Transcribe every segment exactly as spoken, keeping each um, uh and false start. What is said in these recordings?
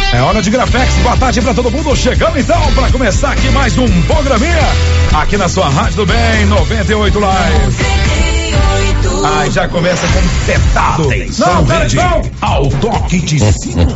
É hora de Grafex, boa tarde pra todo mundo, chegando então pra começar aqui mais um programinha, aqui na sua Rádio do Bem, noventa e oito Live. Ai, já começa com petado. Não, peraí, não. Ao toque de cinco.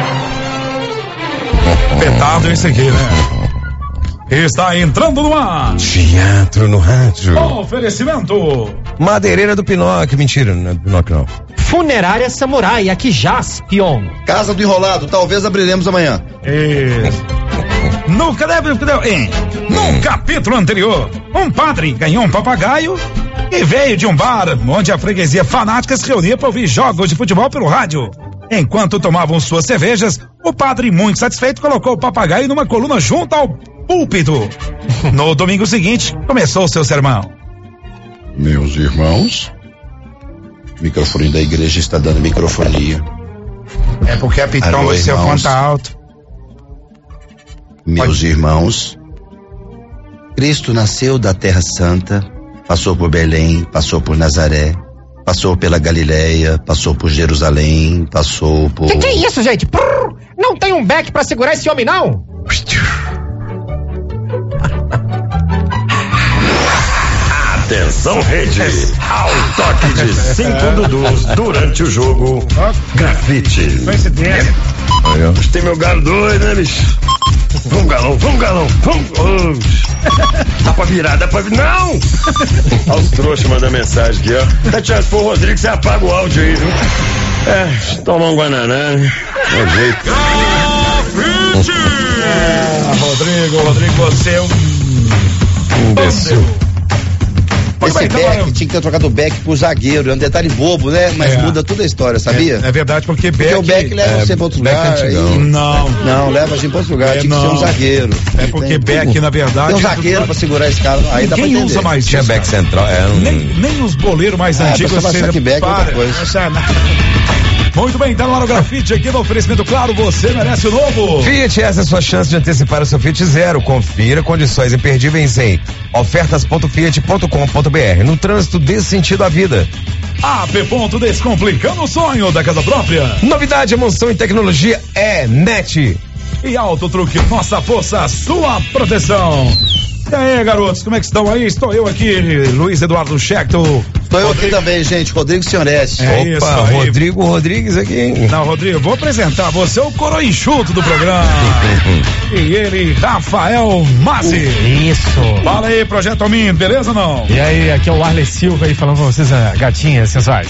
Petado é esse aqui, né? Está entrando no ar. Teatro no rádio. Oferecimento. Madeireira do Pinóquio. Mentira, não é do Pinóquio não. Funerária Samurai, aqui jaz, peão. Casa do Enrolado, talvez abriremos amanhã. Isso. No, cadê, cadê, hein? No capítulo anterior, um padre ganhou um papagaio e veio de um bar onde a freguesia fanática se reunia para ouvir jogos de futebol pelo rádio. Enquanto tomavam suas cervejas, o padre, muito satisfeito, colocou o papagaio numa coluna junto ao púlpito. No domingo seguinte, começou o seu sermão. Meus irmãos, o microfone da igreja está dando microfonia. É porque a pitão do seu fone tá alto. Meus Pode... irmãos, Cristo nasceu da Terra Santa, passou por Belém, passou por Nazaré, passou pela Galileia, passou por Jerusalém, passou por... Que que é isso, gente? Prrr, não tem um beck pra segurar esse homem, não? Atenção, rede! Ao toque de cinco Dudus durante o jogo. Grafite. Coincidência. Tem meu galo doido, né, bicho? Vamos, galão, vamos, galão, vamos. Dá pra virar, dá pra virar. Não! Olha os trouxas mandando mensagem aqui, ó. Tá tirando por Rodrigo, você apaga o áudio aí, viu? É, tomar um guananá, né? É o jeito. Grafite! É, Rodrigo, Rodrigo, você é um... Imbecil. Esse Beck, tinha que ter trocado o Beck por zagueiro, é um detalhe bobo, né? Mas é. muda toda a história, sabia? É, é verdade, porque Beck... Porque o Beck leva é, você pra outro lugar. E... Não. Não, leva a gente pra outro lugar, é, tinha que não. ser um zagueiro. É porque tem, Beck, na verdade... Tem um zagueiro pra segurar esse cara, aí dá pra entender. Quem usa mais Tinha isso, Beck cara? central, é um... Nem, nem os boleiros mais ah, antigos... Você achar que Beck é outra coisa. Muito bem, tá no ar o Grafite aqui no oferecimento, claro, você merece o novo. Fiat, essa é a sua chance de antecipar o seu Fiat Zero. Confira condições imperdíveis em ofertas ponto fiat ponto com ponto br. No trânsito, dê sentido à vida. A P Ponto, descomplicando o sonho da casa própria. Novidade, emoção e tecnologia é Net. E Auto Truque, nossa força, sua proteção. E aí, garotos, como é que estão aí? Estou eu aqui, Luiz Eduardo Schecto. Estou eu aqui também, gente, Rodrigo Senhoretti. É Opa, isso, Rodrigo Rodrigues aqui, hein? Não, Rodrigo, vou apresentar, você é o coro enxuto do programa. E ele, Rafael Mazzi. Isso. Fala aí, Projeto Almin, beleza ou não? E aí, aqui é o Arley Silva aí falando pra vocês, gatinhas sensuais.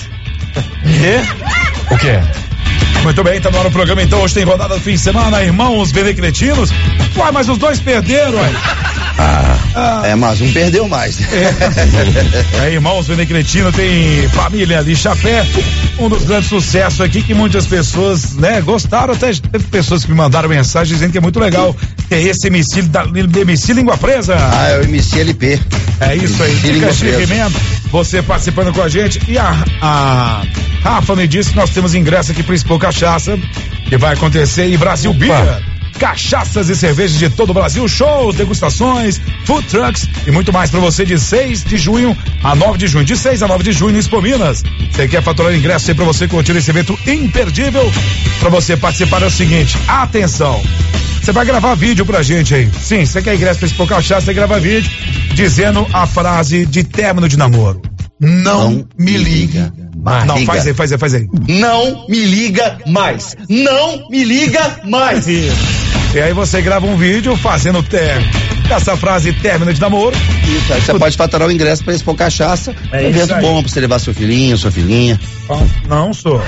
E? O quê? Muito bem, tá no ar o programa então, hoje tem rodada do fim de semana, irmãos benecretinos. Uai, mas os dois perderam, uai. Ah, ah, é, mas um perdeu mais. É, é irmãos benecretinos, tem família ali, Chapé, um dos grandes sucessos aqui que muitas pessoas, né, gostaram, até teve pessoas que me mandaram mensagem dizendo que é muito legal ter esse M C da M C Língua Presa. Ah, é o M C L P. É isso aí, fica chiquimento, você participando com a gente. E a, a Rafa me disse que nós temos ingresso aqui pro Expo Cachaça, que vai acontecer em Brasil Beer. Cachaças e cervejas de todo o Brasil, shows, degustações, food trucks e muito mais para você de seis de junho a nove de junho. De seis a nove de junho no Expo Minas. Você quer faturar ingresso aí para você curtir esse evento imperdível? Para você participar é o seguinte, atenção, você vai gravar vídeo pra gente aí. Sim, você quer ingresso para Expo Cachaça, você grava vídeo dizendo a frase de término de namoro. Não, Não me liga. Barriga. Não, faz aí, faz aí, faz aí. Não me liga mais. Não me liga mais. E aí você grava um vídeo fazendo ter, essa frase término de namoro. Isso, aí você pode faturar o ingresso pra Expo Cachaça. É um evento bom pra você levar seu filhinho, sua filhinha. Não, sou.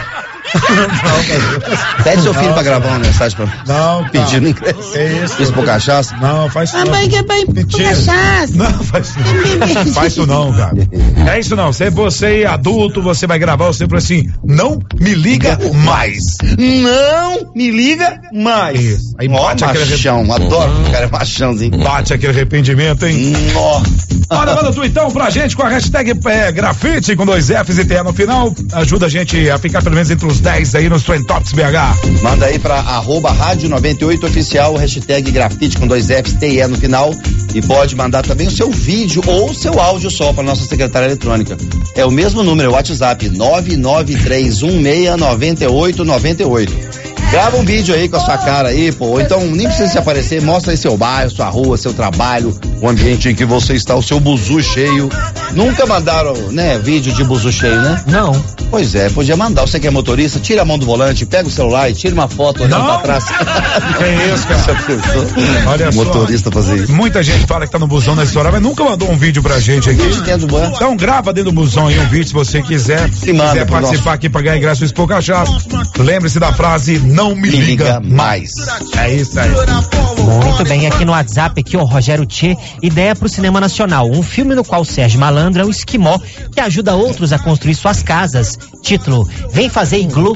Pede seu filho não, pra gravar uma mensagem pra não, pedindo ingresso. É isso. Expo Cachaça. Não, faz isso. Mamãe quer pra cachaça. Não, faz isso não. Faz isso não, cara. É isso não. Você, você é adulto, você vai gravar, você fala assim, não me liga mais. Não me liga mais. Isso. Aí Ó, bate aquele machão, arrepend... adoro o cara é machãozinho. Bate aquele arrependimento, hein? Nossa. Olha, manda tu então pra gente com a hashtag é, grafite com dois F's e T no final. Ajuda a gente a ficar pelo menos entre os dez aí nos Trend Tops B H. Manda aí pra arroba rádio noventa e oito oficial, hashtag grafite com dois F's, T E no final. E pode mandar também o seu vídeo ou o seu áudio só pra nossa secretária eletrônica. É o mesmo número, é o WhatsApp nove nove três um seis nove oito nove oito. Grava um vídeo aí com a sua cara aí, pô. Ou então nem precisa se aparecer, mostra aí seu bairro, sua rua, seu trabalho, o ambiente em que você está, o seu buzu cheio. Nunca mandaram, né, vídeo de buzu cheio, né? Não. Pois é, podia mandar. Você que é motorista, tira a mão do volante, pega o celular e tira uma foto olhando pra trás. Que isso, cara? Olha só. Motorista fazer isso. Muita gente fala que tá no busão nessa hora, mas nunca mandou um vídeo pra gente aqui. Então grava dentro do busão aí um vídeo se você quiser. Se manda quiser participar nosso... aqui pra ganhar ingresso no Expo Cachaça. Lembre-se da frase, não me, me liga, liga mais. É isso aí. Muito bem, aqui no WhatsApp, aqui o Rogério Tchê, ideia pro cinema nacional, um filme no qual Sérgio Malandro é um esquimó que ajuda outros a construir suas casas. Título, Vem Fazer Iglu.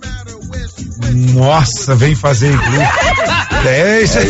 Nossa, vem fazer iglu. É isso aí.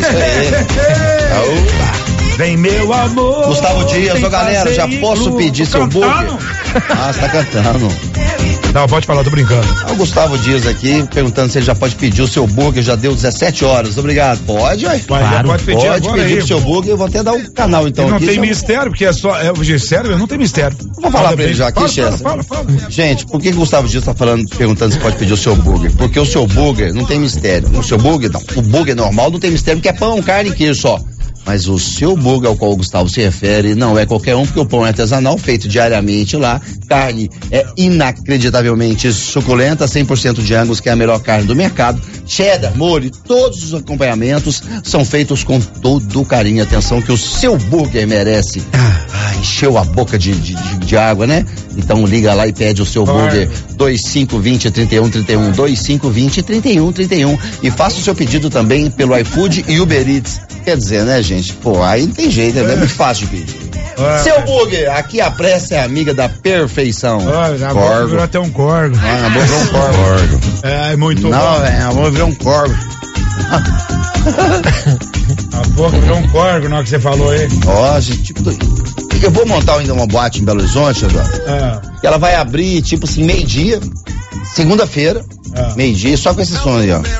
Vem meu amor. Gustavo Dias, ô galera, já posso iglu. pedir tô seu burger? Ah, você tá cantando. Não, pode falar, tô brincando. O Gustavo Dias aqui, perguntando se ele já pode pedir o seu burger, já deu dezessete horas, obrigado. Pode, ué? Claro, pode pedir pode agora pedir aí. o seu burger, eu vou até dar um canal então. Não aqui, tem já... mistério, porque é só, é, sério, não tem mistério. Vou falar fala pra ele já aqui, Chester. Fala, fala, fala. Gente, por que o Gustavo Dias tá falando, perguntando se pode pedir o seu burger? Porque o seu burger não tem mistério. O seu burger, não. O burger normal não tem mistério, porque é pão, carne e queijo só. Mas o seu burger ao qual o Gustavo se refere não é qualquer um, porque o pão é artesanal, feito diariamente lá, carne é inacreditavelmente suculenta, cem por cento de Angus, que é a melhor carne do mercado, cheddar, molho, todos os acompanhamentos são feitos com todo o carinho e atenção que o seu burger merece. Ah, encheu a boca de, de, de, de água, né? Então liga lá e pede o seu burger dois cinco dois zero, três um três um, dois cinco dois zero, três um três um, e faça o seu pedido também pelo iFood e Uber Eats. Quer dizer, né, gente? Pô, aí não tem jeito, é, é muito fácil de pedir. É. Seu burger, aqui a pressa é amiga da perfeição. Olha, a boca virou até um corgo. Ah, a boca virou um corgo. É, muito não, bom. Não, velho, a boca virou um corgo. A boca virou um corgo, não é o que você falou aí? Ó, gente, tipo, eu vou montar ainda uma boate em Belo Horizonte, Eduardo. É. E ela vai abrir, tipo assim, meio-dia, segunda-feira, é. meio-dia, só com esse som aí, ó.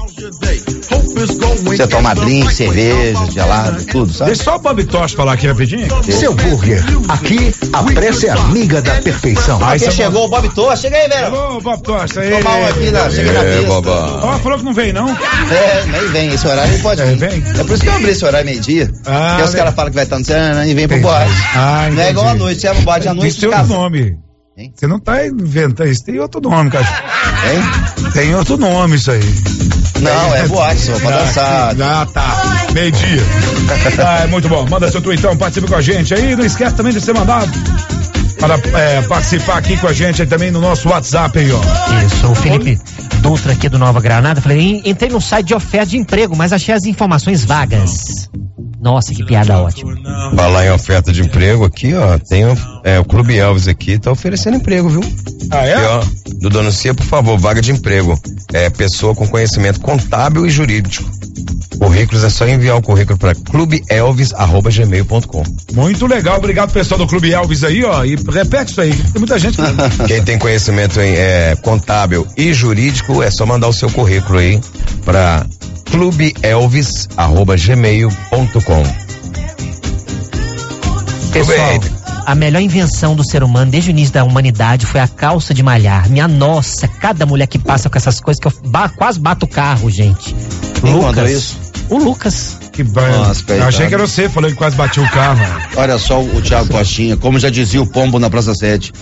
Você toma drink, cerveja, gelado, tudo, sabe? Deixa só o Bob Tosh falar aqui rapidinho. Seu burger, aqui a pressa é amiga da perfeição. Aí você chegou o Bob Tosh, chega aí, velho. Ô, Bob Tosh, aí. Tomar um aqui, na, chega na pista. Ó, falou que não vem, não? É, nem vem, esse horário ele pode vir. É, vem. É por isso que eu abri esse horário meio-dia. Ah, porque os caras falam que vai estar no céu e vem pro boate. Ah, não é igual à noite, você é no boate à noite. Tem outro nome. Hein? Você não tá inventando isso, tem outro nome, cara. Hein? Tem outro nome isso aí. Não, é boate só, pra dançar. Ah, tá. Meio-dia. Ah, é muito bom. Manda seu tweetão, participe com a gente aí. Não esquece também de ser mandado para é, participar aqui com a gente aí também no nosso WhatsApp aí, ó. Isso, o Felipe Dutra aqui do Nova Granada. Falei, entrei no site de oferta de emprego, mas achei as informações vagas. Nossa, que piada ótima. Falar em oferta de emprego aqui, ó, tem é, o Clube Elvis aqui, tá oferecendo emprego, viu? Ah, é? Aqui, ó, do Dono Cia, por favor, vaga de emprego. É pessoa com conhecimento contábil e jurídico. Currículos, é só enviar o currículo para clube elvis arroba gmail ponto com. Muito legal, obrigado pessoal do Clube Elvis aí, ó, e repete isso aí, tem muita gente que... Quem tem conhecimento em é, contábil e jurídico, é só mandar o seu currículo aí para clube elvis arroba gmail ponto com. Pessoal, a melhor invenção do ser humano desde o início da humanidade foi a calça de malhar. Minha nossa, cada mulher que passa com essas coisas que eu ba- quase bato o carro, gente. Quem mandou isso? O Lucas. Que Nossa, eu achei que era você falando que quase batiu o carro. Olha só o Thiago Costinha, como já dizia o pombo na Praça sete.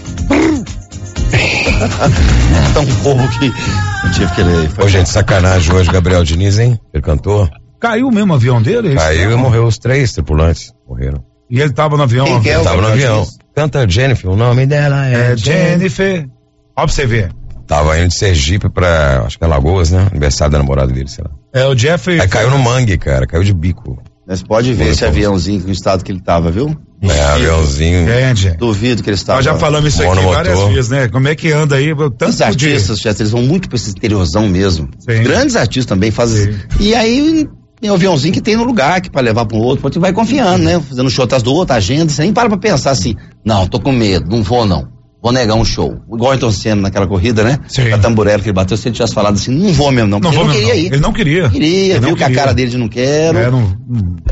Tão pombo que eu tive que ler. Ô, gente, sacanagem hoje, Gabriel Diniz, hein? Ele cantou. Caiu mesmo o avião dele? Caiu e morreu, os três tripulantes morreram. E ele tava no avião? Quem que é ele tava no avião. Canta Jennifer, o nome dela é, é Jennifer. Ó pra você ver. Tava indo de Sergipe pra, acho que é Lagoas, né? Aniversário da namorada dele, sei lá. É, o Jeffrey... Aí caiu no mangue, cara, caiu de bico. Mas pode ver esse aviãozinho, no estado que ele tava, viu? É, aviãozinho. Gente. Duvido que ele estava. Nós já falamos isso aqui várias vezes, né? Como é que anda aí? Tanto Os artistas, de... eles vão muito pra esse interiorzão mesmo. Sim. Grandes artistas também fazem. Sim. E aí, tem um aviãozinho que tem no lugar, que pra levar pra um outro, você vai confiando, né? Fazendo show atrás do outro, agenda, você nem para pra pensar assim, não, tô com medo, não vou não. Vou negar um show. Igual o Ayrton Senna naquela corrida, né? Sim. A tamborela que ele bateu, se ele tivesse falado assim, não vou mesmo não. Não ele vou não mesmo queria não. ir. Ele não queria. Queria, ele viu não que queria. a cara dele de não quero. É, não... É,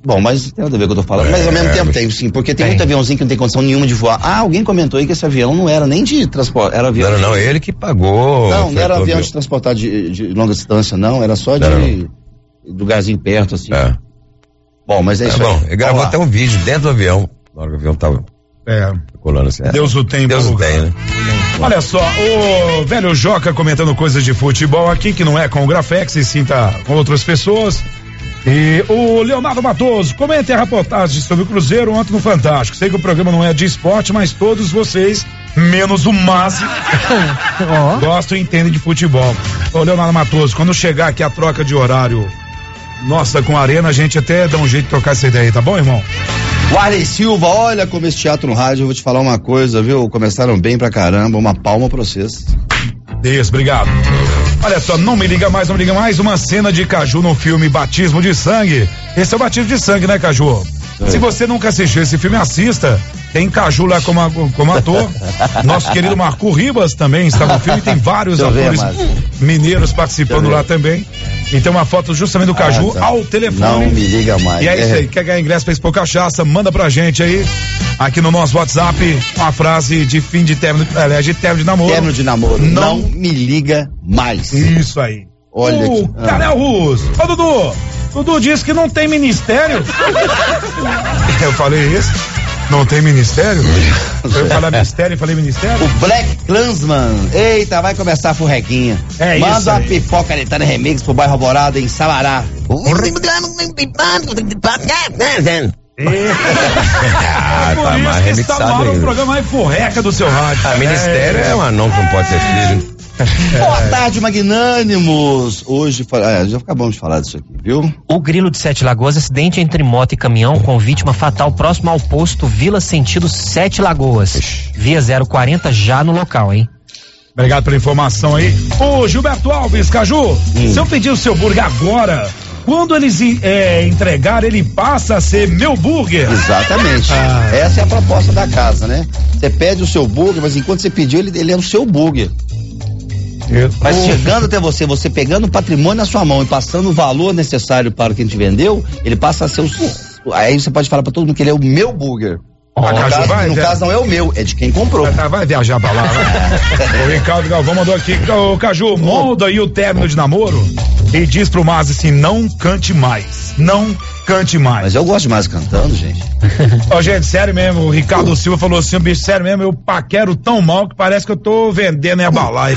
Bom, mas tem nada a ver com o que eu tô falando, é, mas ao mesmo tempo tem, sim, porque tem, tem muito aviãozinho que não tem condição nenhuma de voar. Ah, alguém comentou aí que esse avião não era nem de transporte, era avião. Não, de... não, ele que pagou. Não, não era avião de transportar de, de longa distância, não, era só de, de lugarzinho perto, assim. É. Bom, mas é, é isso bom, aí. Ele gravou até um vídeo dentro do avião, na hora que o avião tava é. colando assim. Deus o tem, Deus o tem, né? Olha só, o velho Joca comentando coisas de futebol aqui, que não é com o Grafex, e sim tá com outras pessoas. E o Leonardo Matoso, comente a reportagem sobre o Cruzeiro ontem no Fantástico. Sei que o programa não é de esporte, mas todos vocês, menos o Mazi, oh. gostam e entendem de futebol. Ô Leonardo Matoso, quando chegar aqui a troca de horário nossa com a Arena, a gente até dá um jeito de trocar essa ideia aí, tá bom, irmão? O Arley Silva, olha como esse teatro no rádio, eu vou te falar uma coisa, viu? Começaram bem pra caramba, uma palma pra vocês. Isso, obrigado. Olha só, não me liga mais, não me liga mais, uma cena de Caju no filme Batismo de Sangue. Esse é o batismo de sangue, né, Caju? É. Se você nunca assistiu esse filme, assista. Tem Caju lá como, como ator. Nosso querido Marco Ribas também está no filme. Tem vários atores ver, mineiros participando lá também. E tem uma foto justamente do Caju ah, tá. ao telefone. Não me liga mais. E é, é isso aí. Quer ganhar ingresso pra Expo Cachaça? Manda pra gente aí, aqui no nosso WhatsApp, uma frase de fim de término, aliás, de término de namoro. Término de namoro. Não, não me liga mais. Isso aí. Olha o aqui. Canel Russo. Ô, Dudu. Dudu disse que não tem ministério. Eu falei isso? Não tem ministério? Eu falei mistério e falei ministério? O Black Klansman. Eita, vai começar a furreguinha. É Manda isso. Manda uma pipoca Aretana Remix pro bairro Alvorada em Sabará. É por isso que está mal o programa mais forreca do seu rádio. Ah, ministério é, é um anão que não pode ter filho. É. Boa tarde, magnânimos. Hoje, é, já acabamos de falar disso aqui, viu? O Grilo de Sete Lagoas, acidente entre moto e caminhão com vítima fatal próximo ao posto Vila Sentido Sete Lagoas. Via zero quarenta já no local, hein? Obrigado pela informação aí. Ô, Gilberto Alves, Caju, hum. se eu pedir o seu burger agora, quando eles é, entregar, ele passa a ser meu burger. Exatamente. Ah. Essa é a proposta da casa, né? Você pede o seu burger, mas enquanto você pediu, ele, ele é o seu burger. Mas chegando até você, você pegando o patrimônio na sua mão e passando o valor necessário para quem te vendeu, ele passa a ser o. Aí você pode falar para todo mundo que ele é o meu burger. Oh, no caso, vai, no caso não é o meu, é de quem comprou. Vai, vai viajar pra lá, né? O Ricardo Galvão mandou aqui, o Caju, molda aí o término de namoro e diz pro Mazi assim, não cante mais, não cante mais. Mas eu gosto de mais cantando, gente. Ó, oh, gente, sério mesmo, o Ricardo uh. Silva falou assim, bicho, sério mesmo, eu paquero tão mal que parece que eu tô vendendo Herbalife.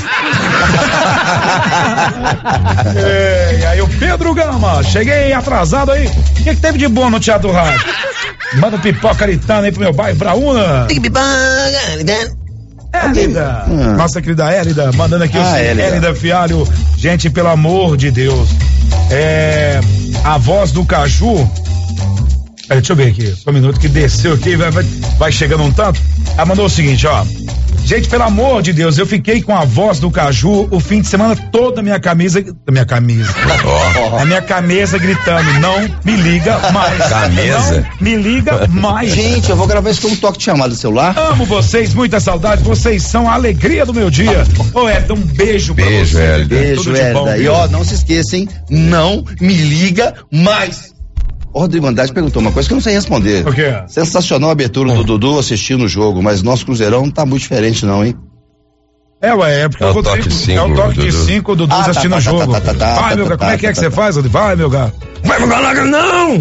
É, e aí o Pedro Gama, cheguei atrasado aí, o que que teve de bom no Teatro Rádio? Manda pipoca aritana aí pro meu bairro, Braúna. Tem pipoca aritana. Élida, hum. nossa querida Élida, mandando aqui ah, o Élida. Élida Fialho, gente, pelo amor de Deus, é, a voz do Caju, peraí, deixa eu ver aqui, só um minuto que desceu aqui, vai, vai, vai chegando um tanto, ela mandou o seguinte, ó, gente, pelo amor de Deus, eu fiquei com a voz do Caju o fim de semana toda, minha camisa, minha camisa, oh. a minha camisa gritando, não me liga mais. Camisa? Não me liga mais. Gente, eu vou gravar isso com um toque de chamada do celular. Amo vocês, muita saudade, vocês são a alegria do meu dia. Ô, oh, Hélida, um beijo, beijo pra você. Hélida. Beijo, Hélida. E ó, não se esqueça, hein, não me liga mais. O Rodrigo Andrade perguntou uma coisa que eu não sei responder. O quê? Sensacional a abertura do Dudu assistindo o jogo, mas nosso Cruzeirão não tá muito diferente não, hein? É, ué, é porque é o toque de cinco, é o toque de cinco do Dudu ah, assistindo o jogo. Tá, tá, tá, tá, Vai, meu gato, como é que é que você faz? Vai, meu gato. Vai, meu gato, não!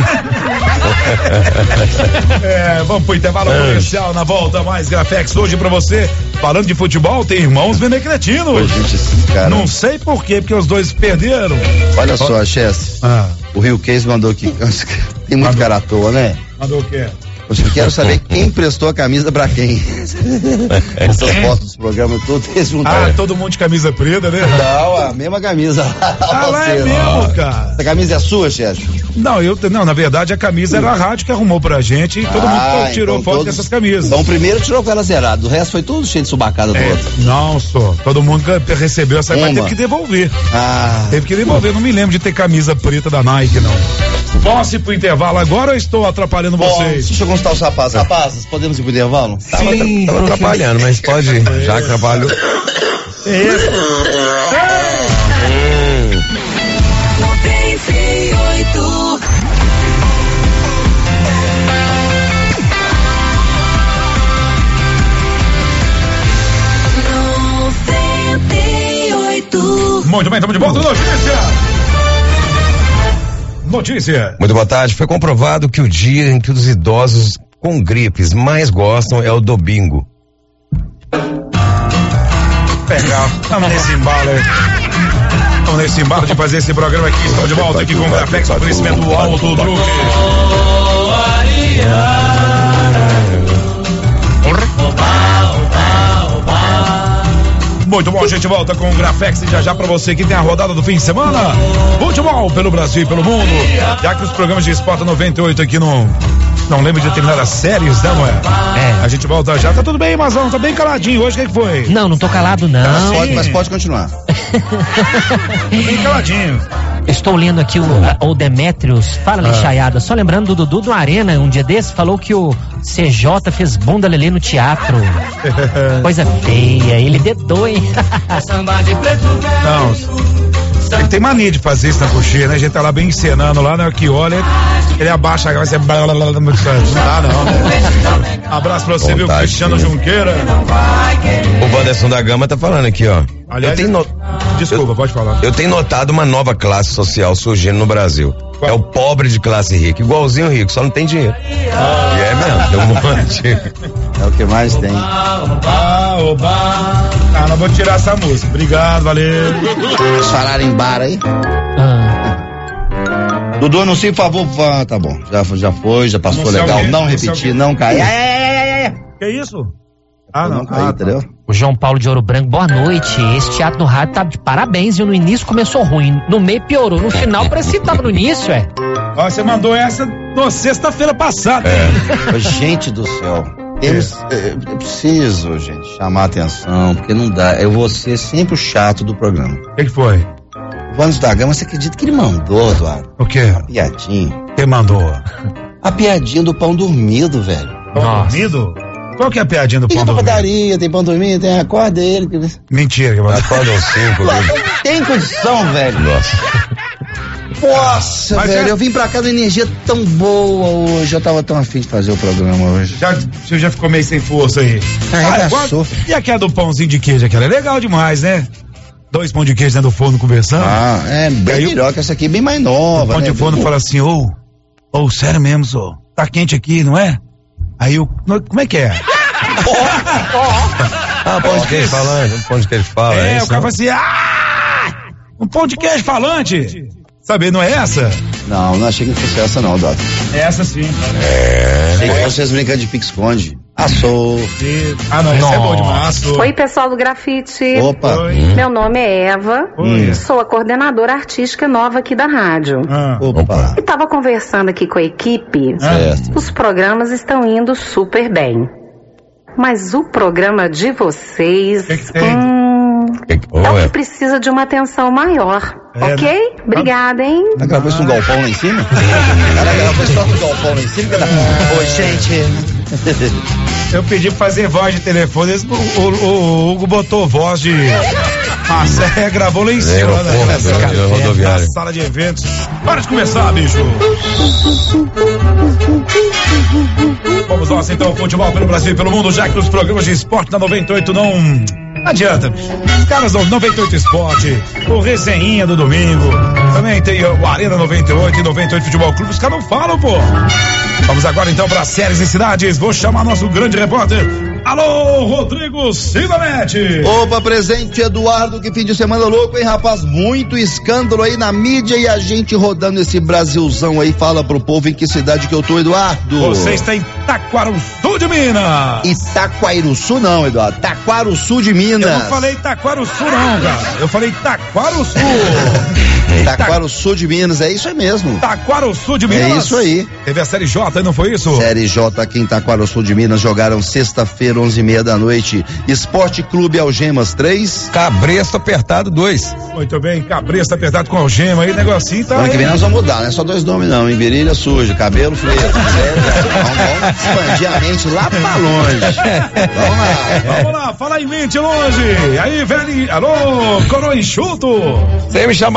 É, vamos pro intervalo comercial, na volta mais Grafex hoje pra você, falando de futebol, tem irmãos Benecretinos. Não sei por quê, porque os dois perderam. Olha só, Chess, ah. o Rio Case mandou aqui, tem muito mandou. cara à toa, né? Mandou o quê? Eu quero saber quem prestou a camisa pra quem. Essas fotos dos programas todos eles juntaram. Ah, todo mundo de camisa preta, né? Não, a mesma camisa. Ah, lá é mesmo, cara. Essa camisa é sua, chefe? Não, eu, não, na verdade a camisa era a rádio que arrumou pra gente e todo ah, mundo tirou então foto todos, dessas camisas. Então o primeiro tirou com ela zerada, o resto foi tudo cheio de subacada do é, outro. Não, só. Todo mundo recebeu essa, mas teve que devolver. Ah. Teve que devolver, não me lembro de ter camisa preta da Nike, não. Posso ir pro intervalo agora ou estou atrapalhando Bom, vocês? Deixa eu constar os rapazes. Rapazes, podemos ir pro intervalo? Sim, tava, tra- tava atrapalhando, mas pode ir. Já que trabalhou. Isso. Muito bem, estamos de volta. Notícia. Notícia. Muito boa tarde. Foi comprovado que o dia em que os idosos com gripes mais gostam é o domingo. Legal. Estamos nesse embalo aí. Estamos nesse embalo de fazer esse programa aqui. Estou de volta aqui com o Grafex, oferecimento alto do truque. Muito bom, a gente volta com o Grafex e já já pra você que tem a rodada do fim de semana. Futebol pelo Brasil e pelo mundo. Já que os programas de Esporte noventa e oito aqui não, não lembro de determinadas séries, não é? É. A gente volta já. Tá tudo bem, Mazão? Tá bem caladinho hoje, o que, que foi? Não, não tô calado não. Mas pode, mas pode continuar. Bem caladinho. Estou lendo aqui o, o Demétrios, fala lixaiada, ah. só lembrando do Dudu do Arena, um dia desse, falou que o C J fez bunda lelê no teatro. Coisa feia, ele dedou, hein? Não, ele tem mania de fazer isso na coxinha, né? A gente tá lá bem encenando lá, né? Que olha, ele abaixa, vai ser... Não dá não, né? Abraço pra você, viu, Cristiano Junqueira. O Wanderson da Gama tá falando aqui, ó. Aliás, eu tenho not... desculpa, eu, pode falar. Eu tenho notado uma nova classe social surgindo no Brasil. Qual? É o pobre de classe rica, igualzinho o rico, só não tem dinheiro. Ah. E é mesmo, tem um monte. É o que mais tem. Oba, oba. Ah, não vou tirar essa música. Obrigado, valeu. Vocês falaram em bar aí? Ah. Dudu, anuncia, por favor. Ah, tá bom, já, já foi, já passou legal. Alguém, não repetir, não cair. Ai, ai, ai, ai, ai. Que isso? Ah, não, não cair, ah, entendeu? O João Paulo de Ouro Branco, boa noite. Esse teatro no rádio tá de parabéns, viu? No início começou ruim, no meio piorou, no final parecia que tava no início, é. Ó, você mandou essa na sexta-feira passada. É. Gente do céu. Temos, é. Eu preciso, gente, chamar a atenção, porque não dá. Eu vou ser sempre o chato do programa. O que, que foi? O Wanderson da Gama, você acredita que ele mandou, Eduardo? O quê? Uma piadinha. Quem mandou? A piadinha do pão dormido, velho. Pão Nossa. dormido? Qual que é a piadinha do tem pão dormido? Tem padaria, tem pão dormido, tem acorda ele. Que... Mentira, que acorda aos cinco. Tem condição, velho. Nossa. Nossa, Mas velho, é... eu vim pra cá de energia tão boa hoje, eu tava tão afim de fazer o programa hoje. Já, você já ficou meio sem força aí. Ah, ah, e aquela do pãozinho de queijo, aquela é legal demais, né? Dois pão de queijo dentro do forno conversando. Ah, é bem melhor que essa aqui, bem mais nova. O pão né? de forno fala assim, ô, oh, ô, sério mesmo, só, tá quente aqui, não é? Aí o, como é que é? Ah, pão de queijo falante, um pão de queijo fala. É, é isso, o cara fala assim, ah, um pão de queijo falante. Sabe, não é essa? Não, não achei que fosse essa não, Dota. É essa sim. É. Achei que vocês brincando de pique-esconde. Assou. Ah, não, essa é boa demais. Assou. Oi, pessoal do Grafite. Opa. Oi. Meu nome é Eva. Oi. Sou a coordenadora artística nova aqui da rádio. Ah. Opa. E tava conversando aqui com a equipe. Certo. Os programas estão indo super bem. Mas o programa de vocês... Que que tem? Hum, é o que precisa de uma atenção maior. É, ok? Né? Obrigada, hein? Ela gravou isso no galpão lá em cima? Ela gravou isso no galpão lá em cima? Oi, gente. Eu pedi pra fazer voz de telefone, o, o, o Hugo botou voz de... Ah, você gravou lá em cima, é, né? Porra, rodoviária. Na sala de eventos. Para de começar, bicho. Vamos nós então, futebol pelo Brasil e pelo mundo, já que nos programas de esporte da noventa e oito não... Não adianta, os caras do noventa e oito Esporte, o Resenhinha do domingo, também tem o Arena noventa e oito e noventa e oito Futebol Clube, os caras não falam, pô. Vamos agora então para séries e cidades, vou chamar nosso grande repórter. Alô, Rodrigo Silvanete. Opa, presente, Eduardo, que fim de semana louco, hein, rapaz? Muito escândalo aí na mídia e a gente rodando esse Brasilzão aí. Fala pro povo em que cidade que eu tô, Eduardo. Você está em Taquaruçu de Minas. Itaquairuçu não, Eduardo, Taquaruçu de Minas. Eu não falei Taquaruçu não, cara, eu falei Taquaruçu. Taquaruçu de Minas, é isso aí mesmo. Taquaruçu de Minas. É isso aí. Teve a Série J, não foi isso? Série J aqui em Taquaruçu de Minas, jogaram sexta-feira, onze e meia da noite. Esporte Clube Algemas três. Cabresto Apertado dois. Muito bem, Cabresto Apertado com Algema aí, negocinho tá. Ano que vem nós vamos mudar, não é só dois nomes não, em virilha suja, cabelo feio. Vamos expandir a mente lá pra longe. Vamos lá. Vamos lá, fala em mente longe. Aí, velho, alô, coroa enxuto. Você ia me chamar de velho?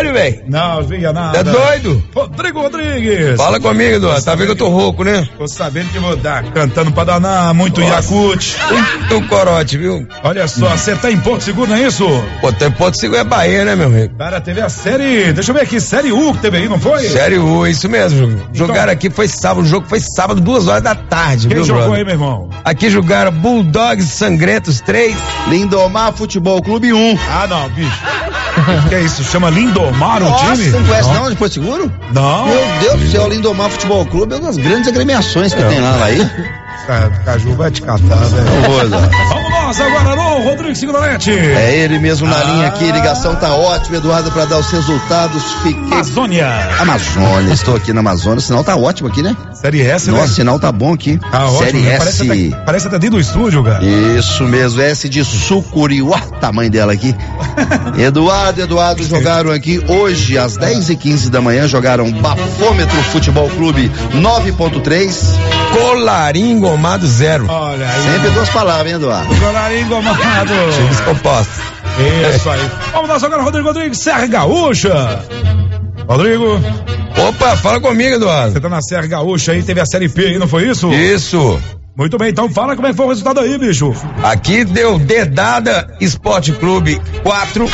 ele, velho? Não, vinha nada. É doido? Rodrigo Rodrigues. Fala comigo, Eduardo. Tá vendo que eu tô rouco, né? Tô sabendo que vou dar cantando pra danar, muito Yakut. Muito corote, viu? Olha só, você tá em Porto Seguro, não é isso? Pô, tem Porto Seguro é Bahia, né, meu amigo? Cara, teve a série, deixa eu ver aqui, série U que teve aí, não foi? Série U, isso mesmo. Então, jogaram aqui, foi sábado, o jogo foi sábado, duas horas da tarde, quem viu, jogou brother? aí, meu irmão? Aqui jogaram Bulldogs Sangrentos três. Lindomar Futebol Clube um. Ah, não, bicho. Que é isso? Chama Lindomar o Nossa, time? você não conhece não, de Porto Seguro? Não. Meu Deus do céu, Lindomar Futebol Clube é uma das grandes agremiações que É. tem lá, lá aí. Cara, Caju vai te catar, velho. Vamos nós agora, não, Rodrigo Signorete. É ele mesmo na Ah. linha aqui, ligação tá ótima, Eduardo, pra dar os resultados. Fiquei... Amazônia. Amazônia, estou aqui na Amazônia, o sinal tá ótimo aqui, né? Série S, Nossa, né? o sinal tá bom aqui. Tá ótimo, Série né? S. Parece até, parece até dentro do estúdio, cara. Isso mesmo, S de Sucuriuá, tamanho dela aqui. Eduardo, Eduardo, jogaram aqui hoje, às dez e quinze da manhã, jogaram Bafômetro Futebol Clube nove ponto três. Colarinho engomado zero. Olha aí. Sempre duas palavras, hein, Eduardo? Colarinho engomado. Times compostos. Isso aí. Vamos nós agora, Rodrigo Rodrigues, Serra Gaúcha. Rodrigo, Opa, fala comigo, Eduardo. você tá na Serra Gaúcha aí, teve a Série P aí, não foi isso? Isso. Muito bem, então fala como é que foi o resultado aí, bicho. Aqui deu Dedada Esporte Clube quatro.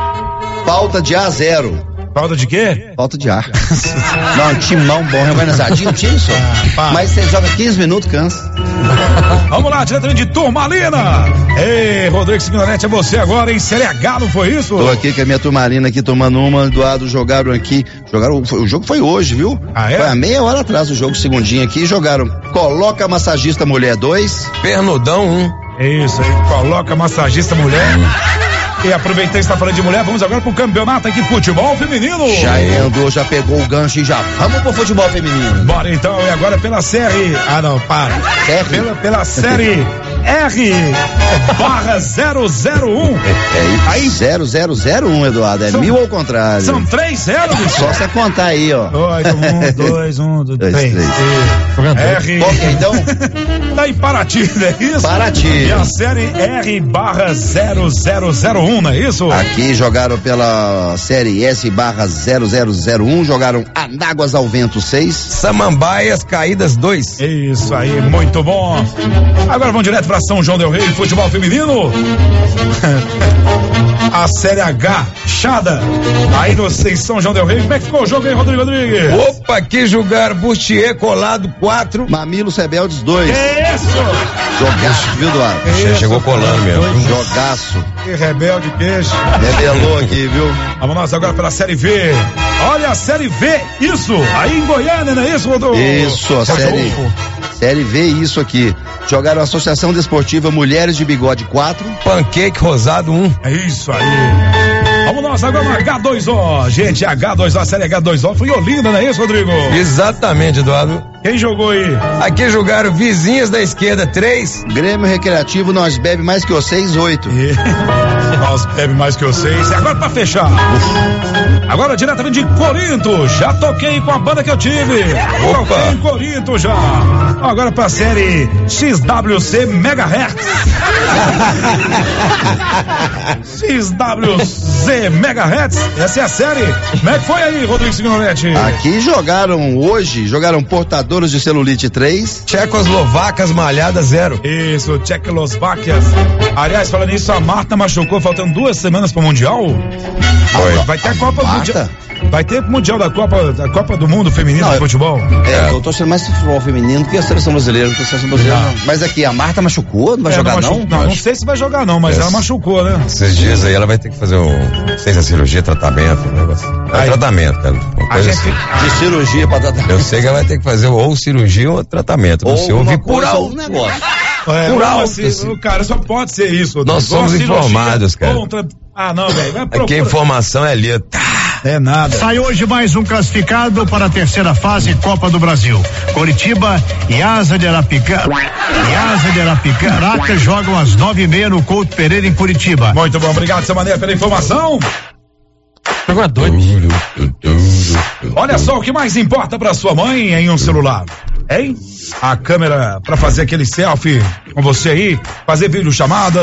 Falta de A zero. Falta de quê? Falta de ar. Não, um timão bom, organizadinho, time só. pá. Mas você joga quinze minutos, cansa. Vamos lá, direto de Turmalina. Ei, Rodrigo Signorete, é você agora em Série H, não foi isso? Tô aqui com a minha turmalina aqui tomando uma, Eduardo, jogaram aqui, jogaram, o jogo foi hoje, viu? Ah, é? Foi há meia hora atrás o jogo, segundinho aqui, jogaram Coloca Massagista Mulher dois. Pernudão um. É isso aí, coloca massagista mulher. E aproveitando que está falando de mulher, vamos agora pro campeonato aqui, futebol feminino. Já andou, já pegou o gancho e já vamos pro futebol feminino. Bora então, e agora pela série. Ah, não, para. R? Pela, pela série R barra zero zero um. É Aí- isso, zero zero zero um, Eduardo, é São- mil ao contrário. São três zero, bicho. Só você contar aí, ó. Oito, um, dois, um, dois, Dois, três. três. R. Qual que é, então? Tá em Paraty, não é isso? Paraty. E a série R barra zero zero zero um, não é isso? Aqui jogaram pela série S barra zero zero zero um, jogaram Anáguas ao Vento seis. Samambaias Caídas dois. Isso aí, muito bom. Agora vamos direto para São João del Rei, futebol feminino. A série H, Chada. Aí no em São João del Rei, como é que ficou o jogo aí, Rodrigo Rodrigues? Opa, aqui jogaram Bustier Colado quatro. Mamilo Rebeldes dois. Que isso? Jogaço, viu, Eduardo? Isso, Chegou colando mesmo. Jogaço. Que rebelde queixo. Rebelou aqui, viu? Vamos nós agora pela série V. Olha a série V, isso. Aí em Goiânia, não é isso, Rodrigo? Isso, a série, série V, isso aqui. Jogaram Associação Desportiva Mulheres de Bigode quatro. Pancake Rosado um. É isso aí. Vamos nós agora no H dois O. Gente, H dois O, a série H dois O foi em Olinda, não é isso, Rodrigo? Exatamente, Eduardo. Quem jogou aí? Aqui jogaram Vizinhas da Esquerda três. Grêmio Recreativo, nós bebe mais que vocês, oito. Nós bebe mais que vocês. E agora pra fechar. Agora diretamente de Corinto. Já toquei com a banda que eu tive. Opa. Toquei em Corinto já. Agora pra série X W C Megahertz. X W C Megahertz. Essa é a série. Como é que foi aí, Rodrigo Signoretti? Aqui jogaram hoje, jogaram Portadores de Celulite três. Tchecoslovacas Malhada zero. Isso, Tchecoslováquias. Aliás, falando nisso, a Marta machucou faltando duas semanas pro Mundial. Foi. Vai ter a Copa Marta? Mundial. Vai ter Mundial da Copa, da Copa do Mundo Feminino Não, de eu- futebol. É, eu tô achando mais futebol feminino que a seleção brasileira, porque a seleção brasileira não. Mas aqui, a Marta machucou, não vai É, jogar não? machu- Não, não sei se vai jogar não, mas É. ela machucou, né? Esses dias aí ela vai ter que fazer um. Não sei se é cirurgia, tratamento, um negócio. É Aí. tratamento, cara. Uma A coisa gente, assim. De cirurgia pra tratar. Eu sei que ela vai ter que fazer ou cirurgia ou tratamento. Não sei, eu ouvi por coisa, alto. um negócio. é, por não, alto, assim, assim. cara, só pode ser isso. Rodrigo. Nós somos Ou cirurgia, informados, cara. ou um tra- Ah, não, velho. vai Aqui a procura- informação é ali. Tá. É nada. Sai hoje mais um classificado para a terceira fase Copa do Brasil. Coritiba e Asa de Arapica. E Asa de Arapicaraca jogam às nove e meia no Couto Pereira em Curitiba. Muito bom, obrigado, seu Mané, pela informação. Jogou doido. Olha só o que mais importa pra sua mãe em um celular, hein? A câmera pra fazer aquele selfie com você aí, fazer videochamadas,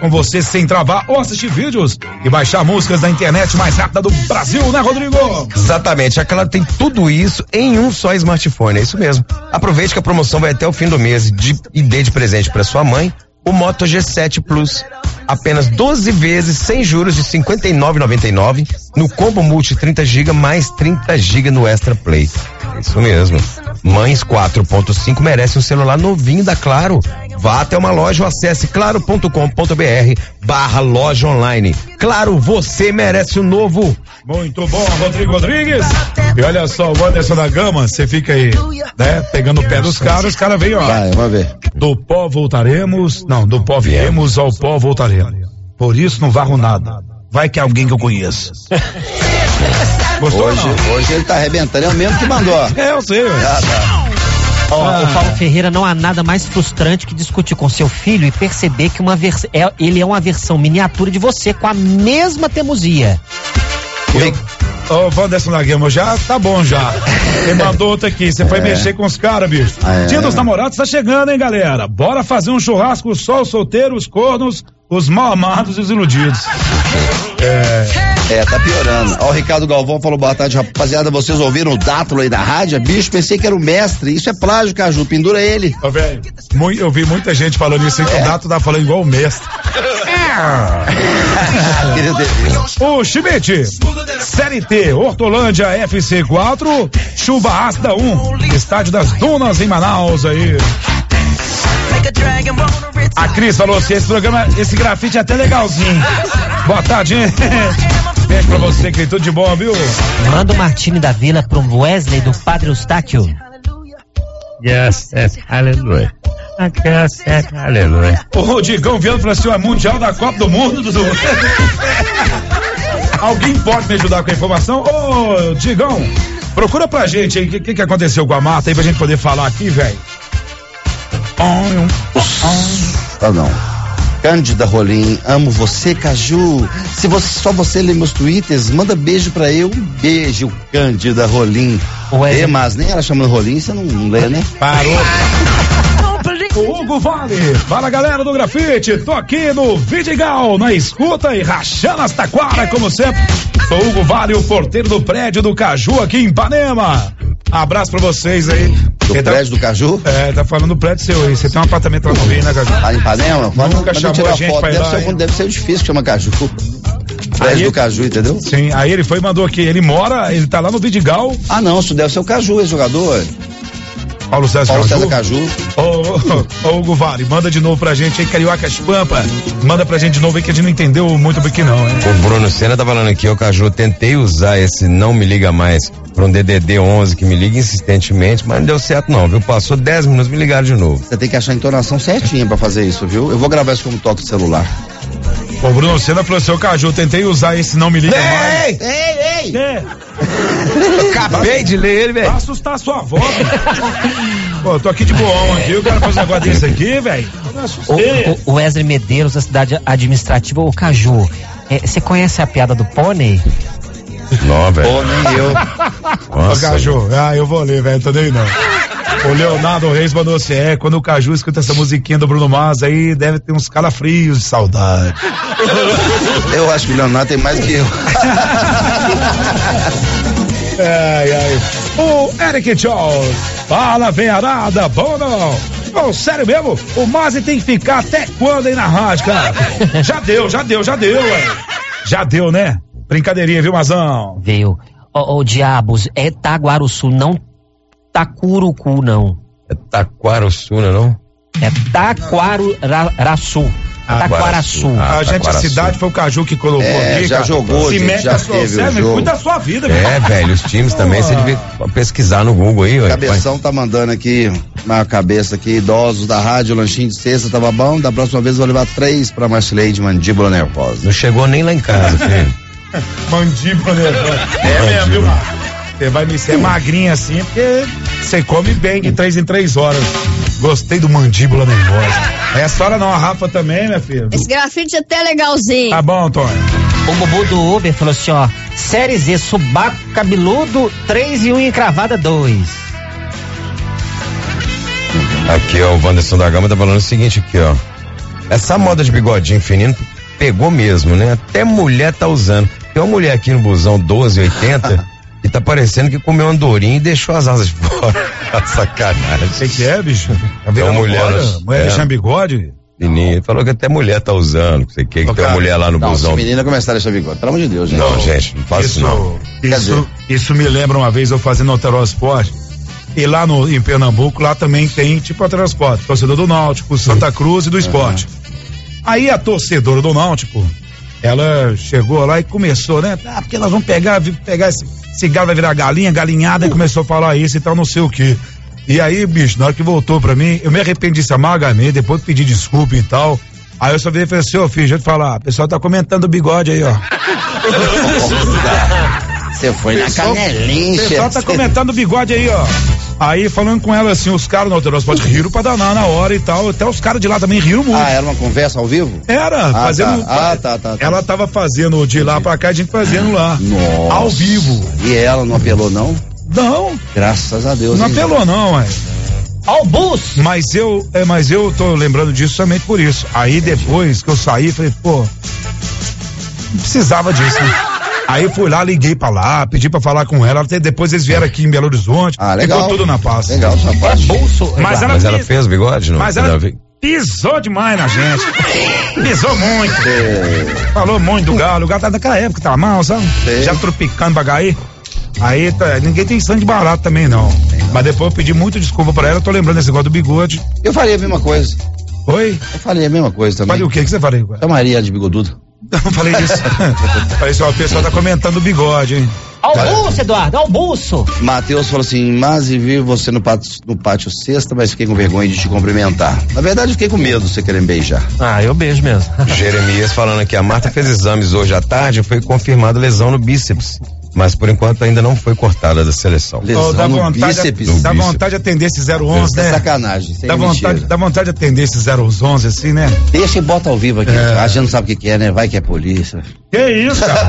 com você sem travar ou assistir vídeos e baixar músicas da internet mais rápida do Brasil, né, Rodrigo? Exatamente, a Claro tem tudo isso em um só smartphone, é isso mesmo. Aproveite que a promoção vai até o fim do mês de, e dê de presente para sua mãe o Moto G sete Plus. Apenas doze vezes sem juros de cinquenta e nove reais e noventa e nove centavos no combo multi trinta gigas mais trinta gigas no Extra Play. Isso mesmo. Mães quatro ponto cinco merece um celular novinho da Claro. Vá até uma loja ou acesse claro ponto com ponto br barra loja online. Claro, você merece o novo. Muito bom, Rodrigo Rodrigues. E olha só, o Anderson da Gama, você fica aí, né, pegando o pé dos caras, os caras vêm, ó. Vai, vamos ver. Do pó voltaremos, não, do pó viemos, ao pó voltaremos. Por isso não varro nada. Vai que é alguém que eu conheço. Gostou, hoje, hoje ele tá arrebentando, é o mesmo que mandou. É, eu sei. Ah, tá. Oh, ah. O Paulo Ferreira, não há nada mais frustrante que discutir com seu filho e perceber que uma vers- é, ele é uma versão miniatura de você com a mesma teimosia. Ô, oh, Wanderson Laguemo, já tá bom já. Ele mandou outra aqui, você foi é. mexer com os caras, bicho. Ah, é. Dia dos Namorados tá chegando, hein, galera? Bora fazer um churrasco só os solteiros, os cornos, os mal amados e os iludidos. É. É, tá piorando. Ó, o Ricardo Galvão falou, boa tarde, rapaziada, vocês ouviram o Dátulo aí da rádio? Bicho, pensei que era o mestre, isso é plágio, Caju, pendura ele. Ô, velho, eu vi muita gente falando isso aí, que é. o Dátulo tá falando igual o mestre. O Chimete, Série T, Hortolândia F C quatro, Chuva Ácida um, Estádio das Dunas em Manaus aí. A Cris falou assim, esse programa, esse grafite é até legalzinho. Boa tarde, hein? Beijo pra você, que tudo de bom, viu? Manda o Martini da Vila pro Wesley do Padre Eustáquio. Yes, yes, aleluia. Yes, yes, aleluia. O Digão Viano falou assim, é Mundial da Copa do Mundo, Dudu. Alguém pode me ajudar com a informação? Ô, Digão, procura pra gente aí, o que, que aconteceu com a Marta aí pra gente poder falar aqui, velho. Ah, não. Cândida Rolim, amo você, Caju. Se você, só você lê meus twitters, manda beijo pra eu. Um beijo, Cândida Rolim. É, mas nem ela chamando Rolim, você não, não lê, né? Parou. O Hugo Vale, fala galera do grafite, tô aqui no Vidigal, na escuta e rachando as taquaras, como sempre. Sou o Hugo Vale, o porteiro do prédio do Caju aqui em Ipanema. Abraço pra vocês aí. Do Ele prédio tá, do Caju? É, tá falando do prédio seu aí. Você tem um apartamento lá no Rio, né, Caju? Ah, em Ipanema? Nunca chamou a gente foto. pra ir deve, lá, ser, deve ser o difícil que chama Caju. Prédio aí, do Caju, entendeu? Sim, aí ele foi e mandou aqui. Ele mora, ele tá lá no Vidigal. Ah, não, isso deve ser o Caju, esse jogador. Paulo César Paulo Caju. César Caju. Ô, ô, ô, Hugo Vale, manda de novo pra gente aí, Carioca Pampa. Manda pra gente de novo aí que a gente não entendeu muito aqui não, hein? O Bruno Senna tá falando aqui, ô Caju, tentei usar esse não me liga mais pra um D D D onze que me liga insistentemente, mas não deu certo não, viu? Passou dez minutos, me ligaram de novo. Você tem que achar a entonação certinha pra fazer isso, viu? Eu vou gravar isso como toque de celular. O Bruno Senna falou assim, ô Caju, tentei usar esse não me liga ei, mais. Ei, ei, é. Acabei de ler ele, velho. Vai assustar a sua avó, Pô, eu tô aqui de boão aqui, o cara faz um negócio desse aqui, velho. O, o Wesley Medeiros, da cidade administrativa, o Caju, você é, conhece a piada do pônei? Não, velho. Pô, nem eu. Ô, Caju, ah, eu vou ler, velho, tô nem não. O Leonardo Reis mandou assim, é, quando o Caju escuta essa musiquinha do Bruno Mars aí, deve ter uns calafrios de saudade. Eu acho que o Leonardo tem mais que eu. Ai, ai. O Eric Charles, fala, veiarada, bom não? Oh, sério mesmo? O Mazi tem que ficar até quando aí na rádio, cara? Já deu, já deu, já deu, ué. Já deu, né? Brincadeirinha, viu, Mazão? Veio. Ô, oh, oh, diabos, é Taguaruçu, não Tacurucu, não. É Taquaraçu, não? É Taquaraçu. Taquaraçu. Ah, a gente, a cidade foi o Caju que colocou é, aqui. já cara. jogou, Se gente, mete já a sua, teve sério, o jogo. cuida da sua vida, É, cara. velho, os times também, você devia pesquisar no Google aí, ué. Cabeção tá mandando aqui, na cabeça aqui, idosos da rádio, lanchinho de sexta, tava bom, da próxima vez eu vou levar três pra Marcileide, mandíbula nervosa. Não chegou nem lá em casa, filho. Mandíbula nervosa. É mesmo, viu? Você vai me ser magrinha assim, porque você come bem de três em três horas. Gostei do mandíbula nervosa. Essa hora não, a Rafa também, minha filha. Esse grafite é até legalzinho. Tá bom, Antônio. O Bubu do Uber falou assim, ó, série Z, subaco cabeludo, três e unha encravada, dois. Aqui, ó, o Wanderson da Gama tá falando o seguinte aqui, ó. essa moda de bigodinho fininho pegou mesmo, né? Até mulher tá usando. Tem uma mulher aqui no busão doze oitenta e tá parecendo que comeu andorinha e deixou as asas fora. Sacanagem. O que, que é, bicho? Tá Tem uma mulher, mulher é. deixando bigode? Menino, falou que até mulher tá usando, não sei o que, que tem uma mulher lá no não, busão. Se menina começar a deixar bigode, pelo amor de Deus, gente. Não, gente, não faço isso não. Isso, isso me lembra uma vez eu fazendo Alterosport, e lá no, em Pernambuco, lá também tem tipo Alterosport, torcedor do Náutico, Santa Cruz e do Esporte. Uhum. Aí a torcedora do Náutico, ela chegou lá e começou, né? Ah, porque nós vamos pegar, pegar esse cigarro, vai virar galinha, galinhada, e começou a falar isso e tal, não sei o que. E aí, bicho, na hora que voltou pra mim, eu me arrependi amargamente, depois pedi desculpa e tal. Aí eu só vi e falei assim, ô filho, deixa eu te falar, o pessoal tá comentando o bigode aí, ó. Você foi na canelinha. O pessoal tá comentando o bigode aí, ó. Aí falando com ela assim, os caras no Alterosport riram pra danar na hora e tal, até os caras de lá também riram muito. Ah, era uma conversa ao vivo? Era, ah, fazendo. Tá. Ah, tá, tá, tá. Ela tava fazendo de lá pra cá, a gente fazendo lá. Nossa. Ao vivo. E ela não apelou, não? Não. Graças a Deus. Não hein, apelou, não, ué. Ao bus! Mas eu, é, mas eu tô lembrando disso somente por isso. Aí depois que eu saí, falei, pô, não precisava disso, né? Aí fui lá, liguei pra lá, pedi pra falar com ela, até depois eles vieram aqui em Belo Horizonte. Ah, legal. Ficou tudo na paz. Legal, sua parte. Bolso. Mas, ela, mas ela fez bigode, não? Mas ela pisou demais na gente. Pisou muito. É. Falou muito do galo. O galo tá naquela época, tá mal, sabe? É. Já tropicando pra cair. Aí tá, ninguém tem sangue de barato também, não. Mas depois eu pedi muito desculpa pra ela, eu tô lembrando desse negócio do bigode. Eu faria a mesma coisa. Oi? Eu faria a mesma coisa também. Falei o quê? O que você faria? Chamaria ela de bigodudo. Não falei isso. Falei só, o pessoal tá comentando o bigode, hein? Almoço, Eduardo, almoço. Matheus falou assim, mas vi você no pátio, no pátio sexta, mas fiquei com vergonha de te cumprimentar. Na verdade, fiquei com medo de você querer me beijar. Ah, eu beijo mesmo. Jeremias falando que a Marta fez exames hoje à tarde e foi confirmada lesão no bíceps. Mas por enquanto ainda não foi cortada da seleção. Lesão oh, dá no vontade, bíceps. A, dá vontade de atender esse zero onze, né? É sacanagem. Dá vontade, dá vontade de atender esse zero onze assim, né? Deixa e bota ao vivo aqui. É. A gente não sabe o que, que é, né? Vai que é polícia. Que isso, cara?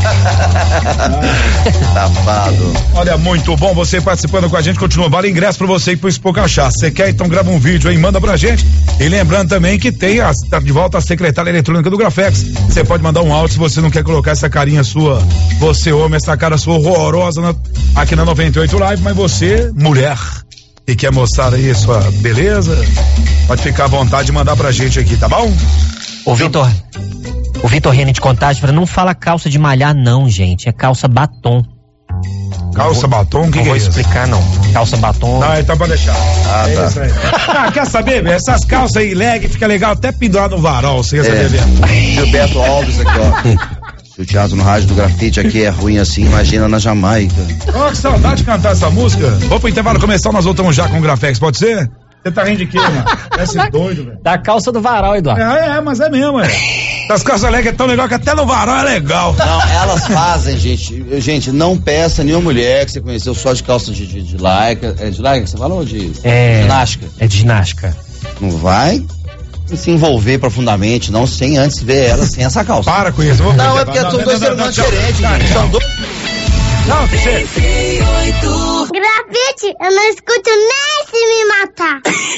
Safado. Olha, muito bom você participando com a gente. Continua, vale ingresso pra você e pro Expo Cachaça. Você quer, então grava um vídeo aí, manda pra gente. E lembrando também que tem a, tá de volta a secretária eletrônica do Grafex. Você pode mandar um áudio se você não quer colocar essa carinha sua, você homem, essa cara sua horrorosa na, aqui na noventa e oito Live, mas você, mulher, e quer mostrar aí a sua beleza, pode ficar à vontade de mandar pra gente aqui, tá bom? Ô, Vitor, o Vitor Rene de Contagem, não fala calça de malhar não, gente, é calça batom. Calça batom? O que, não que vou é isso? explicar não, calça batom. Não, então pode deixar. Ah, é tá. Isso aí. Ah, quer saber, velho? Essas calças aí, leg, fica legal até pendurado no varal, você quer é. saber mesmo? Gilberto Alves aqui, ó. Se o teatro no rádio do grafite aqui é ruim assim, imagina na Jamaica. Oh, que saudade de cantar essa música. Vamos pro intervalo comercial, nós voltamos já com o Grafex, pode ser? Você tá rindo de quê, mano? Parece doido, velho. Da calça do varal, Eduardo. É, é, mas é mesmo, é. As calças leg é tão legal que até no varal é legal. Não, elas fazem, gente. Gente, não peça nenhuma mulher que você conheceu só de calça de, de, de lycra. É de lycra que você falou? Ou de é, ginástica? É de ginástica. Não vai se envolver profundamente, não, sem antes ver ela sem essa calça. Para com isso. Não, não é porque são dois seres humanos diferentes, gente. São dois. Não, você. Grafite, eu não escuto nem se me matar.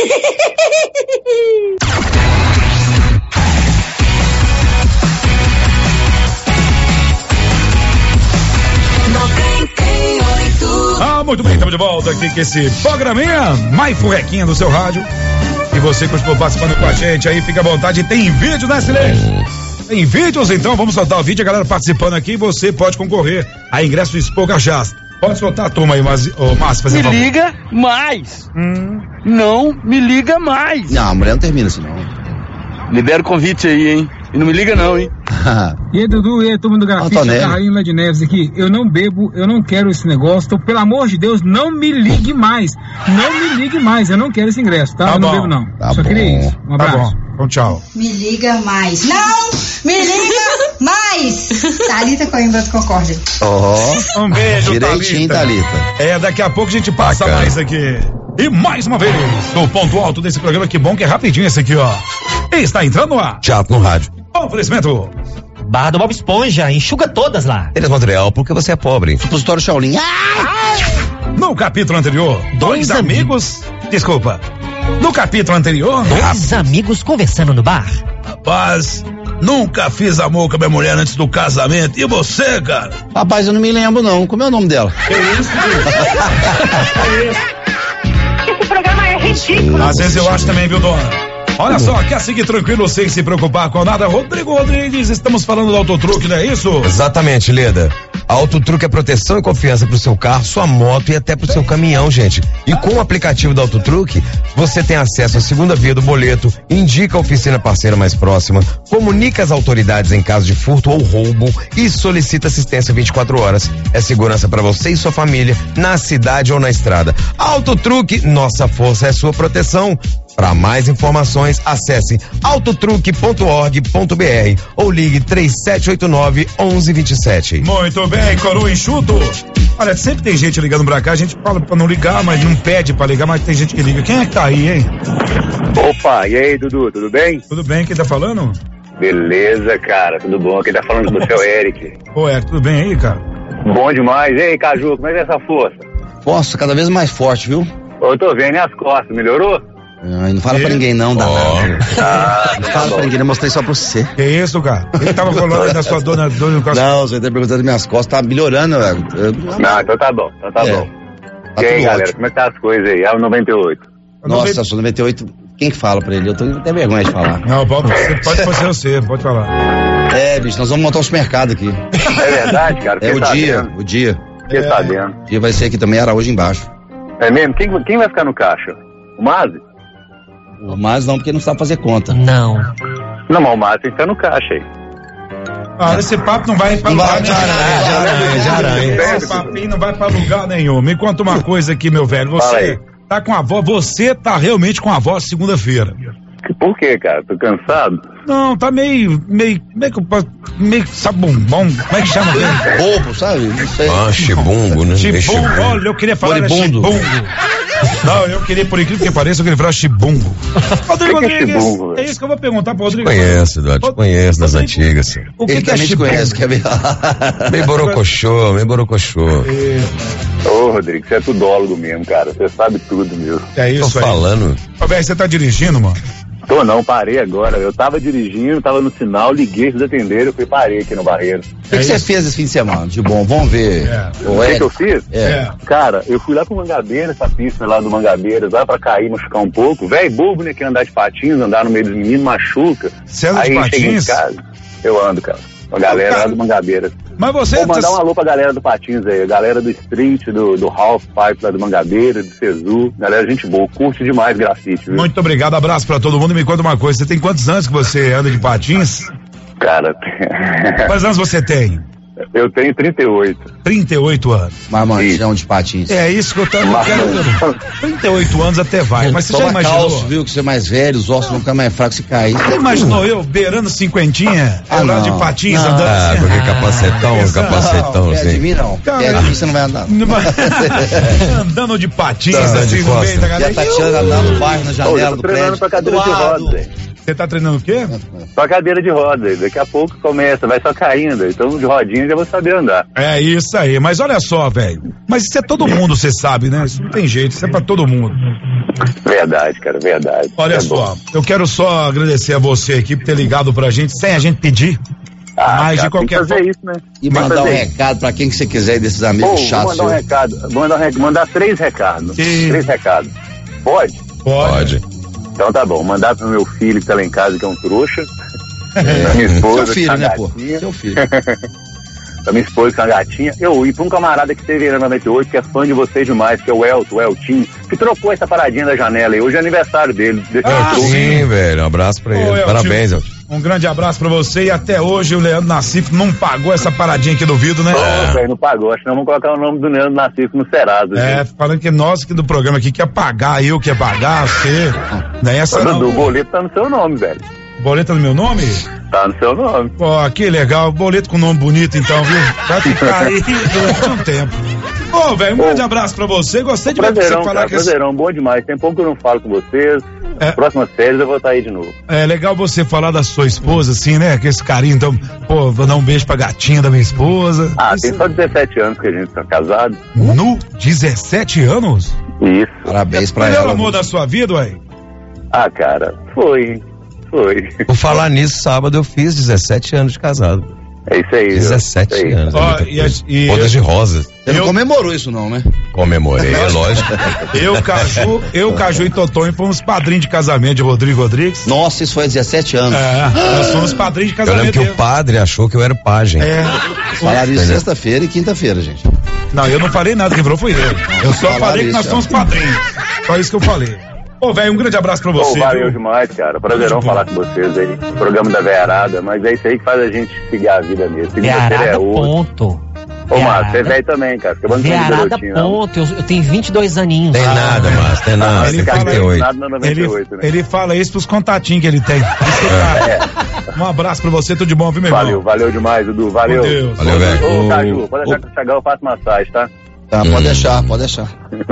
Ah, muito bem, estamos de volta aqui com esse programinha mais furrequinha do seu rádio. E você continua participando com a gente aí, fica à vontade. Tem vídeo, né, Silêncio? Tem vídeos, então vamos soltar o vídeo, a galera participando aqui, você pode concorrer a ingresso do Expo Cachaça. Pode soltar a turma aí, mas, oh, Márcio, me favor. Liga mais. Hum. Não me liga mais. Não, a mulher não termina assim, não. Libera o convite aí, hein? E não me liga não, hein? E aí, Dudu, e aí, turma do Grafite, Carlinho lá de Neves aqui. Eu não bebo, eu não quero esse negócio, então, pelo amor de Deus, não me ligue mais. Não me ligue mais, eu não quero esse ingresso, tá? tá eu não bom. bebo, não. Tá Só bom. queria isso. Um abraço. Tá bom, então tchau. Me liga mais. Não! Me liga mais! Thalita Coimbra do Concórdia. Oh, um beijo, direitinho, Thalita. Thalita. É, daqui a pouco a gente passa Bacana. mais aqui. E mais uma vez, o ponto alto desse programa, que bom que é rapidinho esse aqui, ó. E está entrando no ar. Teatro no rádio. Oferecimento. Barra do Bob Esponja, enxuga todas lá. Eles Montreal, porque você é pobre. Supositório Shaolin. No capítulo anterior, dois, dois amigos, amigos, desculpa, No capítulo anterior, dois amigos conversando no bar. Rapaz, nunca fiz amor com a minha mulher antes do casamento. E você, cara? Rapaz, eu não me lembro não. Como é o nome dela? Que isso, Esse programa é ridículo. Às vezes eu acho também, viu, dona? Olha só, quer seguir tranquilo sem se preocupar com nada? Rodrigo Rodrigues, estamos falando do Autotruque, não é isso? Exatamente, Leda. Autotruque é proteção e confiança pro seu carro, sua moto e até pro seu caminhão, gente. E com o aplicativo do Autotruque, você tem acesso à segunda via do boleto, indica a oficina parceira mais próxima, comunica as autoridades em caso de furto ou roubo e solicita assistência vinte e quatro horas. É segurança para você e sua família, na cidade ou na estrada. Autotruque, nossa força é sua proteção. Para mais informações, acesse autotruque ponto org ponto br ou ligue três sete oito nove, onze vinte e sete. Muito bem, coroa enxuto. Olha, sempre tem gente ligando pra cá, a gente fala pra não ligar, mas não pede pra ligar, mas tem gente que liga. Quem é que tá aí, hein? Opa, e aí, Dudu, tudo bem? Tudo bem, quem tá falando? Beleza, cara, tudo bom? Quem tá falando do seu Eric. Ô, Eric, tudo bem aí, cara? Bom demais. E aí, Caju, como é que é essa força? Força, cada vez mais forte, viu? Eu tô vendo, e as costas, melhorou? Ai, não fala e? pra ninguém não, dá oh. ah, Não fala tá pra ninguém, eu mostrei só pra você. Que isso, cara? Ele tava falando da sua dona, dona costas. Não, você tá perguntando das minhas costas, tá melhorando, velho. Eu... Não, então tá bom, então tá é. bom. Tá e aí, galera, ótimo. Como é que tá as coisas aí? É o noventa e oito. Nossa, eu sou noventa e oito, quem que fala pra ele? Eu tenho até vergonha de falar. Não, pode, pode fazer você, pode falar. É, bicho, nós vamos montar um supermercado aqui. É verdade, cara? É o dia, o dia. Fiquei é. sabendo. O dia vai ser aqui também, Araújo embaixo. É mesmo? Quem, quem vai ficar no caixa? O Mazi? O Mazi não, porque não sabe fazer conta. Não. Não, mas o Mazi tem que ficar no caixa aí. Ah, esse papo não vai pra não lugar nenhum. Já aranha, Esse papinho não vai pra lugar nenhum. Me conta uma coisa aqui, meu velho. Você tá com a voz, você tá realmente com a voz segunda-feira. Por quê, cara? Tô cansado? Não, tá meio, meio, meio, meio, sabe, bombom, como é que chama dele? Bobo, sabe? Não sei. Ah, chibungo, né? Chibungo, olha, eu queria falar chibungo. Não, eu queria, por incrível que pareça, eu queria falar chibungo. Rodrigo que que é, chibungo, é isso que eu vou perguntar pro Rodrigo. Conhece, Eduardo, conhece das antigas. O que, Ele que é chibungo? Conhece, quer ver? Meio borocochô, meio borocochô. É. Ô, Rodrigo, você é tudólogo mesmo, cara. Você sabe tudo mesmo. É isso Tô aí. falando. Ô, velho, você tá dirigindo, mano? Tô não, parei agora. Eu tava dirigindo, tava no sinal, liguei, eles atenderam, eu fui parei aqui no Barreiro. O que, é que você fez esse fim de semana? De bom, vamos ver. É. O que, que eu fiz? É. Cara, eu fui lá pro Mangabeira, essa pista lá do Mangabeira, lá pra cair, machucar um pouco. Velho, bobo, né, que andar de patins, andar no meio dos meninos, machuca. Você anda Aí de patins? Casa, eu ando, cara. A galera lá do Mangabeira. Mas você... Vou mandar um alô pra galera do Patins aí, a galera do Street, do, do Half Pipe lá do Mangabeira, do Cezu, galera gente boa, curte demais grafite, viu? Muito obrigado, abraço pra todo mundo. Me conta uma coisa, você tem quantos anos que você anda de patins? Cara... Quantos anos você tem? Eu tenho trinta e oito. trinta e oito anos. Marmanjão de patins. É isso que eu tô querendo. trinta e oito anos até vai, mas você Toma já imaginou? Calço, viu, que você é mais velho, os ossos vão ficar mais fracos se cair. Você imaginou eu beirando cinquentinha, ah, andando de patins, não. andando ah, assim? Porque capacetão, ah, capacetão, assim. assim. De mim não. Cara, é de mim você não vai andar. Andando de patins, tá, assim, de no meio da galera. E a Tatiana andando no bairro, na janela Ô, eu tô do treinando prédio. pra cadeira de rodas, hein? Você tá treinando o quê? Só cadeira de rodas, daqui a pouco começa, vai só caindo, então de rodinha já vou saber andar. É isso aí, mas olha só, velho, mas isso é todo mundo, você sabe, né? Isso não tem jeito, isso é pra todo mundo. Verdade, cara, verdade. Olha é só, bom. eu quero só agradecer a você aqui por ter ligado pra gente, sem a gente pedir. Ah, mas cara, de qualquer tem que fazer isso, né? E Tem mandar um fazer recado pra quem que você quiser desses amigos Pô, chatos. vou mandar um recado, vou mandar, um recado, mandar três recados. E... Três recados. Pode? Pode. Então tá bom, mandar pro meu filho que tá lá em casa, que é um trouxa. É. Minha esposa, Seu filho, que tá né, pô? gatinha. Seu filho. Da minha esposa, que é uma gatinha. Eu, e pra um camarada que teve aí na noventa e oito, que é fã de vocês demais, que é o Elton, o Eltinho, que trocou essa paradinha da janela aí. Hoje é aniversário dele. Ah, sim, velho. Um abraço pra ele. Elton, Parabéns, Elton. Um grande abraço pra você e até hoje o Leandro Nassif não pagou essa paradinha aqui do vidro, né? Ô, velho, não pagou. Acho que nós vamos colocar o nome do Leandro Nassif no Serasa. É, gente. falando que nós aqui do programa aqui quer pagar, eu quer pagar, você. Não é essa não. O boleto tá no seu nome, velho. Boleto no meu nome? Tá no seu nome. Pô, que legal. Boleto com nome bonito então, viu? Vai ficar aí durante um tempo. Ô, velho, um grande abraço pra você. Gostei de ver você falar cara, que esse... Prazerão, bom demais. Tem pouco que eu não falo com vocês. É. Próximas férias eu vou estar aí de novo. É legal você falar da sua esposa, assim, né? Com esse carinho, então, pô, vou dar um beijo pra gatinha da minha esposa. Ah, Isso... tem só dezessete anos que a gente tá casado. No dezessete anos? Isso. Parabéns pra ela. ela. O amor da sua vida, ué? Ah, cara, foi. Foi. Por falar nisso, sábado eu fiz dezessete anos de casado. É isso aí. dezessete isso aí. anos. Ó, e a- e- Bodas de rosas. Você não comemorou isso não, né? Comemorei, é lógico. Eu, Caju, eu, Caju e Totonho fomos padrinhos de casamento de Rodrigo Rodrigues. Nossa, isso foi há dezessete anos. É, nós fomos padrinhos de Eu casamento. lembro que o dele. padre achou que eu era o pajem. É. Falaram isso Entendeu? sexta-feira e quinta-feira, gente. Não, eu não falei nada, quem falou foi ele. Eu só Falaram falei que isso, nós ó. somos padrinhos. Só isso que eu falei. Ô, velho, um grande abraço pra Pô, você. valeu viu? demais, cara. Prazerão falar com vocês aí. Programa da Veiarada, mas é isso aí que faz a gente seguir a vida mesmo. Segunda-feira é Veiarada, hoje. ponto. Ô, Márcio, você é velho também, cara. Fica bancando de Veiarada, garotinho, não. ponto. Eu, eu tenho vinte e dois aninhos. Tem nada, Márcio, tem nada. Ele Tem fala- trinta e oito. Nada no noventa e oito, Ele, né? ele fala isso pros contatinhos que ele tem. É. Um abraço pra você, tudo de bom, viu, meu irmão? Valeu, valeu demais, Dudu. Valeu. Com Deus. Valeu, velho. Ô, Ô, Caju, pode deixar ô. que eu chegar, eu faço massagem, tá? Tá, Hum. pode deixar, pode deixar.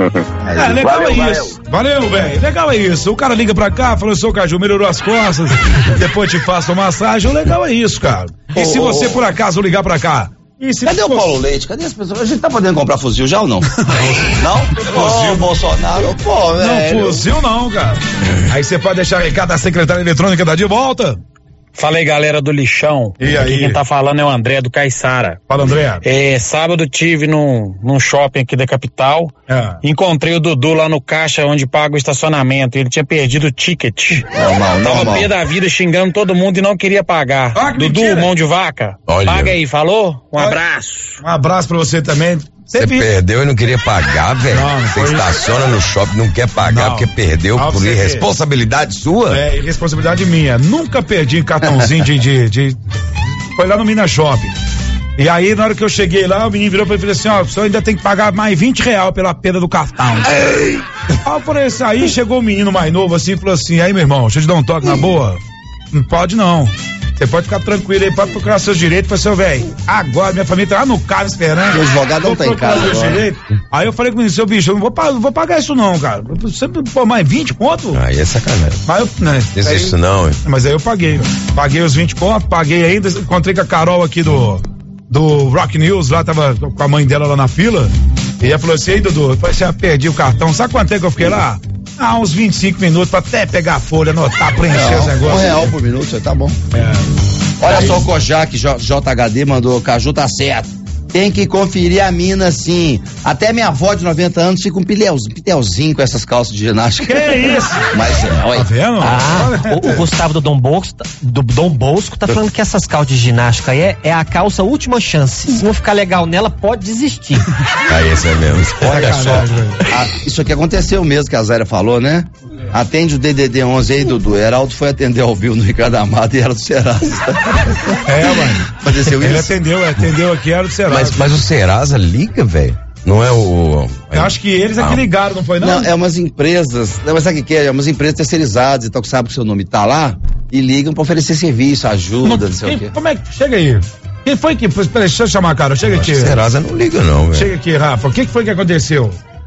É, legal Valeu, é valeu. isso. Valeu, velho. Legal é isso. O cara liga pra cá, fala, eu sou o Caju, melhorou as costas, depois te faço uma massagem. O legal é isso, cara. E Ô, se ô, você, ô. por acaso, ligar pra cá? E se Cadê o fosse- Paulo Leite? Cadê as pessoas? A gente tá podendo comprar fuzil já ou não? Não? Fuzil, Bolsonaro, pô, velho. Não, fuzil não, cara. Aí você pode deixar recado da secretária eletrônica da de volta. Fala aí, galera do lixão. E aí? Aqui quem tá falando é o André do Caiçara. Fala, André. É, sábado tive num, num shopping aqui da capital. É. Encontrei o Dudu lá no caixa onde paga o estacionamento. Ele tinha perdido o ticket. Normal, Tava normal. pé da vida xingando todo mundo e não queria pagar. Ah, que Dudu, mentira. mão de vaca. Olha. Paga aí, falou? Um Olha. abraço. Um abraço pra você também. Você viu? perdeu e não queria pagar, velho? Não, não Você foi isso. estaciona no shopping, não quer pagar Não. porque perdeu Não, por você- irresponsabilidade sua? É, responsabilidade minha. Nunca perdi cartãozinho de, de, de- Foi lá no Minas Shopping. E aí, na hora que eu cheguei lá, o menino virou pra mim e falou assim: ó, o senhor ainda tem que pagar mais vinte reais pela perda do cartão. Aí eu falei assim, aí chegou o menino mais novo assim e falou assim: aí, meu irmão, deixa eu te dar um toque na boa. Não pode não. Você pode ficar tranquilo aí, pode procurar seus direitos. Falei, seu velho, agora minha família tá lá no carro esperando. O advogado não Vou tá em procurar casa meus agora. direitos. Aí eu falei com o menino, seu bicho, eu não vou, pa- não vou pagar isso não, cara. Você pô, mais vinte conto? Aí é sacanagem. Mas eu, né, Não existe isso não, hein? mas aí eu paguei. Paguei os vinte contos, paguei ainda. Encontrei com a Carol aqui do, do Rock News, lá tava com a mãe dela lá na fila. E ela falou assim: ei, Dudu, eu falei assim, ah, perdi o cartão. Sabe quanto tempo que eu fiquei lá? Ah, uns vinte e cinco minutos pra até pegar a folha, anotar, preencher os Não, um negócios. real por minuto, você tá bom. Olha só o Kojak J- JHD mandou, Caju tá certo. Tem que conferir a mina sim. Até minha avó de noventa anos fica um pileuzinho, pitelzinho com essas calças de ginástica. Que isso? Mas é, olha. Tá vendo? Ah, o, o Gustavo do Dom Bosco, do Dom Bosco tá falando que essas calças de ginástica aí é, é a calça última chance. Se não ficar legal nela, pode desistir. Aí esse é mesmo. Olha só, ah, isso aqui aconteceu mesmo que a Zélia falou, né? Atende o D D D onze aí, Dudu. Heraldo foi atender ao vivo no Ricardo Amado e era do Serasa. É, mano. Aconteceu Ele isso? atendeu, atendeu aqui, era do Serasa. Mas, mas o Serasa liga, velho? Não é o... Eu acho que eles é que Ah. ligaram, não foi não? Não, é umas empresas, não, mas sabe o que que é? É umas empresas terceirizadas, então que sabe que seu nome tá lá e ligam pra oferecer serviço, ajuda, não sei Quem- o quê. Como é que. Chega aí. Quem foi que. Peraí, deixa eu chamar a cara. Chega Acho aqui. que Serasa não liga não, velho. Chega aqui, Rafa. O que, que foi que aconteceu?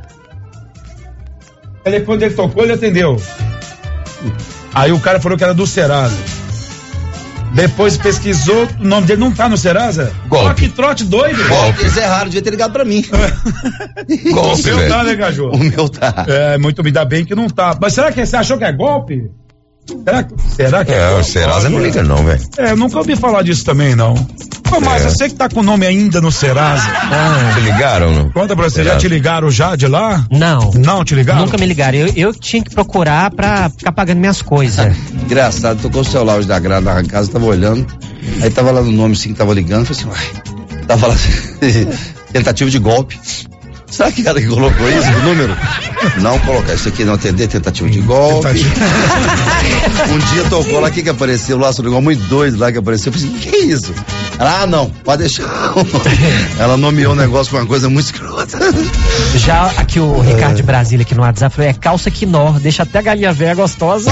O telefone dele tocou, ele atendeu. Aí o cara falou que era do Serasa. Depois pesquisou, o nome dele não tá no Serasa? Golpe. Ó, que trote doido. Golpe. Eles erraram, devia ter ligado pra mim. O seu tá, né, Caju? O meu tá. É, muito me dá bem que não tá. Mas será que você achou que é golpe? Será que, será que É, o golpe? Serasa não liga não, velho. É, eu nunca ouvi falar disso também, não. Ô, mas É. você que tá com o nome ainda no Serasa. Te ligaram? Não? Conta pra você, já Serasa. te ligaram já de lá? Não. Não te ligaram? Nunca me ligaram. Eu, eu tinha que procurar pra ficar pagando minhas coisas. Engraçado, tocou o celular hoje da grada na casa, tava olhando, aí tava lá no nome assim que tava ligando, falei assim, uai, tava lá assim, tentativa de golpe. Será que cara que colocou isso, o número? Não colocar, isso aqui não atender, tentativa de golpe. Um dia tocou lá, o que que apareceu lá, um negócio muito doido lá que apareceu, eu falei assim, que é isso? Ela, ah não, pode deixar. Ela nomeou o negócio com uma coisa muito escrota. Já aqui o Ricardo de Brasília aqui no WhatsApp falou, é calça quinó, deixa até a galinha velha gostosa.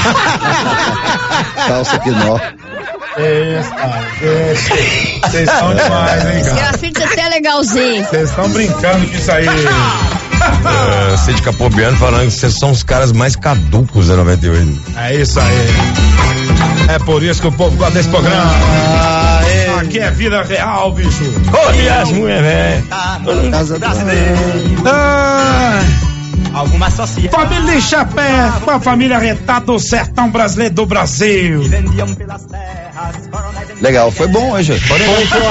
Calça que nó. Vocês estão demais, hein, cara? Grafite até legalzinho. Vocês estão brincando com isso aí. É, você de Capobiano falando que vocês são os caras mais caducos da noventa e oito. É isso aí. É por isso que o povo gosta desse programa. Aqui é vida real, bicho. Olha as mulheres, velho. Ah, Algumas Família Chapé, com a família retada do sertão brasileiro do Brasil. Legal, foi bom hoje. Foi, foi, foi.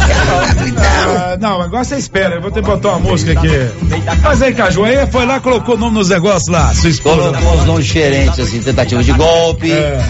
Ah, não, agora você espera, eu vou ter que botar uma música aqui. Mas aí, Caju, aí foi lá, colocou o nome nos negócios lá, sua esposa. Colocou os nomes diferentes, assim, tentativa de golpe, é.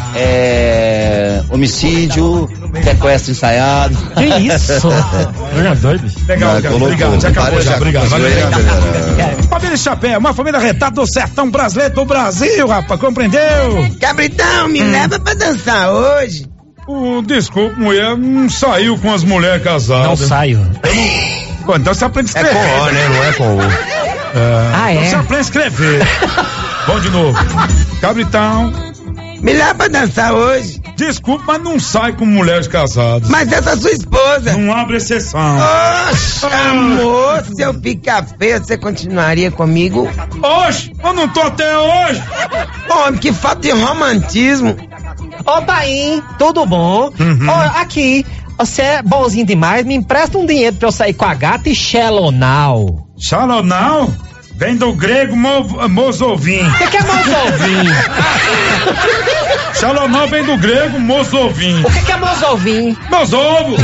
É, homicídio, sequestro ensaiado. Que isso? Não é doido? Legal, cara, obrigado, já acabou já, obrigado. Valeu, família Chapé, uma família retada do sertão brasileiro do Brasil, rapaz, compreendeu? Cabritão, me hum. leva pra dançar hoje. Uh, desculpa, mulher, não saiu com as mulheres casadas. Não saio. Pô, então você aprende a escrever. É com O, né? Não é com O. É. Ah, então é? você aprende a escrever. Bom de novo. Cabritão. Me leva pra dançar hoje. Desculpa, mas não sai com mulheres casadas. Mas essa é sua esposa. Não abre exceção. Oxe, ah. amor, se eu ficar feio, você continuaria comigo? Oxe, eu não tô até hoje. Homem, que falta de romantismo. Ô, pai, tudo bom? Uhum. Ó, aqui, você é bonzinho demais, me empresta um dinheiro pra eu sair com a gata e Shalonau. Shalonau? Vem do grego mo, mozovim. O que, que é mozovim? Shalonau vem do grego mozovim. O que, que é mozovim? Meus ovos.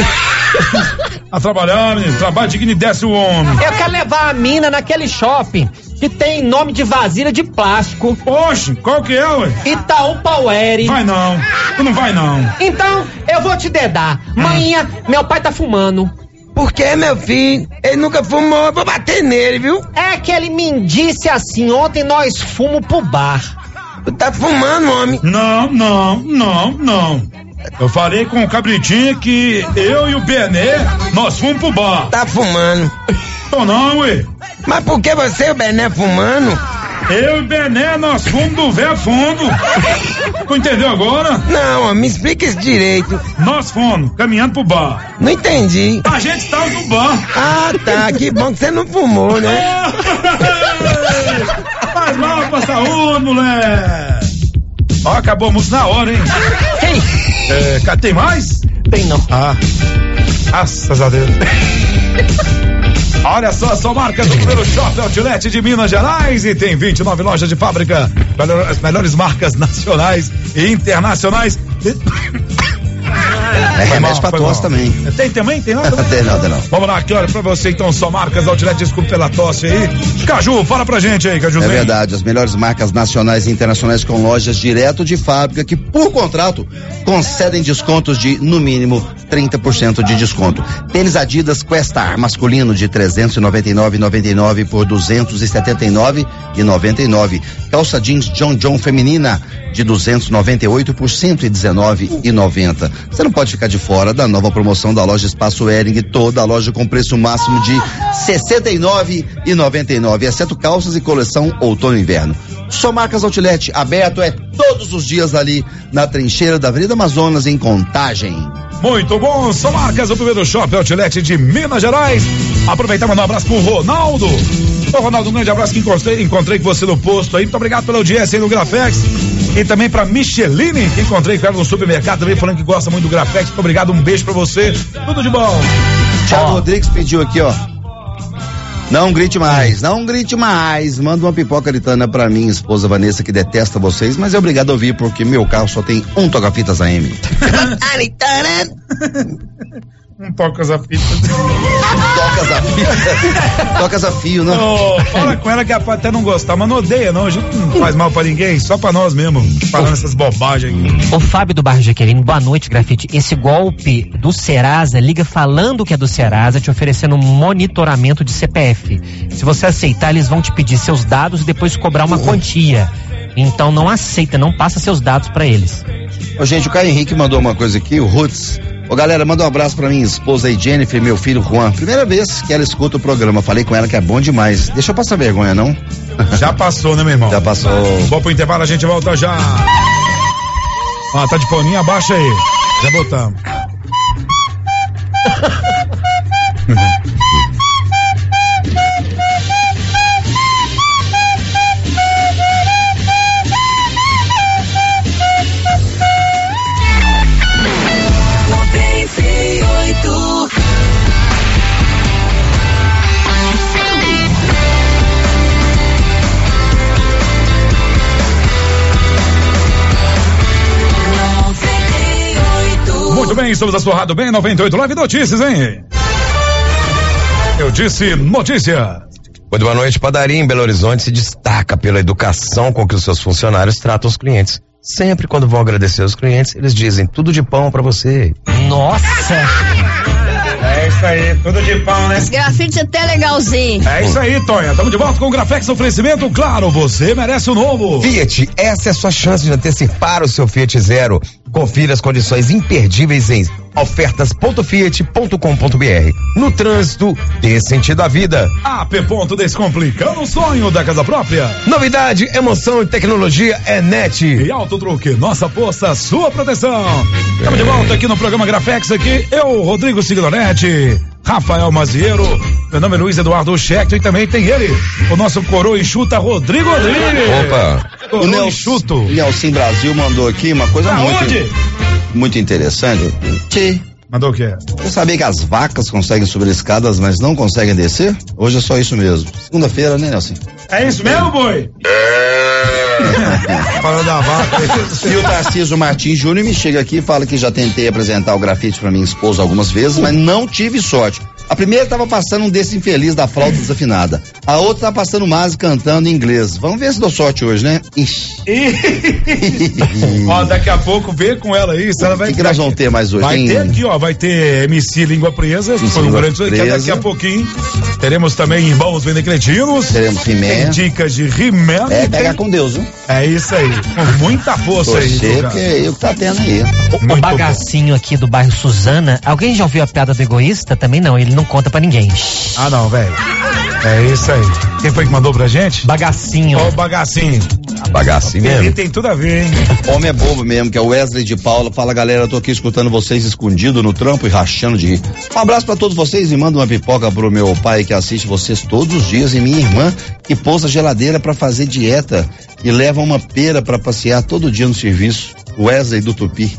A trabalhar, menino, trabalho digno e desce o homem. Eu quero levar a mina naquele shopping que tem nome de vasilha de plástico. Oxe, qual que é, ué? Itaú Power. Vai não, tu não vai não. Então, eu vou te dedar. Hum. Manhã, meu pai tá fumando. Por que, meu filho? Ele nunca fumou, eu vou bater nele, viu? É que ele me disse assim, ontem nós fomos pro bar. Tu tá fumando, homem? Não, não, não, não. Eu falei com o Cabritinho que eu e o Bené, nós fomos pro bar. Tá fumando. Tô não, ué. Mas por que você e o Bené fumando? Eu e o Bené, nós fomos do véio fundo. Tu entendeu agora? Não, me explica isso direito. Nós fomos, caminhando pro bar. Não entendi. A gente tava no bar. Ah, tá, que bom que você não fumou, né? Faz mal pra saúde, moleque. Ó, acabou a música na hora, hein? Quem? É, tem mais? Tem não. Ah, graças a Deus. Olha só, são marcas do primeiro Shopping Outlet de Minas Gerais e tem vinte e nove lojas de fábrica, as melhores marcas nacionais e internacionais. É remédio pra tosse também. Tem também? Tem nada? Tem não, tem não. Vamos lá, aqui, olha pra você então, só marcas Outlet, desculpa pela tosse aí. Caju, fala pra gente aí, Caju. É verdade, as melhores marcas nacionais e internacionais com lojas direto de fábrica que, por contrato, concedem descontos de, no mínimo, trinta por cento de desconto. Tênis Adidas Questar masculino de trezentos e noventa e nove reais e noventa e nove centavos por duzentos e setenta e nove reais e noventa e nove centavos. Calça jeans John John feminina de duzentos e noventa e oito reais por cento e dezenove reais e noventa centavos. Você não pode ficar de fora da nova promoção da loja Espaço Hering, toda a loja com preço máximo de sessenta e nove reais e noventa e nove centavos, exceto calças e coleção outono e inverno. Só Marcas Outlet, aberto é todos os dias ali na trincheira da Avenida Amazonas, em Contagem. Muito bom, são marcas do primeiro Shopping Outlet de Minas Gerais. Aproveitar e mandar um abraço pro Ronaldo. Ô Ronaldo, um grande abraço que encontrei, encontrei com você no posto aí. Muito obrigado pela audiência aí no Grafex. E também pra Micheline, que encontrei com ela no supermercado também, falando que gosta muito do Grafex. Muito obrigado, um beijo pra você. Tudo de bom. Thiago Rodrigues pediu aqui, ó. Não grite mais, não grite mais. Manda uma pipoca aritana pra minha esposa Vanessa, que detesta vocês, mas é obrigado a ouvir porque meu carro só tem um toca-fitas A M. Aritana. Um tocas a fita. Tocas a fita. Tocas a fio, não. Oh, fala com ela que pode até não gostar, mas não odeia, não. A gente não faz mal pra ninguém, só pra nós mesmo. Falando oh. essas bobagens aí. Ô Fábio do Bairro Jaqueline, boa noite, Grafite. Esse golpe do Serasa, liga falando que é do Serasa, te oferecendo um monitoramento de C P F. Se você aceitar, eles vão te pedir seus dados e depois cobrar uma quantia. Então não aceita, não passa seus dados pra eles. Ô, gente, o Caio Henrique mandou uma coisa aqui, o Roots. Ô galera, manda um abraço pra minha esposa aí, Jennifer, meu filho Juan. Primeira vez que ela escuta o programa, falei com ela que é bom demais. Deixa eu passar vergonha, não? Já passou, né, meu irmão? Já passou. Vou pro intervalo, a gente volta já. Ah, tá de foninha, abaixa aí. Já voltamos. bem, estamos na sua Rádio Bem noventa e oito Live Notícias, hein? Eu disse notícia. Muito boa noite. Padaria em Belo Horizonte se destaca pela educação com que os seus funcionários tratam os clientes. Sempre quando vão agradecer os clientes, eles dizem tudo de pão pra você. Nossa! É isso aí, tudo de pão, né? Esse grafite é até legalzinho. É isso aí, Tonha. Tamo de volta com o Grafex oferecimento. Claro, você merece o novo. Fiat, essa é a sua chance de antecipar o seu Fiat Zero. Confira as condições imperdíveis em ofertas ponto fiat ponto com ponto br. No trânsito, dê sentido à vida. A P Ponto descomplicando o sonho da casa própria. Novidade, emoção e tecnologia é Net. E Auto Truque, nossa força, sua proteção. Estamos de volta aqui no programa Grafex aqui. Eu, Rodrigo Signoretti, Rafael Mazieiro, meu nome é Luiz Eduardo Schechter e também tem ele, o nosso coroa e chuta, Rodrigo Rodrigues. Opa. Coroa o Nelson, e chuto. O Nelson Brasil mandou aqui uma coisa pra muito, onde? muito interessante. Tchê. Mandou o quê? Você sabia que as vacas conseguem subir escadas, mas não conseguem descer? Hoje é só isso mesmo. Segunda-feira, né, Nelson? É isso mesmo, boi? Falando da vaca. E o Tarcísio Martins Júnior me chega aqui e fala que já tentei apresentar o grafite pra minha esposa algumas vezes, mas não tive sorte. A primeira tava passando um desse infeliz da flauta desafinada. A outra tá passando mais cantando em inglês. Vamos ver se dou sorte hoje, né? Ixi. Ó, daqui a pouco vê com ela aí. Ela vai o que, que nós vamos ter mais hoje? Vai Tem... ter aqui, ó. Vai ter M C Língua Presa. M C Foi um Língua grande que daqui a pouquinho. Teremos também Irmãos Vendecretinos. Teremos Rimé. Tem dicas de Rimé. É, pega com Deus, viu? É isso aí. Com muita força. Torcer, aí. Porque é eu que tá tendo aí. O, o bagacinho bom. Aqui do bairro Suzana. Alguém já ouviu a piada do egoísta? Também não. Ele não conta pra ninguém. Ah, não, velho. É isso aí. Quem foi que mandou pra gente? Bagacinho. Ó, o bagacinho. Bagacinho mesmo. Ele tem tudo a ver, hein? Homem é bobo mesmo, que é o Wesley de Paula. Fala, galera, eu tô aqui escutando vocês escondido no trampo e rachando de rir. Um abraço pra todos vocês e manda uma pipoca pro meu pai que assiste vocês todos os dias e minha irmã que pousa geladeira pra fazer dieta e leva uma pera pra passear todo dia no serviço. Wesley do Tupi.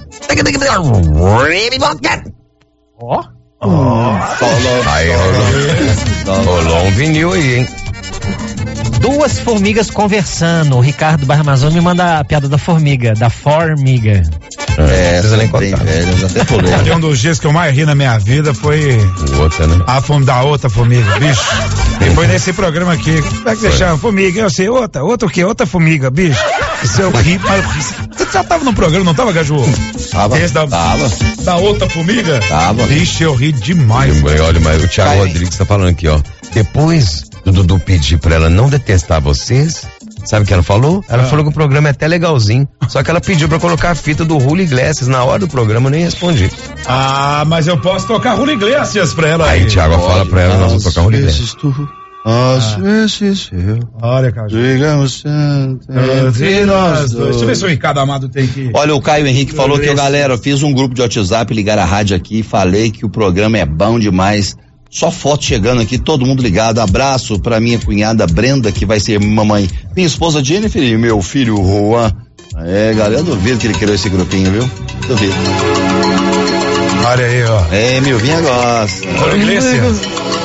Ó. Oh. Oh. Aí rolou, rolou um vinil aí, hein? Duas formigas conversando. O Ricardo Barra Amazônia me manda a piada da formiga, da formiga. É, precisa nem contar. Velho, eu já até pulei. Um dos dias que eu mais ri na minha vida foi outra, né? a fome da outra formiga, bicho. E foi nesse programa aqui. Como é que você chama? Formiga. Eu sei, outra. Outra o quê? Outra formiga, bicho. Isso eu ri, mas você já tava no programa, não tava, Gaju? Tava. Esse da, tava. Da outra formiga? Tava. Bicho, eu ri demais. Olha, mas o Thiago Rodrigues tá falando aqui, ó. Depois do Dudu pedir pra ela não detestar vocês, sabe o que ela falou? Ela ah. falou que o programa é até legalzinho, só que ela pediu pra colocar a fita do Julio Iglesias na hora do programa, eu nem respondi. Ah, mas eu posso tocar Julio Iglesias pra ela. Aí, aí. Thiago, Pode, fala pra ela, nós vamos tocar Julio Iglesias. Às vezes eu. Olha, cara. Digamos entre nós dois. Deixa eu ver se o Ricardo Amado tem que. Olha, o Caio Henrique falou que, galera, eu fiz um grupo de WhatsApp, ligaram a rádio aqui e falei que o programa é bom demais. Só foto chegando aqui, todo mundo ligado. Abraço pra minha cunhada Brenda, que vai ser mamãe. Minha esposa Jennifer e meu filho Juan. É, galera, eu duvido que ele criou esse grupinho, viu? Duvido. Olha aí, ó. É, meu vinha gosta. Olha, Iglesias.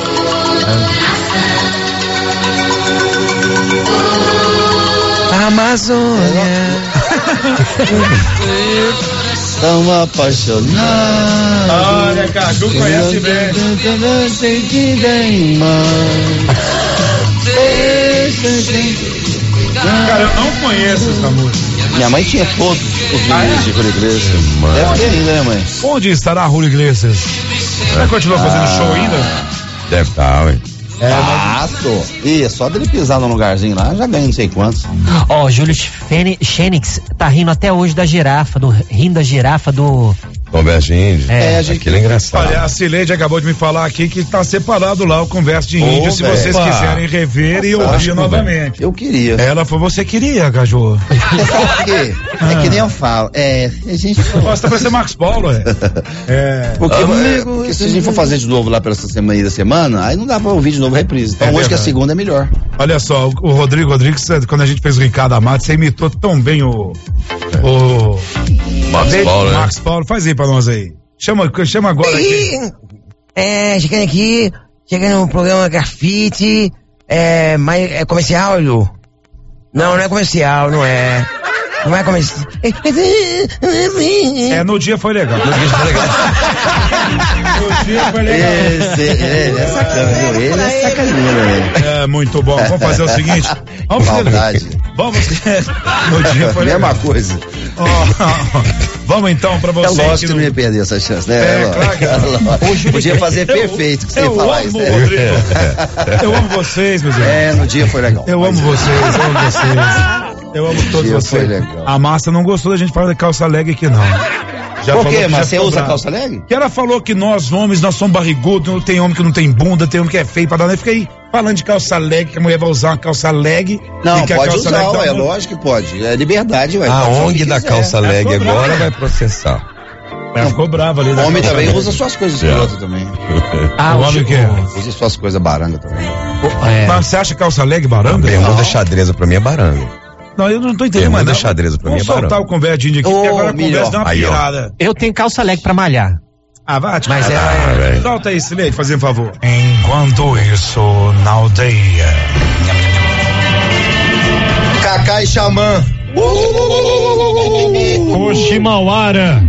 Amazônia. Tão apaixonado. Olha, Caju conhece bem. Cara, eu não conheço essa música. Minha mãe tinha todos os vinhos ah, é? de Julio Iglesias. Deve ter ainda, né, mãe? Onde estará Julio Iglesias? Você continua fazendo ah, show ainda? Deve estar, ué. É, Fato. E só dele pisar num lugarzinho lá, já ganha não sei quantos. Ó, oh, Júlio Fênix tá rindo até hoje da girafa, do rindo da girafa do... Conversa de índio. É, é a gente... Aquilo é engraçado. Olha, a Cileide acabou de me falar aqui que tá separado lá o Conversa de Índio, oh, se véio. vocês Opa. quiserem rever e ouvir novamente. Eu queria. Ela falou, você queria, Gaju? Você sabe por quê? Ah. É que nem eu falo. É, a gente... Você tá parecendo Marcos Paulo, é. é. Porque, ah, porque se a gente for fazer de novo lá pela semana da semana, aí não dá pra ouvir de novo a reprise. Então é hoje verdade. que a segunda é melhor. Olha só, o, o Rodrigo Rodrigues, quando a gente fez o Ricardo Amado, você imitou tão bem o... É. O... Marcos Paulo, né? Marcos Paulo, faz aí pra nós aí. Chama, chama agora aqui. É, chegando aqui, chegando no programa Grafite, é, mais, é comercial, Lu? Não, não é comercial, não é. Não é como isso. É, no dia foi legal. No dia foi legal. No dia foi legal. Esse, ele é sacana, viu? Ele é sacaninha, né? É, muito bom. Vamos fazer o seguinte. Vamos Maldade. Vamos. No dia foi legal. Mesma coisa. Oh, oh, oh. Vamos então pra você. É lógico que não ia perder essa chance, né? É, é claro que é hoje podia fazer perfeito que você ia falar isso. Eu amo vocês, meus irmãos. É, no dia foi legal. Eu amo vocês, eu amo vocês. Eu amo todos vocês. A Márcia não gostou da gente falar de calça leg aqui, não. Já Por quê? Mas você usa bravo. Calça leg? Que ela falou que nós homens, nós somos barrigudos, tem homem que não tem bunda, tem homem que é feio pra dar, né? Fica aí falando de calça leg, que a mulher vai usar uma calça leg. Não, que pode a usar, ué, é lógico que pode. É liberdade, ué. A O N G da calça leg é agora brava. Vai processar. Ela ficou brava ali. O homem também leg. Usa suas coisas é. Outro também. Ah, o homem que é? Usa suas coisas baranga também. É. Mas você acha calça leg baranga? Bermuda xadreza pra mim é baranga. Não, eu não tô entendendo mais. Bermuda xadreza pra Vamos mim é baranga. Vamos soltar o conversa de índia aqui, porque agora a conversa dá uma aí, pirada. Eu tenho calça leg pra malhar. Ah, vai, mas ah, é, é. Solta aí, Silei, fazendo um favor. Enquanto isso, na aldeia. Cacá e Xamã. Oximauara.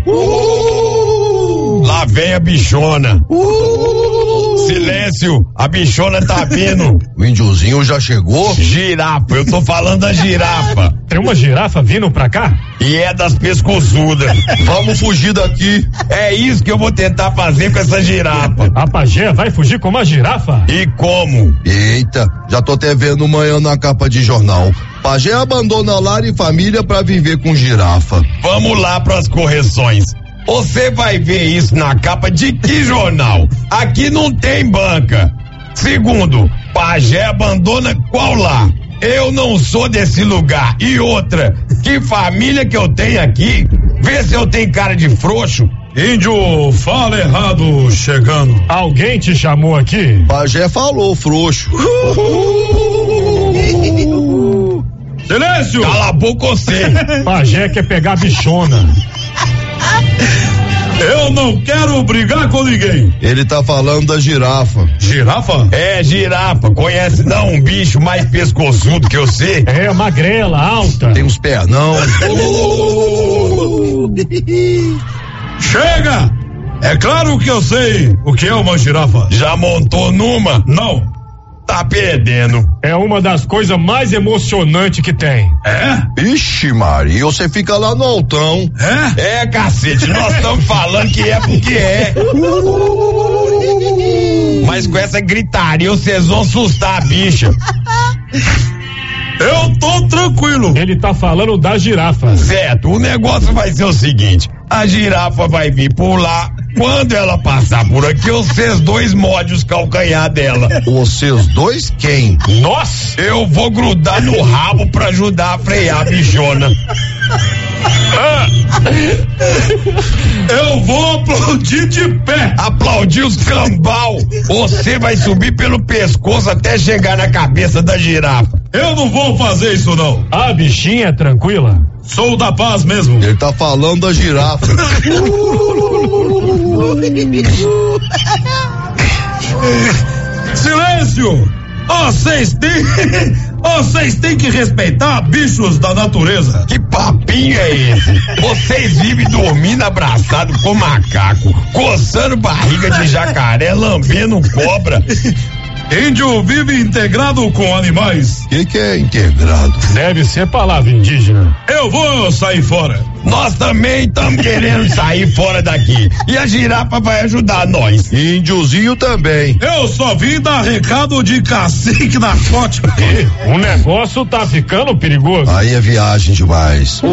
Lá vem a bichona. Silêncio, a bichona tá vindo. O índiozinho já chegou? Girafa, eu tô falando da girafa. Tem uma girafa vindo pra cá? E é das pescoçudas. Vamos fugir daqui. É isso que eu vou tentar fazer com essa girafa. A pajé vai fugir com uma girafa? E como? Eita, já tô até vendo manhã na capa de jornal. Pajé abandona lar e família pra viver com girafa. Vamos lá pras correções. Você vai ver isso na capa de que jornal? Aqui não tem banca. Segundo, pajé abandona qual lar? Eu não sou desse lugar. E outra, que família que eu tenho aqui? Vê se eu tenho cara de frouxo. Índio, fala errado chegando. Alguém te chamou aqui? Pajé falou, frouxo. Silêncio! Cala a boca você. Pajé quer pegar a bichona. Eu não quero brigar com ninguém. Ele tá falando da girafa. Girafa? É, girafa. Conhece não um bicho mais pescoçudo que eu sei? É, magrela, alta. Tem uns pernão. Chega! É claro que eu sei o que é uma girafa. Já montou numa? Não. Tá perdendo. É uma das coisas mais emocionantes que tem. É? Ixi, Maria, você fica lá no altão. É? É, cacete, nós estamos falando que é porque é. Mas com essa gritaria vocês vão assustar a bicha. Eu tô tranquilo. Ele tá falando da girafa. Certo, o negócio vai ser o seguinte: a girafa vai vir por lá. Quando ela passar por aqui, vocês dois modem os calcanhar dela. Vocês dois quem? Nós? Eu vou grudar no rabo pra ajudar a frear a bichona. Ah. Eu vou aplaudir de pé. Aplaudir os cambal. Você vai subir pelo pescoço até chegar na cabeça da girafa. Eu não vou fazer isso não. A bichinha é tranquila? Sou da paz mesmo. Ele tá falando da girafa. Silêncio! Vocês têm, vocês têm que respeitar bichos da natureza. Que papinho é esse? Vocês vivem dormindo abraçado com macaco, coçando barriga de jacaré, lambendo cobra. Índio vive integrado com animais. O que, que é integrado? Deve ser palavra indígena. Eu vou sair fora. Nós também estamos querendo sair fora daqui. E a girafa vai ajudar nós. Índiozinho também. Eu só vim dar recado de cacique narcótico. O negócio tá ficando perigoso. Aí é viagem demais.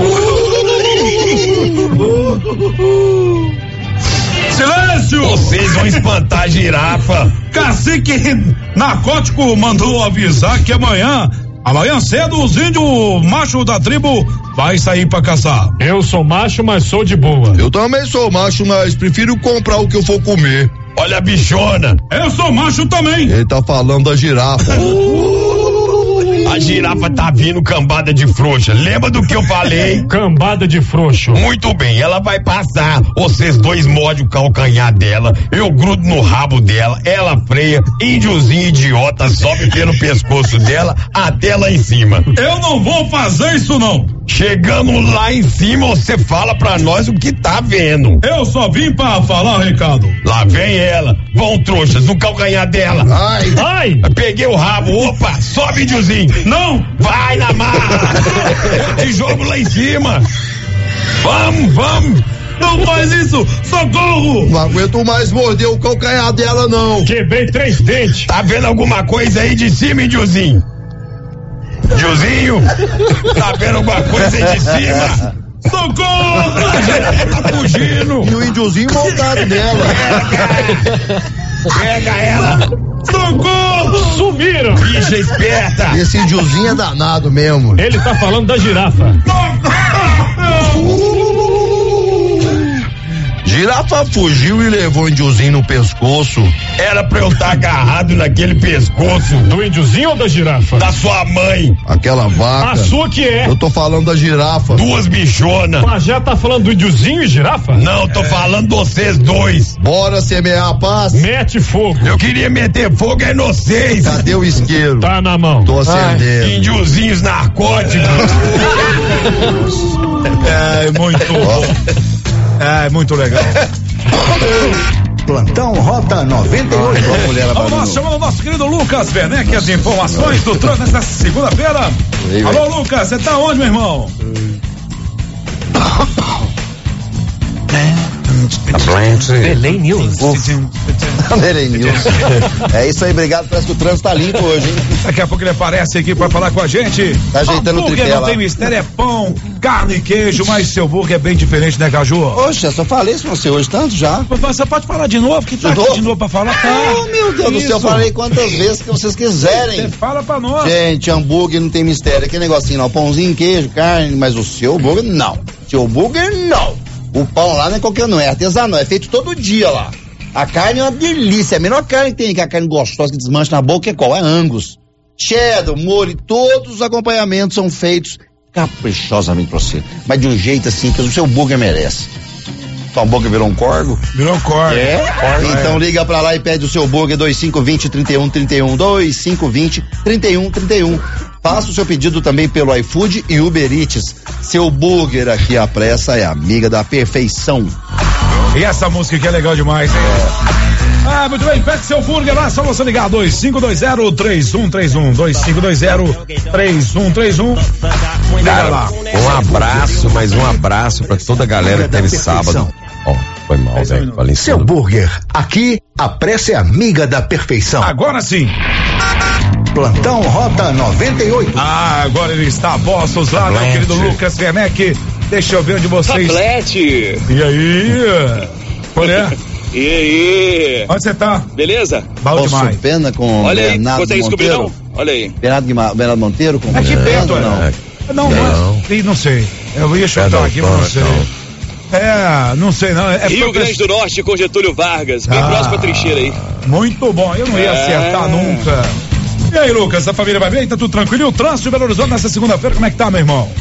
Silêncio! Vocês vão espantar a girafa. Cacique narcótico mandou avisar que amanhã, amanhã cedo, os índios macho da tribo vai sair pra caçar. Eu sou macho, mas sou de boa. Eu também sou macho, mas prefiro comprar o que eu for comer. Olha a bichona. Eu sou macho também. Ele tá falando da girafa. A girafa tá vindo cambada de frouxa. Lembra do que eu falei? Cambada de frouxo. Muito bem, ela vai passar. Vocês dois modem o calcanhar dela. Eu grudo no rabo dela. Ela freia. Índiozinho idiota sobe pelo pescoço dela até lá em cima. Eu não vou fazer isso não. Chegando lá em cima, você fala pra nós o que tá vendo. Eu só vim pra falar, Ricardo. Lá vem ela. Vão, trouxas, no calcanhar dela. Ai. Ai. Peguei o rabo. Opa, sobe, videozinho. Não. Vai na marra. Eu te jogo lá em cima. Vamos, vamos. Não faz isso! Socorro! Não aguento mais morder o calcanhar dela, não. Quebrei três dentes. Tá vendo alguma coisa aí de cima, Indiozinho? Indiozinho? Tá vendo alguma coisa aí de cima? Socorro! Tá fugindo. E o índiozinho montado nela. Pega ela. Socorro! Sumiram! Bicha esperta. Esse índiozinho é danado mesmo. Ele tá falando da girafa. Girafa fugiu e levou o índiozinho no pescoço. Era pra eu estar agarrado naquele pescoço. Do índiozinho ou da girafa? Da sua mãe. Aquela vaca. A sua que é. Eu tô falando da girafa. Duas bichonas. Mas já tá falando do índiozinho e girafa? Não, tô é. falando de vocês dois. Bora semear a paz? Mete fogo. Eu queria meter fogo é vocês. Cadê o isqueiro? Tá na mão. Tô acendendo. Índiozinhos narcóticos. É, muito bom. É, muito legal. Plantão Rota noventa e oito. Vamos lá, chamando o nosso querido Lucas Werneck, as informações do trânsito nesta segunda-feira. Alô, Lucas, você tá onde, meu irmão? Belém News. Belém News. É isso aí, obrigado. Parece que o trânsito tá limpo hoje, hein? Daqui a pouco ele aparece aqui pra falar com a gente. Tá ajeitando o tripé não lá. tem mistério, é pão, carne e queijo, mas seu hambúrguer é bem diferente, né, Caju? Oxe, eu só falei isso com você hoje tanto já. Você pode falar de novo, que tá de aqui novo? de novo pra falar, tá? Oh, meu Deus do céu, eu falei quantas vezes que vocês quiserem. Você fala pra nós. Gente, hambúrguer não tem mistério, aquele negocinho lá, pãozinho, queijo, carne, mas o seu hambúrguer não. Seu hambúrguer não. O pão lá não é qualquer não, é artesanal, é feito todo dia lá. A carne é uma delícia, a melhor carne que tem, que é a carne gostosa que desmancha na boca é qual? É Angus. Cheddar, molho, todos os acompanhamentos são feitos caprichosamente pra você, mas de um jeito assim que o seu hambúrguer merece. Sua hambúrguer virou um corgo? Virou um corgo. É? Corgo, então é. Liga pra lá e pede o seu hambúrguer dois cinco dois zero, três um três um, dois cinco dois zero, três um três um. Faça o seu pedido também pelo iFood e Uber Eats. Seu burger aqui à pressa é amiga da perfeição. E essa música que é legal demais, hein? É. Ah, muito bem, pede seu burger lá, só você ligar dois cinco dois zero, três um três um, dois cinco dois zero, três um três um. Liga lá. Um abraço, mais um abraço pra toda a galera que teve sábado. Ó, oh, foi mal, velho. Falei Seu burger, aqui a pressa é amiga da perfeição. Agora sim. Plantão Rota noventa e oito. Ah, agora ele está a postos lá, meu querido Lucas Werneck. Deixa eu ver onde vocês. Tablete. E aí? Olha. E aí? Onde você tá? Beleza? Bom demais. Pena com Olha aí, Bernardo consegue descobrir não? Olha aí. Bernardo, Guima, Bernardo Monteiro com aqui perto, não? Não, não, não, mas, não sei. Eu ia chutar aqui, mas não sei. É, não sei não. É Rio Grande do Norte com Getúlio Vargas, bem ah, próximo à trincheira aí. Muito bom, eu não ia é... acertar nunca. E aí, Lucas, a família vai bem? Tá tudo tranquilo? E o trânsito de Belo Horizonte nessa segunda-feira, como é que tá, meu irmão?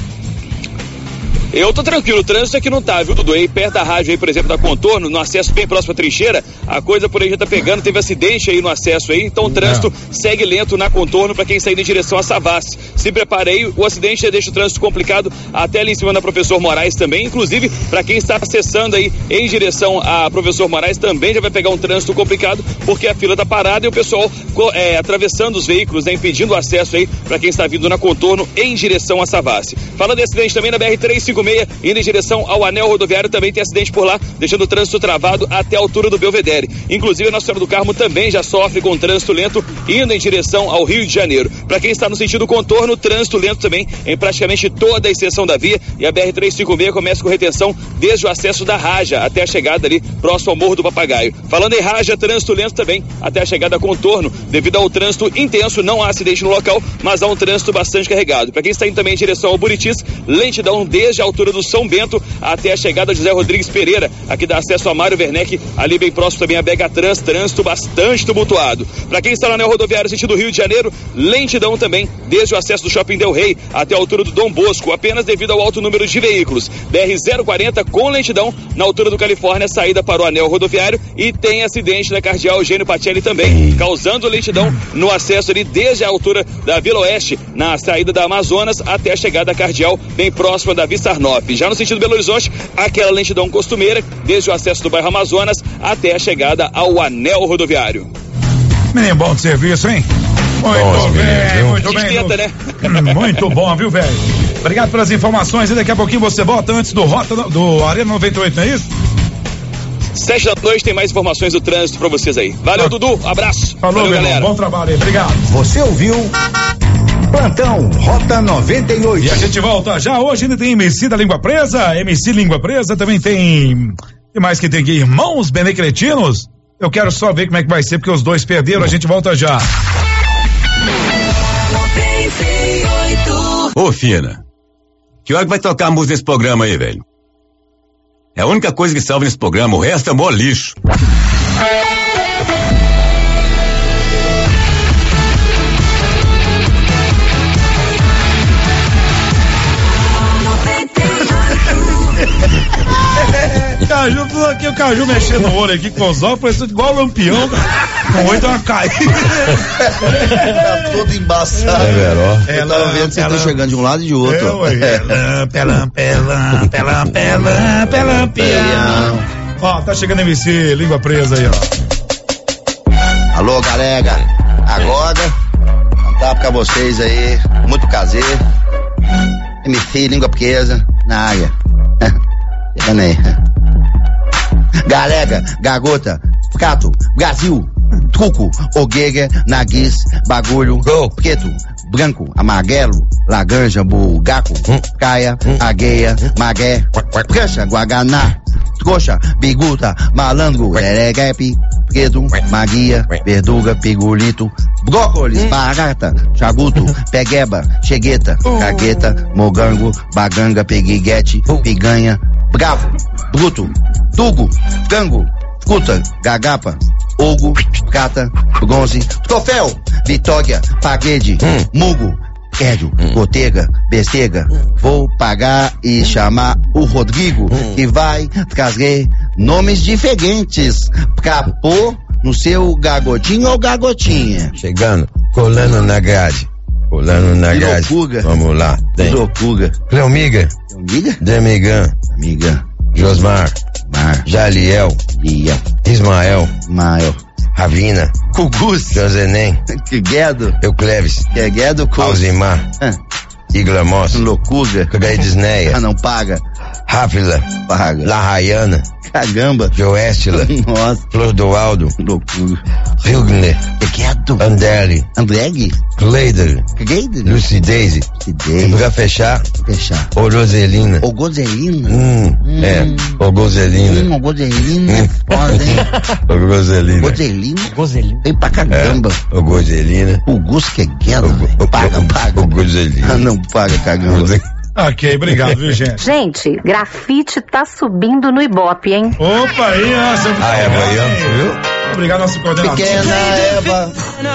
Eu tô tranquilo, o trânsito aqui não tá, viu, Dudu? Aí perto da rádio aí, por exemplo, da Contorno, no acesso bem próximo à trincheira, a coisa por aí já tá pegando, teve acidente aí no acesso aí, então o trânsito é. segue lento na Contorno pra quem sair em direção a Savassi. Se prepare aí, o acidente já deixa o trânsito complicado até ali em cima da Professor Moraes também, inclusive pra quem está acessando aí em direção a Professor Moraes também já vai pegar um trânsito complicado, porque a fila tá parada e o pessoal é, atravessando os veículos, né, impedindo o acesso aí pra quem está vindo na Contorno em direção a Savassi. Falando de acidente também na B R trezentos e cinquenta e seis, indo em direção ao anel rodoviário, também tem acidente por lá, deixando o trânsito travado até a altura do Belvedere. Inclusive a Nossa Senhora do Carmo também já sofre com trânsito lento, indo em direção ao Rio de Janeiro. Para quem está no sentido Contorno, trânsito lento também em praticamente toda a extensão da via, e a B R trezentos e cinquenta e seis começa com retenção desde o acesso da Raja até a chegada ali próximo ao Morro do Papagaio. Falando em Raja, trânsito lento também até a chegada a Contorno, devido ao trânsito intenso, não há acidente no local, mas há um trânsito bastante carregado. Para quem está indo também em direção ao Buritis, lentidão desde a altura do São Bento até a chegada de José Rodrigues Pereira. Aqui dá acesso a Mário Werneck, ali bem próximo também a Bega Trans, trânsito bastante tumultuado. Para quem está no anel rodoviário sentido Rio de Janeiro, lentidão também, desde o acesso do Shopping Del Rey até a altura do Dom Bosco, apenas devido ao alto número de veículos. B R zero quarenta com lentidão na altura do Califórnia, saída para o anel rodoviário, e tem acidente na Cardeal Eugênio Pacelli também, causando lentidão no acesso ali desde a altura da Vila Oeste, na saída da Amazonas até a chegada da Cardeal, bem próxima da Vista Arnop. Já no sentido Belo Horizonte, aquela lentidão costumeira, desde o acesso do bairro Amazonas até a chegada ao anel rodoviário. Menino bom de serviço, hein? Muito Nossa, bem, menino, muito bem. Esquenta, né? Muito bom, viu, velho? Obrigado pelas informações e daqui a pouquinho você volta antes do Rota do Arena noventa e oito, não é isso? Sete da noite tem mais informações do trânsito pra vocês aí. Valeu, ah. Dudu, abraço. Falou, valeu, meu galera. Irmão, bom trabalho aí, obrigado. Você ouviu Plantão Rota noventa e oito. E a gente volta já. Hoje ainda tem M C da Língua Presa, M C Língua Presa, também tem. O que mais que tem aqui? Irmãos Benecretinos. Eu quero só ver como é que vai ser, porque os dois perderam. A gente volta já. Ô, Fina, que hora que vai tocar a música nesse programa aí, velho? É a única coisa que salva nesse programa, o resto é mó lixo. Caju, aqui o Caju mexendo no olho aqui com os olhos, parecendo igual o Lampião, com o olho deu uma caída. Tá todo embaçado. É, Veró. Eu tava vendo você tá chegando de um lado e de outro. É, ué. Pelam, pelam, pelam, pelam, pelam, pelam. Ó, tá chegando M C Língua Presa aí, ó. Alô, galera. Agora, cantar pra vocês aí, muito caseiro. M C Língua Presa na área. Chegando aí. Galega, Gagota, Cato, Brasil, Truco, Oguega, Naguis, Bagulho, Preto, Branco, Amarelo, Laganja, Bulgaco, Caia, Agueia, Magué, Cancha, Guaganá, Trouxa, Biguta, Malandro, Ereguepe, Preto, Maguia, Verduga, Pigulito, Brócolis, Barata, Chaguto, Pegueba, Chegueta, Cagueta, Mogango, Baganga, Peguiguete, Piganha, Bravo, Bruto, Tugo, Gango, Escuta, Gagapa, Ogo, Cata, Bronze, Troféu, Vitória, Paguede, hum. Mugo, Kédio, hum. Gotega, Bestega. Vou pagar e chamar o Rodrigo, hum. que vai trazer nomes diferentes pra pôr no seu gagotinho ou gagotinha. Chegando, colando na grade. Colando na grade. Vamos lá. Pirocuga. Cleomiga. Cleomiga? Demigan. Amiga. Josmar. Mar. Jaliel. Lia. Ismael. Mael. Ravina. Cugus. Josenem. Guedo. Eucleves. Que Guedo. Alzimar. Ah. Iglamos. Loucuga. Cagaidisneia. Ah, não paga. Ráfila. Paga. La Rayana. Cagamba. Joéstila. Nossa. Flor do Aldo. Loucuga. Hilgner. Guedo. Andeli. Andreg. Cleider. Cleider. Lucideise. Lucideise. Pra fechar. Fechar. Oroselina. Ogozelina. Hum, hum. É. Ogozelina. Hum, Ogozelina. Hum. Foda, hein? Ogozelina. Ogozelina. Ogozelina. Vem pra caramba. É. Ogozelina. O Gus que é guedo. Paga, paga. Ogozelina. Ah, não paga, cagamba. Ok, obrigado, viu, gente? Gente, grafite tá subindo no Ibope, hein? Opa, aí, nossa. Ah, é baiano, viu? Obrigado, nosso coordenador. Pequena Eva.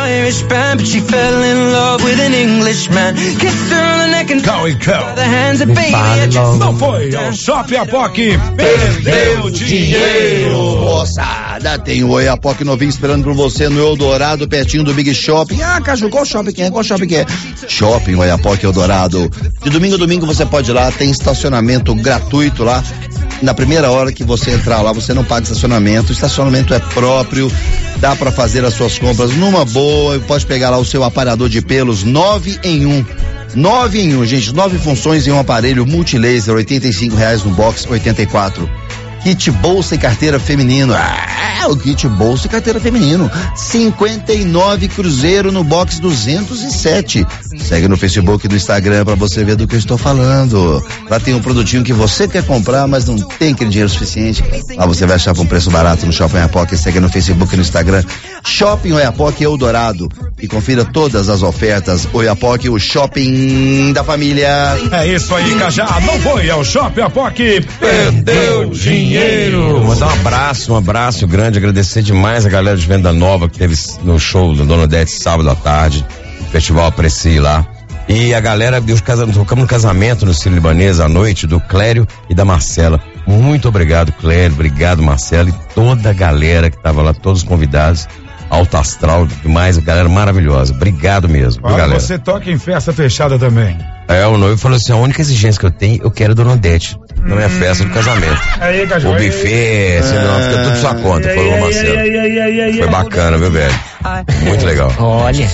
Cal e Cal. Não foi ao Shopping Apoc, perdeu dinheiro. Moçada, tem o Oiapoque novinho esperando por você no Eldorado, pertinho do Big Shopping. Ah, Caju, qual shopping que é? Qual shopping que é? Shopping Oiapoque Eldorado. De domingo a domingo você pode ir lá, tem estacionamento gratuito lá. Na primeira hora que você entrar lá, você não paga estacionamento. O estacionamento é próprio, dá pra fazer as suas compras numa boa. Pode pegar lá o seu aparador de pelos, nove em um. Nove em um, gente, nove funções em um aparelho multilaser, oitenta e cinco reais no box, oitenta e quatro. Kit bolsa e carteira feminino. Ah, o kit bolsa e carteira feminino. cinquenta e nove cruzeiro no box duzentos e sete. Segue no Facebook e no Instagram pra você ver do que eu estou falando. Lá tem um produtinho que você quer comprar, mas não tem aquele dinheiro suficiente. Lá você vai achar com preço barato no Shopping Apoc. Segue no Facebook e no Instagram. Shopping Oiapoque Eldorado. E confira todas as ofertas. Oiapoque, o shopping da família. É isso aí, Cajá. Não foi ao Shopping Oiapoque, perdeu dinheiro. Vou mandar um abraço, um abraço grande, agradecer demais a galera de Venda Nova que teve no show do Dona Odete sábado à tarde, no Festival Aprecie lá. E a galera, tocamos no casamento no Ciro Libanês à noite, do Clério e da Marcela. Muito obrigado, Clério, obrigado, Marcela, e toda a galera que tava lá, todos os convidados. Alto astral, demais, a galera maravilhosa. Obrigado mesmo, viu, galera? Você toca em festa fechada também. É, o noivo falou assim, a única exigência que eu tenho, eu quero Dona Odete, na minha hum. festa do casamento. Aí, Caju, o buffet, assim, não, fica tudo sua conta, falou o Marcelo. Foi bacana, viu, velho? Muito legal. Olha,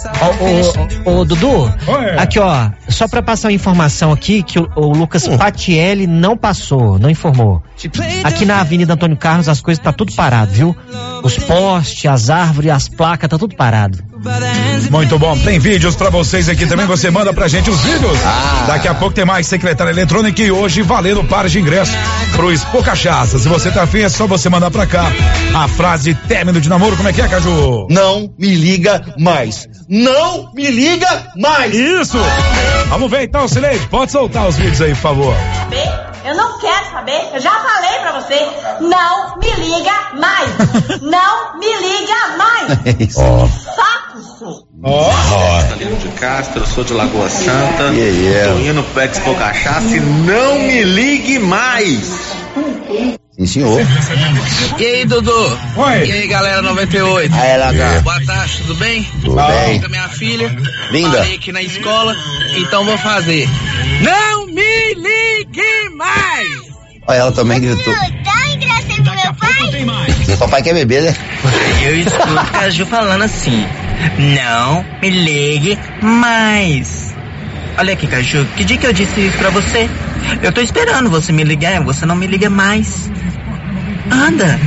ô, ô, ô, Dudu, aqui ó, só pra passar uma informação aqui, que o, o Lucas hum. Patielli não passou, não informou. Aqui na Avenida Antônio Carlos as coisas tá tudo parado, viu? Os postes, as árvores, as placas, tá tudo parado. Muito bom, tem vídeos pra vocês aqui também, você manda pra gente os vídeos. Ah. Daqui a pouco tem mais secretária eletrônica e hoje valendo pares de ingresso pro Expo Cachaça. Se você tá afim, é só você mandar pra cá a frase término de namoro. Como é que é, Caju? Não me liga mais. Não me liga mais. Isso. Vamos ver então, Silêncio. Pode soltar os vídeos aí, por favor. Eu não quero saber. Eu já falei pra você. Não me liga mais. Não me liga mais. Ó. Saco. Ó. Danilo de Castro, eu sou de Lagoa Santa. Yeah, yeah. Tô indo pro Expo Cachaça e não me ligue mais. Sim, senhor. E aí, Dudu? Oi. E aí, galera noventa e oito? Aí, L H. Boa tarde, tudo bem? Tudo bem. Com a minha filha. Linda. Parei aqui na escola, então vou fazer. Não me ligue mais! Olha, ela também gritou. Dá ingresso pro meu pai? Seu papai quer beber, né? Eu escuto o Caju falando assim. Não me ligue mais. Olha aqui, Caju, que dia que eu disse isso pra você? Eu tô esperando você me ligar, você não me liga mais. Anda.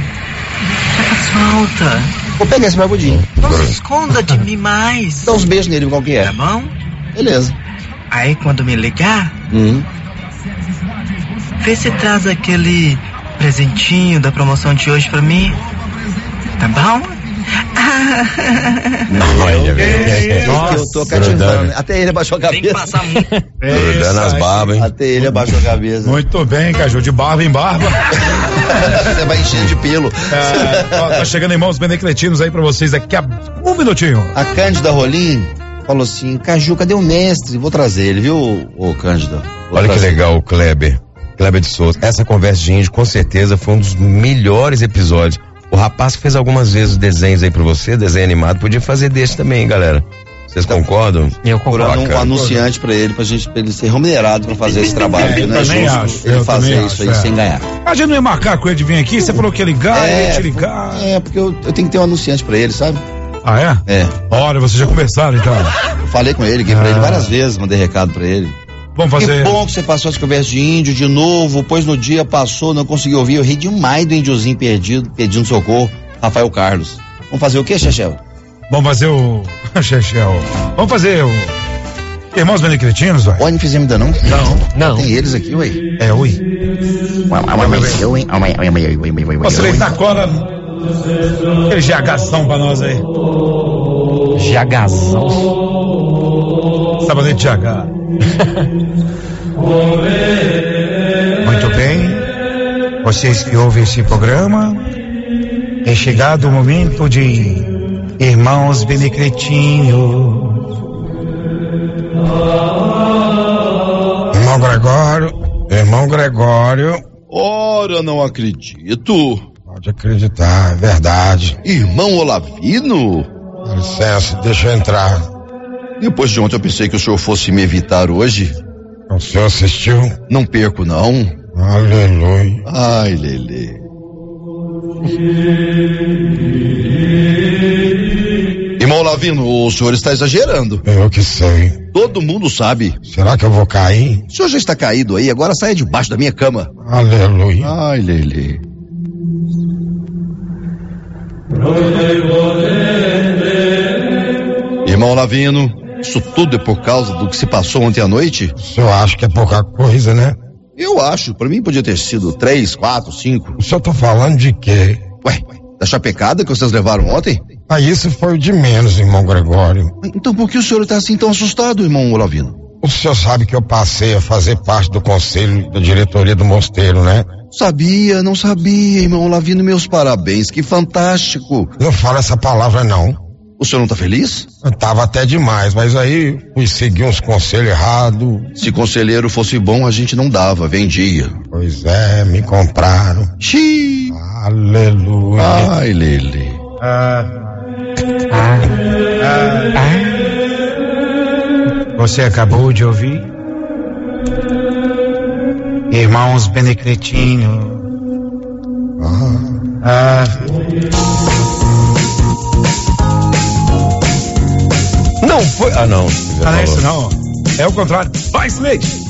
Já solta. Vou pegar esse barbudinho. Não se esconda de mim mais. Dá uns beijos nele, qual que é? Tá bom? Beleza. Aí quando me ligar, Uhum. vê se traz aquele presentinho da promoção de hoje pra mim. Tá bom? Olha, velho. Eu tô cativando. Até ele abaixou a cabeça. Tem que passar muito. Grudando as barbas, hein? Até ele abaixou a cabeça. Muito bem, Caju, de barba em barba. Você vai enchendo de pelo. É, ó, tá chegando em mãos benecletinos aí pra vocês daqui a um minutinho. A Cândida Rolim falou assim, Caju, cadê o mestre? Vou trazer ele, viu, ô Cândida? Vou Olha trazer. que legal, o Kleber. Kleber de Souza. Essa conversa de índio, com certeza, foi um dos melhores episódios. O rapaz que fez algumas vezes desenhos aí pra você, desenho animado, podia fazer desse também, hein, galera? Vocês concordam? Eu Procurando um anunciante pra ele, pra gente, pra ele ser remunerado pra fazer esse trabalho. Eu não é também justo acho, ele eu fazer também isso acho, aí é. sem ganhar. A gente não ia marcar com ele de vir aqui, você falou que ia ligar, É, ia te ligar. É, porque eu, eu tenho que ter um anunciante pra ele, sabe? Ah, é? É. Olha, vocês já conversaram então. Eu falei com ele, liguei pra Ah. ele várias vezes, mandei recado pra ele. Vamos fazer. Que bom que você passou as conversas de índio de novo, pois no dia passou, não consegui ouvir, eu ri demais do índiozinho perdido, pedindo socorro, Rafael Carlos. Vamos fazer o quê, Chechel? Vamos fazer o. Chechel. Vamos fazer o. Irmãos Benecretinos, vai? Olha, não fizemos ainda não? Não. Não. Tem eles aqui, ué. É, ui. Você vem na cola. Aquele GHzão pra nós aí. GHzão. Sabonete G H. Muito bem. Vocês que ouvem esse programa, é chegado o momento de Irmãos Benecretinos. Irmão Gregório, irmão Gregório. Ora, não acredito. Pode acreditar, é verdade. Irmão Olavino? Dá licença, deixa eu entrar. Depois de ontem eu pensei que o senhor fosse me evitar hoje. O senhor assistiu? Não perco, não. Aleluia. Ai, Lelê. Irmão Olavino, o senhor está exagerando. Eu que sei. Todo mundo sabe. Será que eu vou cair? O senhor já está caído aí, agora saia debaixo da minha cama. Aleluia. Ai, Lelê. Irmão Olavino, isso tudo é por causa do que se passou ontem à noite? O senhor acha que é pouca coisa, né? Eu acho, pra mim podia ter sido três, quatro, cinco. O senhor tá falando de quê? Ué, da chapecada que vocês levaram ontem? Ah, isso foi o de menos, irmão Gregório. Então por que o senhor está assim tão assustado, irmão Olavino? O senhor sabe que eu passei a fazer parte do conselho da diretoria do mosteiro, né? Sabia, não sabia, irmão Olavino, meus parabéns, que fantástico. Não fala essa palavra não. O senhor não tá feliz? Eu tava até demais, mas aí fui seguir uns conselhos errados. Se conselheiro fosse bom, a gente não dava, vendia. Pois é, me compraram. Xiii. Aleluia. Ai, Lele. Ah, ah, ah, ah. Você acabou de ouvir? Irmãos Benecretino. Ah. Ah. Não foi. Ah, não. Não é isso, não. É o contrário. Vai, Slade!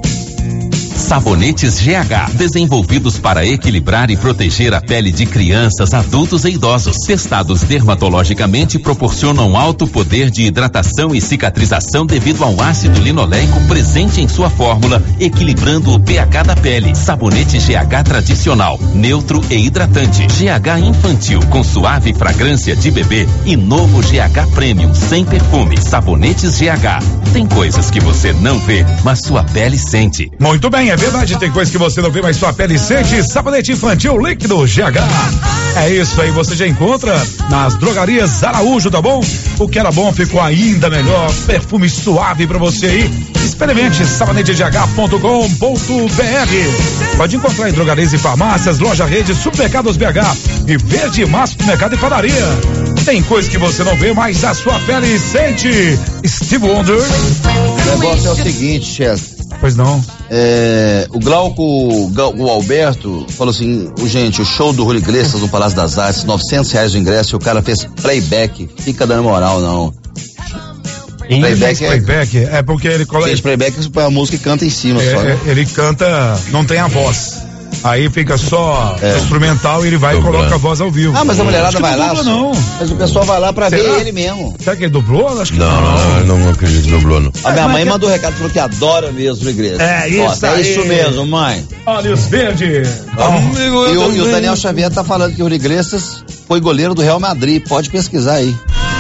Sabonetes G H, desenvolvidos para equilibrar e proteger a pele de crianças, adultos e idosos. Testados dermatologicamente, proporcionam alto poder de hidratação e cicatrização devido ao ácido linoleico presente em sua fórmula, equilibrando o pH da pele. Sabonete G H tradicional, neutro e hidratante. G H infantil, com suave fragrância de bebê. E novo G H Premium, sem perfume. Sabonetes G H. Tem coisas que você não vê, mas sua pele sente. Muito bem, é verdade, tem coisa que você não vê, mas sua pele sente. Sabonete infantil líquido G H. É isso aí, você já encontra nas drogarias Araújo, tá bom? O que era bom ficou ainda melhor. Perfume suave pra você aí. Experimente sabonete g h ponto com ponto b r. Pode encontrar em drogarias e farmácias, loja rede, supermercados B H e Verde Mar Supermercado e Padaria. Tem coisa que você não vê, mas a sua pele sente. Steve Wonder. O negócio é o seguinte, Chester. Pois não. É, o Glauco, o Alberto, falou assim: gente, o show do Rui Iglesias no Palácio das Artes, novecentos reais o ingresso, e o cara fez playback. Fica dando moral, não. Playback é, playback é porque ele coloca. Fez playback, você põe a música e canta em cima. É, só, né? Ele canta, não tem a voz. Aí fica só é. instrumental e ele vai Dobrando. e coloca a voz ao vivo. Ah, mas a mulherada vai lá? Dubla, não. Mas o pessoal vai lá pra Será? ver ele mesmo. Será que ele dublou? Acho que não. Não, não, não acredito que dublou, não. A minha mãe mandou um recado, falou que adora mesmo a igreja. É isso Nossa, aí. É isso mesmo, mãe. Olha os verdes. Oh. E, o, e o Daniel Xavier tá falando que o Iglesias foi goleiro do Real Madrid. Pode pesquisar aí.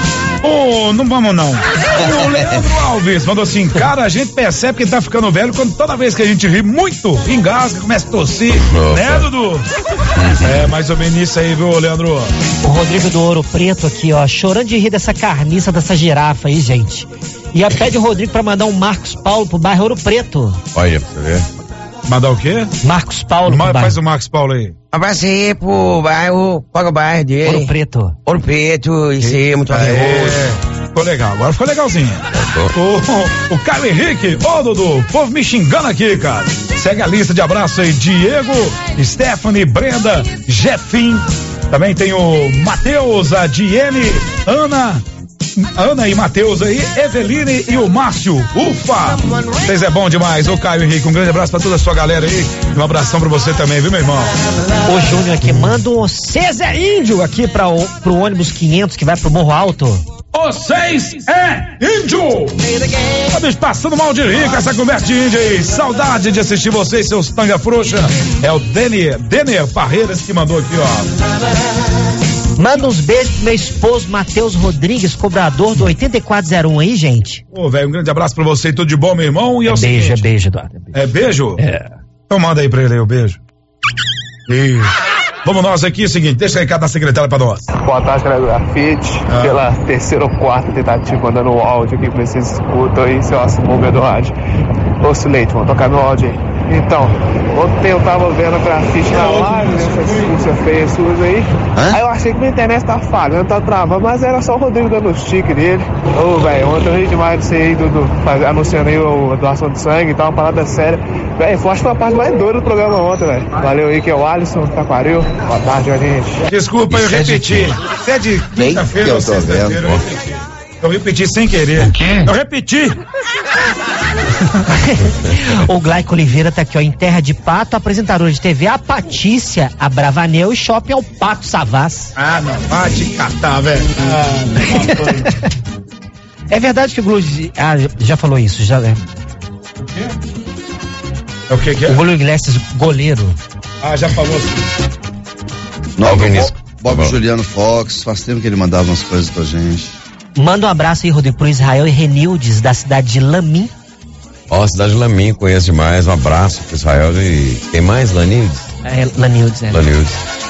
Oh, não vamos não. O Leandro Alves mandou assim: cara, a gente percebe que ele tá ficando velho quando toda vez que a gente ri muito, engasga, começa a tossir. Opa. Né, Dudu? É mais ou menos isso aí, viu, Leandro? O Rodrigo do Ouro Preto aqui, ó, chorando de rir dessa carniça, dessa girafa aí, gente. E a pede o Rodrigo pra mandar um Marcos Paulo pro bairro Ouro Preto. Olha, pra você ver. Mandar o quê? Marcos Paulo. Ma- faz o Marcos Paulo aí. Abraço aí pro bairro, qual é o bairro dele? Ouro Preto. Ouro Preto, isso aí, muito é, ficou legal, agora ficou legalzinho. O, o Caio Henrique, ô Dudu, o povo me xingando aqui, cara. Segue a lista de abraço aí: Diego, Stephanie, Brenda, Jefim. Também tem o Matheus, a Diene, Ana. Ana e Matheus aí, Eveline e o Márcio. Ufa! Vocês é bom demais. Ô Caio Henrique, um grande abraço pra toda a sua galera aí. E um abração pra você também, viu, meu irmão? O Júnior aqui manda um César Índio aqui pra, o, pro ônibus quinhentos que vai pro Morro Alto. Vocês é índio! Tá me passando mal de rir com essa conversa de índio aí. Saudade de assistir vocês, seus tanga frouxa. É o Denner, Denner Parreiras que mandou aqui, ó. Manda uns beijos pro meu esposo Matheus Rodrigues, cobrador do oitenta e quatro zero um aí, gente. Ô, velho, um grande abraço pra você e tudo de bom, meu irmão. E é, é beijo, seguinte, é beijo, Eduardo. É beijo? É. Então manda aí pra ele aí o beijo. E... Vamos nós aqui, é o seguinte, deixa o recado da secretária pra nós. Boa tarde, galera do Grafite. Ah. Pela terceira ou quarta tentativa, mandando o áudio aqui pra vocês escutam aí, seu Assunção do rádio. Ô, Sileite, vamos tocar meu áudio aí. Então, ontem eu tava vendo a Grafite na live, né, essa discussão feia suas aí. Hã? Aí eu achei que minha internet tá falhando, tá travando, mas era só o Rodrigo dando os tiques dele. Ô, velho, ontem eu ri demais disso aí, do, do, anunciando aí a doação de sangue e tal, uma parada séria. Velho, eu acho que foi a parte mais doida do programa ontem, velho. Valeu aí, que é o Alisson, Taquaril. Boa tarde, gente. Desculpa, eu repeti. É de quinta-feira, eu tô vendo. Eu repeti. Eu repeti sem querer. O quê? Eu repeti. O Glaico Oliveira tá aqui, ó, em Terra de Pato, apresentadora de T V, a Patícia, a Bravanel e shopping ao Pato Savaz. Ah, não, vai te catar, velho. Ah, não. É verdade que o Glúcio... Ah, já falou isso, já, né? O quê? É o que que é? O Glúcio Iglesias, goleiro. Ah, já falou assim. Não, Vinícius. Bob tá Juliano Fox, faz tempo que ele mandava umas coisas pra gente. Manda um abraço aí, Rodrigo, pro Israel e Renildes, da cidade de Lamim. Ó, oh, cidade de Lamim, conheço demais. Um abraço pro Israel e... Tem mais, Lanildes? É, Lanildes, é. Lanildes.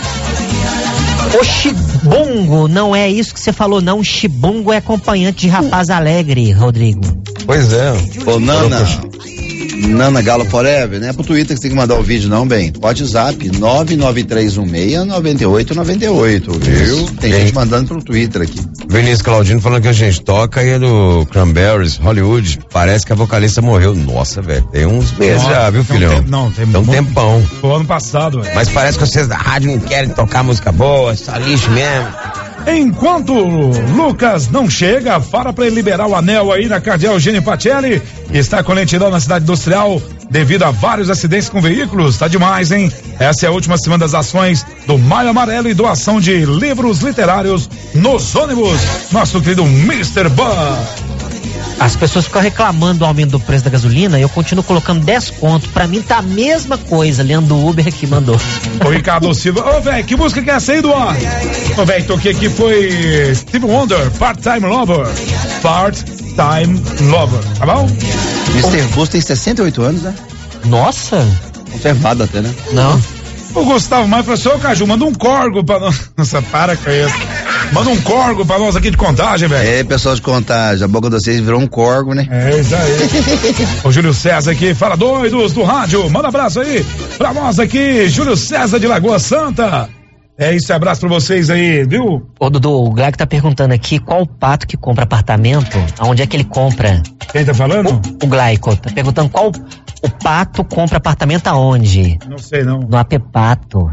O Chibungo, não é isso que você falou, não. O Chibungo é acompanhante de Rapaz Alegre, Rodrigo. Pois é. Ô, Nana, Nana Galo Forever, não é pro Twitter que você tem que mandar o vídeo, não, bem. Pode zap nove nove três um seis nove oito nove oito, viu? Tem Bem, gente mandando pelo Twitter aqui. Vinícius Claudino falando que a gente toca aí do Cranberries, Hollywood, parece que a vocalista morreu. Nossa, velho, tem uns meses já, viu, filhão? Tem, não, tem, tem um muito, tempão. Foi ano passado, velho. Mas parece que vocês da rádio não querem tocar música boa, só lixo mesmo. Enquanto Lucas não chega, fala pra ele liberar o anel aí na Cardeal Gene Pacelli, que está com lentidão na cidade industrial devido a vários acidentes com veículos. Tá demais, hein? Essa é a última semana das ações do Maio Amarelo e doação de livros literários nos ônibus. Nosso querido mister Buzz. As pessoas ficam reclamando do aumento do preço da gasolina e eu continuo colocando dez conto. Pra mim tá a mesma coisa. Leandro Uber aqui mandou. O Ricardo Silva. Ô, velho, que música que é essa aí, Duan? Ô, velho, toquei aqui foi Steve Wonder, Part-Time Lover. Part-Time Lover, tá bom? mister Buzz tem sessenta e oito anos, né? Nossa. Conservado até, né? Não. O Gustavo Maia falou assim, ô Caju, manda um corgo pra nós. Nossa, para com isso. Manda um corgo pra nós aqui de Contagem, velho. É, pessoal de Contagem, a boca de vocês virou um corgo, né? É, isso aí. O Júlio César aqui, fala doidos do rádio, manda abraço aí pra nós aqui, Júlio César de Lagoa Santa. É isso, abraço pra vocês aí, viu? Ô Dudu, o Glaico tá perguntando aqui qual o pato que compra apartamento, aonde é que ele compra? Quem tá falando? O, o Glaico tá perguntando qual o pato compra apartamento aonde? Não sei não. No A P Pato.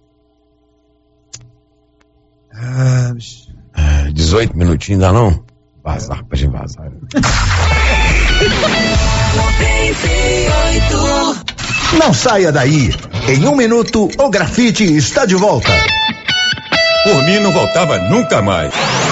Ah, ah, dezoito minutinhos ainda não? Vazar, pra gente vazar. Não saia daí. Em um minuto, o grafite está de volta. Por mim não voltava nunca mais.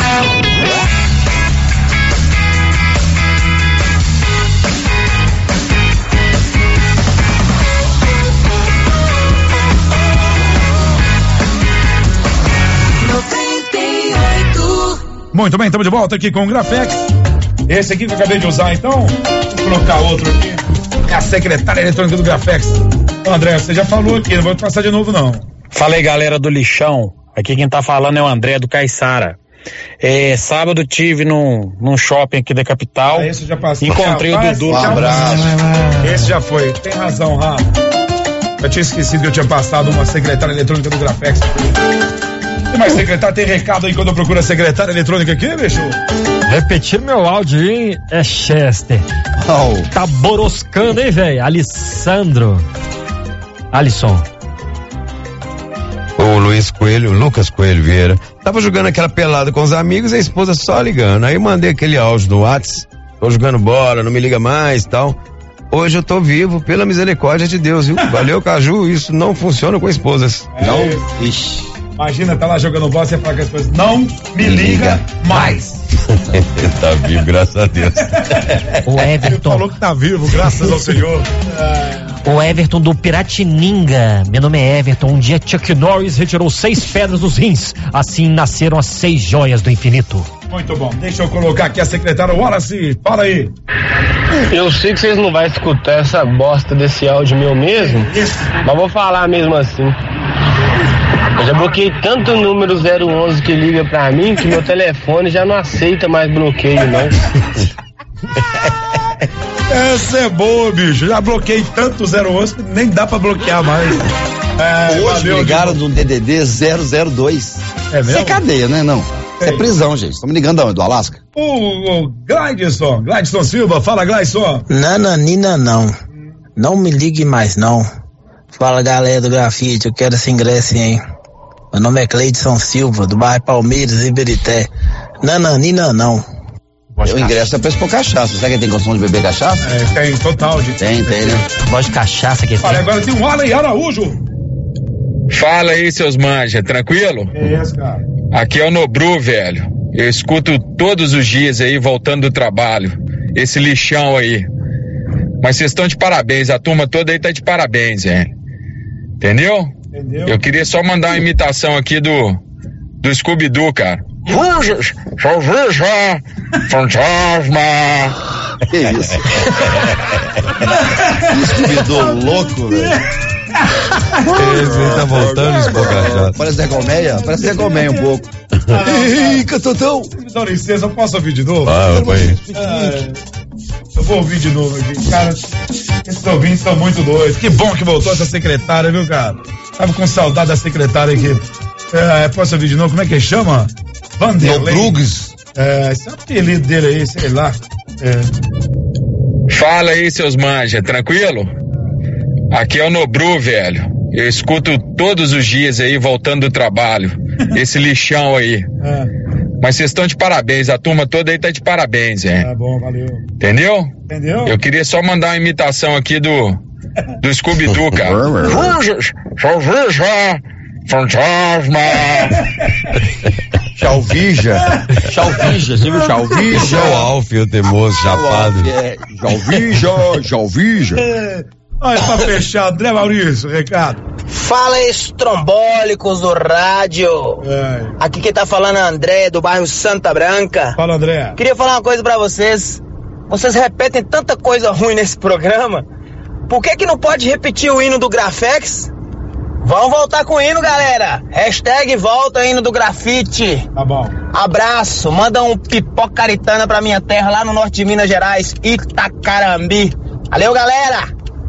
Muito bem, estamos de volta aqui com o Grafex. Esse aqui que eu acabei de usar, então, vou colocar outro aqui. É a secretária eletrônica do Grafex. Então, André, você já falou aqui, não vou passar de novo, não. Fala aí, galera do lixão. Aqui quem tá falando é o André do Caiçara. É, sábado tive num, num shopping aqui da capital. Ah, esse já passou. Encontrei Rapaz, o Dudu. Um abraço. Esse já foi. Tem razão, Rafa. Eu tinha esquecido que eu tinha passado uma secretária eletrônica do Grafex. Mas secretário, tem recado aí quando eu procuro a secretária eletrônica aqui, bicho? Repetir meu áudio, hein? É Chester. Oh. Tá boroscando, hein, velho? Alessandro. Alisson. O Luiz Coelho, Lucas Coelho Vieira, tava jogando aquela pelada com os amigos e a esposa só ligando. Aí mandei aquele áudio no WhatsApp, tô jogando bola, não me liga mais e tal. Hoje eu tô vivo, pela misericórdia de Deus, viu? Valeu, Caju, isso não funciona com esposas. É. Não? Ixi. Imagina, tá lá jogando bola, você fala com as coisas, não me, me liga, liga mais. Tá vivo, graças a Deus. O Everton. Ele falou que tá vivo, graças ao Senhor. O Everton do Piratininga. Meu nome é Everton. Um dia Chuck Norris retirou seis pedras dos rins. Assim nasceram as seis joias do infinito. Muito bom. Deixa eu colocar aqui a secretária Wallace. Fala aí. Eu sei que vocês não vão escutar essa bosta desse áudio meu mesmo, mas vou falar mesmo assim. Eu já bloqueei tanto número zero onze que liga pra mim que meu telefone já não aceita mais bloqueio, não. Essa é boa, bicho. Já bloqueei tanto zero onze que nem dá pra bloquear mais. É, hoje valeu, ligaram do D D D zero zero dois. É mesmo? Isso é cadeia, né? Não. Isso é prisão, gente. Estamos ligando da onde? Do Alasca? O, o Gladson, Gladson Silva. Fala, Gladson. Nananina, não. Não me ligue mais, não. Fala, galera do grafite. Eu quero esse ingresso, hein? Meu nome é Cleidson Silva, do bairro Palmeiras, Iberité. Nananina, não. O ingresso é pra expor cachaça. Será que ele tem costume de beber cachaça? É, tem, total. De... Tem, tem, né? Gosto de cachaça que Olha, agora tem um Alan Araújo. Fala aí, seus manja, tranquilo? É isso, cara. Aqui é o Nobru, velho. Eu escuto todos os dias aí, voltando do trabalho. Esse lixão aí. Mas vocês estão de parabéns, a turma toda aí tá de parabéns, hein? Entendeu? Entendeu? Eu queria só mandar uma imitação aqui do do Scooby-Doo, cara. Salveja, fantasma. Que isso? Scooby-Doo louco, velho. Esse aí tá voltando, Espocachaça. Parece Zé Colmeia, parece Zé Colmeia um pouco. Ih, Catotão. Me dá licença, eu posso ouvir de novo? Ah, eu conheço. Eu vou ouvir de novo aqui. Cara, esses ouvintes estão muito doidos. Que bom que voltou essa secretária, viu, cara? Tava com saudade da secretária aqui. É, posso ouvir de novo? Como é que chama? Vanderlei. Nobrugues. É, esse é o apelido dele aí, sei lá. É. Fala aí, seus manja, tranquilo? Aqui é o Nobru, velho. Eu escuto todos os dias aí, voltando do trabalho. Esse lixão aí. É. Mas vocês estão de parabéns, a turma toda aí tá de parabéns, hein? Tá bom, valeu. Entendeu? Entendeu? Eu queria só mandar uma imitação aqui do, do Scooby-Doo, cara. Salveja, fantasma. Chalvija. Chalvija, você viu Chalvija? O Alf, o teimoso, chapado. Chalvija, Chalvija. Olha, pra fechar, André Maurício, recado. Fala, estrombólicos do rádio. É. Aqui quem tá falando é André, do bairro Santa Branca. Fala, André. Queria falar uma coisa pra vocês. Vocês repetem tanta coisa ruim nesse programa. Por que que não pode repetir o hino do Grafex? Vamos voltar com o hino, galera. Hashtag volta hino do grafite. Tá bom. Abraço. Manda um pipoca caritana pra minha terra, lá no norte de Minas Gerais, Itacarambi. Valeu, galera.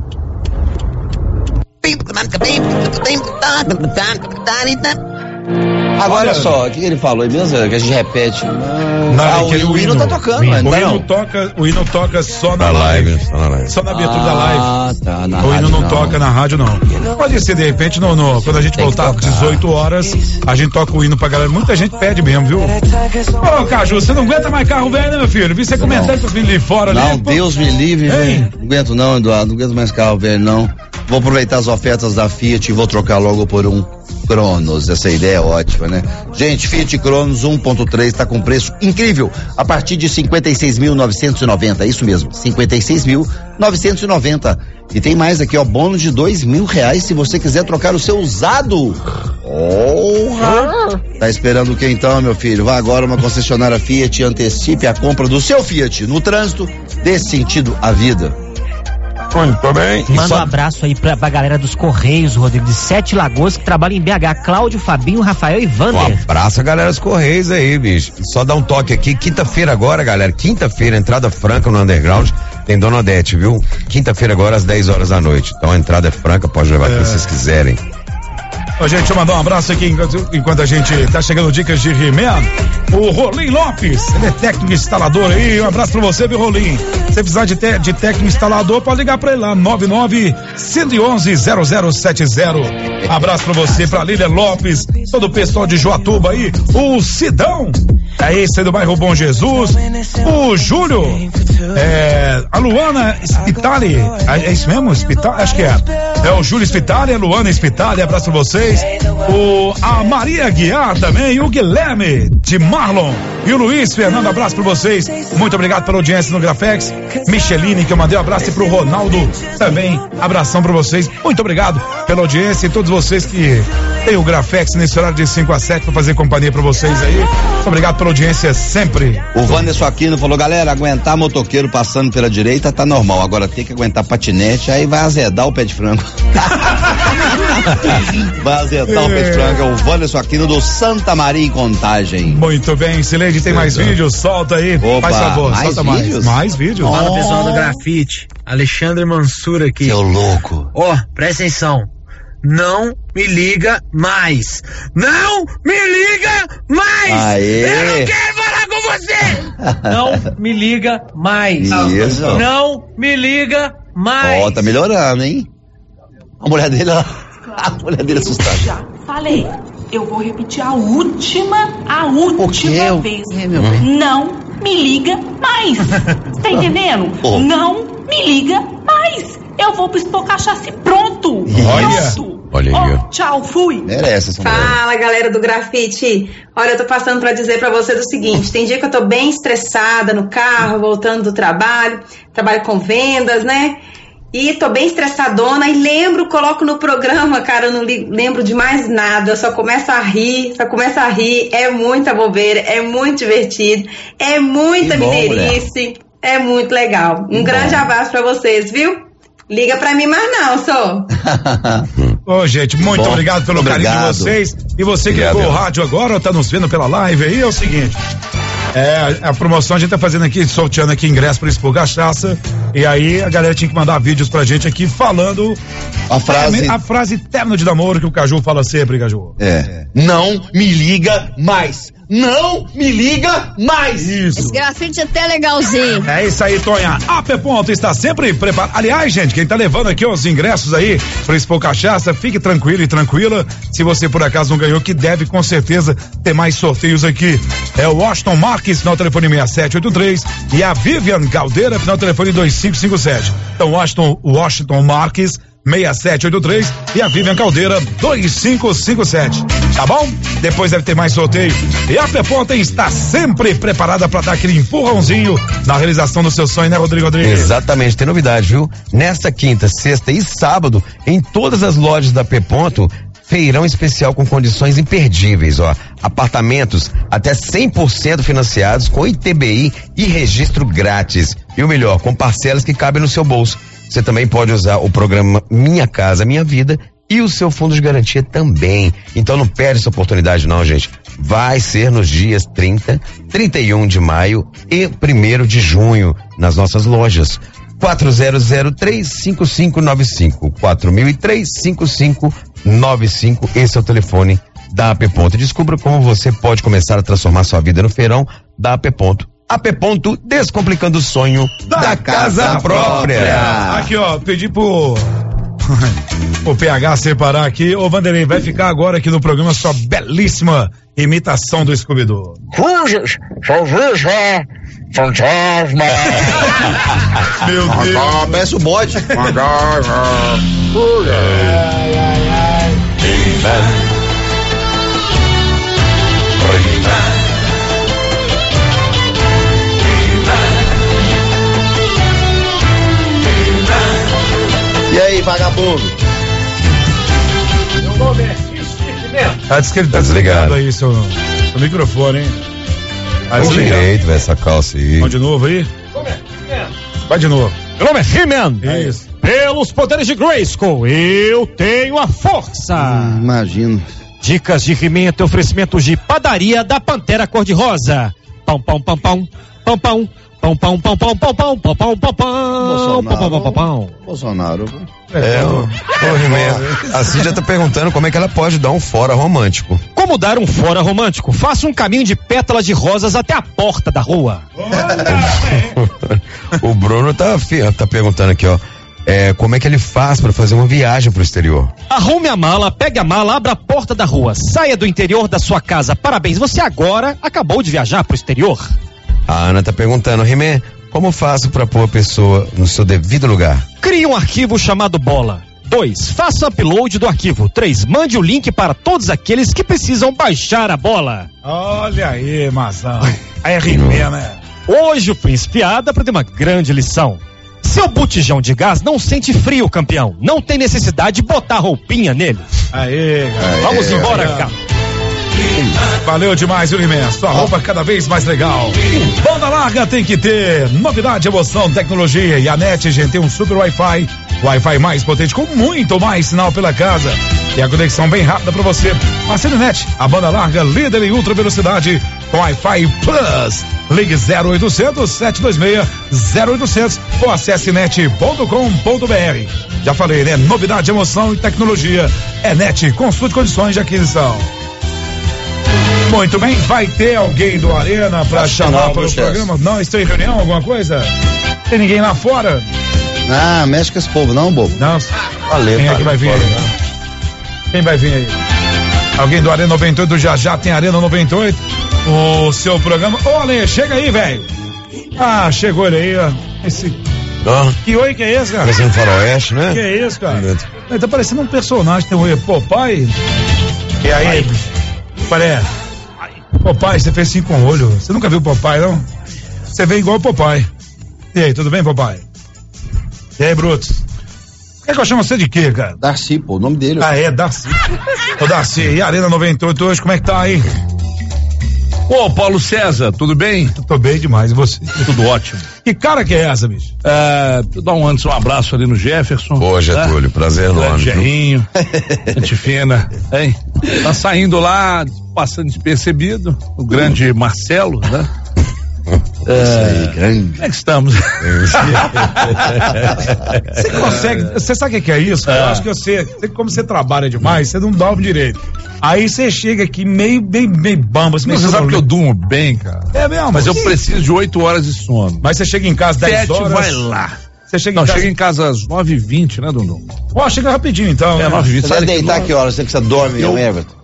Agora olha só, o que ele falou aí mesmo? Que a gente repete. Não, não, ah, o, o, o hino tá tocando, o, mas o não. hino toca, o hino toca só na Na live. live, só na live. Só na abertura ah, da live. Tá, na o hino rádio não, não toca na rádio, não. Pode ser, de repente, no, no, quando a gente Tem voltar às dezoito horas, a gente toca o hino pra galera. Muita gente pede mesmo, viu? Ô, Caju, você não aguenta mais carro velho, né, meu filho? Vi você comentando com os filhos ali fora. Não, ali, Deus me livre, velho. Não aguento não, Eduardo. Não aguento mais carro velho, não. Vou aproveitar as ofertas da Fiat e vou trocar logo por um Cronos. Essa ideia é ótima, né? Gente, Fiat Cronos um ponto três tá com preço incrível, a partir de cinquenta e seis mil novecentos e noventa, isso mesmo, cinquenta e seis mil novecentos e noventa. E tem mais aqui, ó, bônus de dois mil reais se você quiser trocar o seu usado. Oh, tá esperando o que então, meu filho? Vá agora uma concessionária Fiat e antecipe a compra do seu Fiat. No trânsito, dê sentido à vida. Muito bem. Manda só... um abraço aí pra, pra galera dos Correios, Rodrigo, de Sete Lagoas, que trabalha em B H. Cláudio, Fabinho, Rafael e Vander. Um abraço a galera dos Correios aí, bicho. Só dá um toque aqui, quinta-feira agora, galera, quinta-feira, entrada franca no Underground, tem Dona Odete, viu? Quinta-feira agora às dez horas da noite. Então a entrada é franca, pode levar é. quem vocês quiserem. Ô, gente, deixa eu mandar um abraço aqui enquanto, enquanto a gente tá chegando dicas de He-Man. O Rolim Lopes, ele é técnico instalador aí. Um abraço pra você, viu, Rolim? Se precisar de, te, de técnico instalador, pode ligar pra ele lá, nove nove um um zero zero sete zero. Abraço pra você, pra Lília Lopes, todo o pessoal de Joatuba aí. O Sidão, é esse aí do bairro Bom Jesus. O Júlio, é, a Luana Spitali, é isso mesmo? Spitali? Acho que é. É o Júlio Spitali, a Luana Spitali, abraço pra vocês. O, a Maria Guiar também, o Guilherme de Marlon e o Luiz Fernando, abraço pra vocês. Muito obrigado pela audiência no Grafex. Micheline, que eu mandei um abraço, e pro Ronaldo também, abração pra vocês. Muito obrigado pela audiência e todos vocês que tem o Grafex nesse horário de cinco a sete pra fazer companhia pra vocês aí. Muito obrigado pela audiência sempre. O Wanderson Aquino falou, galera, aguentar motoqueiro passando pela direita tá normal, agora tem que aguentar patinete, aí vai azedar o pé de frango. Vai azedar é. o pé de frango. É o Wanderson Aquino do Santa Maria em Contagem. Muito bem, Sileide, tem mais vídeos? Solta aí. Opa, faz favor, mais solta vídeos? mais. Mais vídeos. Fala, oh. pessoal do Grafite. Alexandre Mansur aqui. Seu louco. Ó, oh, presta atenção. Não me liga mais. Não me liga mais. Aê. Eu não quero falar com você. Não me liga mais. Isso. Não me liga mais. Ó, oh, tá melhorando, hein? A mulher dele, a mulher dele assustada. Já falei. Eu vou repetir a última, a última vez. É, meu bem. Não me liga mais. Tá entendendo? Oh. Não me liga mais. Eu vou pro Expor Cachaça e pronto. Olha. Pronto. Olha aí. Oh, tchau, fui. Merece essa mulher. Fala, galera do Grafite. Olha, eu tô passando pra dizer pra vocês o seguinte, tem dia que eu tô bem estressada no carro, voltando do trabalho, trabalho com vendas, né? E tô bem estressadona e lembro, coloco no programa, cara, eu não li, lembro de mais nada, eu só começo a rir, só começo a rir, é muita bobeira, é muito divertido, é muita bom, mineirice, é muito legal. Um que grande bom. abraço pra vocês, viu? Liga pra mim mais não, só. Ô, gente, muito Bom, obrigado pelo obrigado. carinho de vocês. E você que Obrigado. ligou o rádio agora ou tá nos vendo pela live aí, é o seguinte. É, a promoção a gente tá fazendo aqui, sorteando aqui ingresso pro Expo Cachaça. E aí a galera tinha que mandar vídeos pra gente aqui falando A frase- a, a frase terno de namoro que o Caju fala sempre, Caju. É. Não me liga mais. Não me liga mais. Isso. Esse grafite é até legalzinho. É isso aí, Tonha. A P Ponto está sempre preparado. Aliás, gente, quem tá levando aqui os ingressos aí para Expo Cachaça, fique tranquilo e tranquila. Se você por acaso não ganhou, que deve com certeza ter mais sorteios aqui. É o Washington Marques, final telefone seis sete oito três, e a Vivian Caldeira, final telefone dois cinco cinco sete. Então, Washington, Washington Marques, seis sete oito três, e a Vivian Caldeira dois cinco cinco sete. Tá bom? Depois deve ter mais sorteio. E a Peponta está sempre preparada para dar aquele empurrãozinho na realização do seu sonho, né, Rodrigo Rodrigues? Exatamente, tem novidade, viu? Nesta quinta, sexta e sábado, em todas as lojas da P-Ponto, feirão especial com condições imperdíveis, ó. Apartamentos até cem por cento financiados com I T B I e registro grátis. E o melhor, com parcelas que cabem no seu bolso. Você também pode usar o programa Minha Casa Minha Vida e o seu fundo de garantia também. Então não perde essa oportunidade não, gente. Vai ser nos dias trinta, trinta e um de maio e primeiro de junho nas nossas lojas. quatro zero zero três, cinco cinco nove cinco, quatro mil e três, cinco cinco nove cinco. Esse é o telefone da A P Ponto. Descubra como você pode começar a transformar sua vida no feirão da A P Ponto. A P Ponto, descomplicando o sonho da, da casa, casa própria. própria. Aqui, ó, pedi pro o P H separar aqui. Ô, Vanderlei, vai ficar agora aqui no programa sua belíssima imitação do Scooby-Doo. Cruzes, salsicha, fantasma. Meu Deus. Ah, parece o bode. Ai, ai, ai. E aí, vagabundo? Meu nome é Esquecimento. Ah, diz que ele tá, Tá desligado. desligado aí, seu, seu microfone, hein? Tá Com desligado. direito, velho, essa calça aí. Vamos de novo aí? Vai de novo. Meu nome é He-Man. Isso. Pelos poderes de Grayskull, eu tenho a força. Hum, imagino. Dicas de He-Man tem oferecimentos de padaria da Pantera Cor-de-Rosa. Pão, pão, pão, pão, pão, pão. Pão, pão, pão, pão, pão, pão, pão, pão, pão, pão, pão, pão, pão, pão. Bolsonaro. É, o, o He-Man. A Cid já tá perguntando como é que ela pode dar um fora romântico. Como dar um fora romântico? Faça um caminho de pétalas de rosas até a porta da rua. O Bruno tá, tá perguntando aqui, ó. É, como é que ele faz pra fazer uma viagem pro exterior? Arrume a mala, pegue a mala, abra a porta da rua, saia do interior da sua casa. Parabéns, você agora acabou de viajar pro exterior. A Ana tá perguntando, He-Man, como faço pra pôr a pessoa no seu devido lugar? Crie um arquivo chamado bola. Dois, faça upload do arquivo. Três, mande o link para todos aqueles que precisam baixar a bola. Olha aí, maçã. Aí é He-Man, né? Hoje o Príncipe Ada aprendeu uma grande lição. Seu botijão de gás não sente frio, campeão. Não tem necessidade de botar roupinha nele. Aê, galera. Vamos Aê, embora, galera. cara. Valeu demais, He-Man. Sua roupa cada vez mais legal. Banda larga tem que ter novidade, emoção, tecnologia. E a NET, gente, tem um super Wi-Fi. Wi-Fi mais potente, com muito mais sinal pela casa. E a conexão bem rápida pra você. Assine NET, a banda larga líder em ultra velocidade com Wi-Fi Plus. Ligue zero oitocentos, sete dois seis, zero oitocentos ou acesse net ponto com ponto br. Já falei, né? Novidade, emoção e tecnologia. É NET, consulte condições de aquisição. Muito bem, vai ter alguém do Arena pra chamar para o programa? Não, estou em reunião, alguma coisa? Tem ninguém lá fora? Ah, mexe com esse povo não, bobo. Não, valeu. Quem é que vai vir aí? Quem vai vir aí? Alguém do Arena noventa e oito, já já tem Arena noventa e oito? O seu programa. Ô, Ale, chega aí, velho. Ah, chegou ele aí, ó. Esse... Ah. Que oi que é esse, cara? Parecendo um faroeste, né? Que é isso, cara? Ele tá parecendo um personagem, tem um oi, Popeye. E aí, parece. Popeye, você fez cinco com olho. Você nunca viu Popeye, não? Você vem igual o Popeye. E aí, tudo bem, Popeye? E aí, Brutus? Quer que eu chame você de quê, cara? Darcy, pô, o nome dele. Ah, é, Darcy. Ô, Darcy, e a Arena noventa e oito hoje, como é que tá aí? Ô, Paulo César, tudo bem? Tô bem demais, e você? Tudo ótimo. Que cara que é essa, bicho? É, dá um antes um abraço ali no Jefferson. Ô, Getúlio, né? Prazer enorme. Gerrinho, gente fina, hein? Tá saindo lá, passando despercebido, o grande Marcelo, né? É, grande. Como é que estamos? Você consegue, você sabe o que é isso? É. Eu acho que você, como você trabalha demais, você não dorme direito. Aí você chega aqui meio, bem, bem bamba. Você sabe sonolento. Que eu durmo bem, cara. É mesmo? Mas eu preciso de oito horas de sono. Mas você chega em casa dez horas. vai lá. Você chega não, em casa... chega em casa às nove e vinte, né, Dundum? Ó, chega rapidinho então. É, nove e vinte. Você vai deitar que horas? Você que você dorme, eu... Everton?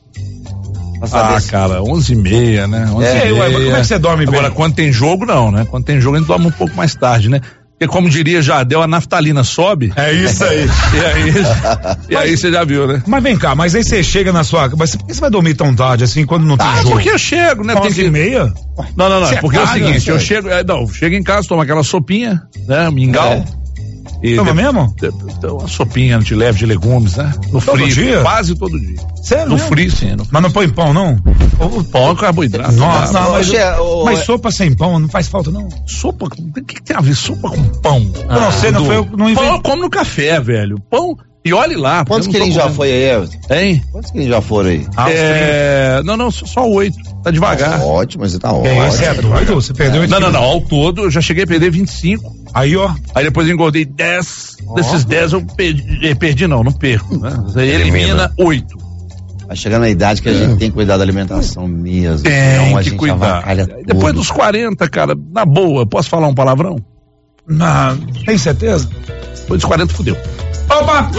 Ah, desse. Cara, onze e meia, né? onze é, e meia. Ué, como é que você dorme bem? Agora, quando tem jogo, não, né? Quando tem jogo, a gente dorme um pouco mais tarde, né? Porque, como diria Jardel, a naftalina sobe. É isso aí. E aí, e aí você já viu, né? Mas vem cá, mas aí você chega na sua... Mas por que você vai dormir tão tarde assim, quando não tem ah, jogo? Porque eu chego, né? onze e meia? Não, não, não. É porque é, é o seguinte, né? eu chego... É, não, chego em casa, tomo aquela sopinha, né? Mingau. É. E Toma de, mesmo? De, de, uma sopinha de leve de legumes, né? No todo frio, dia? Quase todo dia. Sério? No frio, sim. No... Mas não põe pão, não? O pão é carboidrato. Nossa, não, mas, Oxe, o, mas sopa sem pão não faz falta, não? Sopa? O que, que tem a ver sopa com pão? Ah, eu não sei, não foi eu não inventei. Pão eu como no café, velho. Pão... E olhe lá. Quantos quilinhos já foi aí, Everton? Hein? Quantos quilinhos já foram aí? Ah, é... Não, não, só oito. Tá devagar. Tá ótimo, você tá ótimo. Você é doido? Você perdeu oito Não, não, não. Ao todo, eu já cheguei a perder vinte e cinco. Aí, ó. Aí depois eu engordei dez. Oh. Desses dez eu perdi, perdi não, não perco, né? Você elimina oito. Vai chegar na idade que a gente é. tem que cuidar da alimentação mesmo. Tem então a que gente cuidar. Depois dos quarenta, cara, na boa, posso falar um palavrão? Na... Tem certeza? Depois dos quarenta, fudeu. Opa!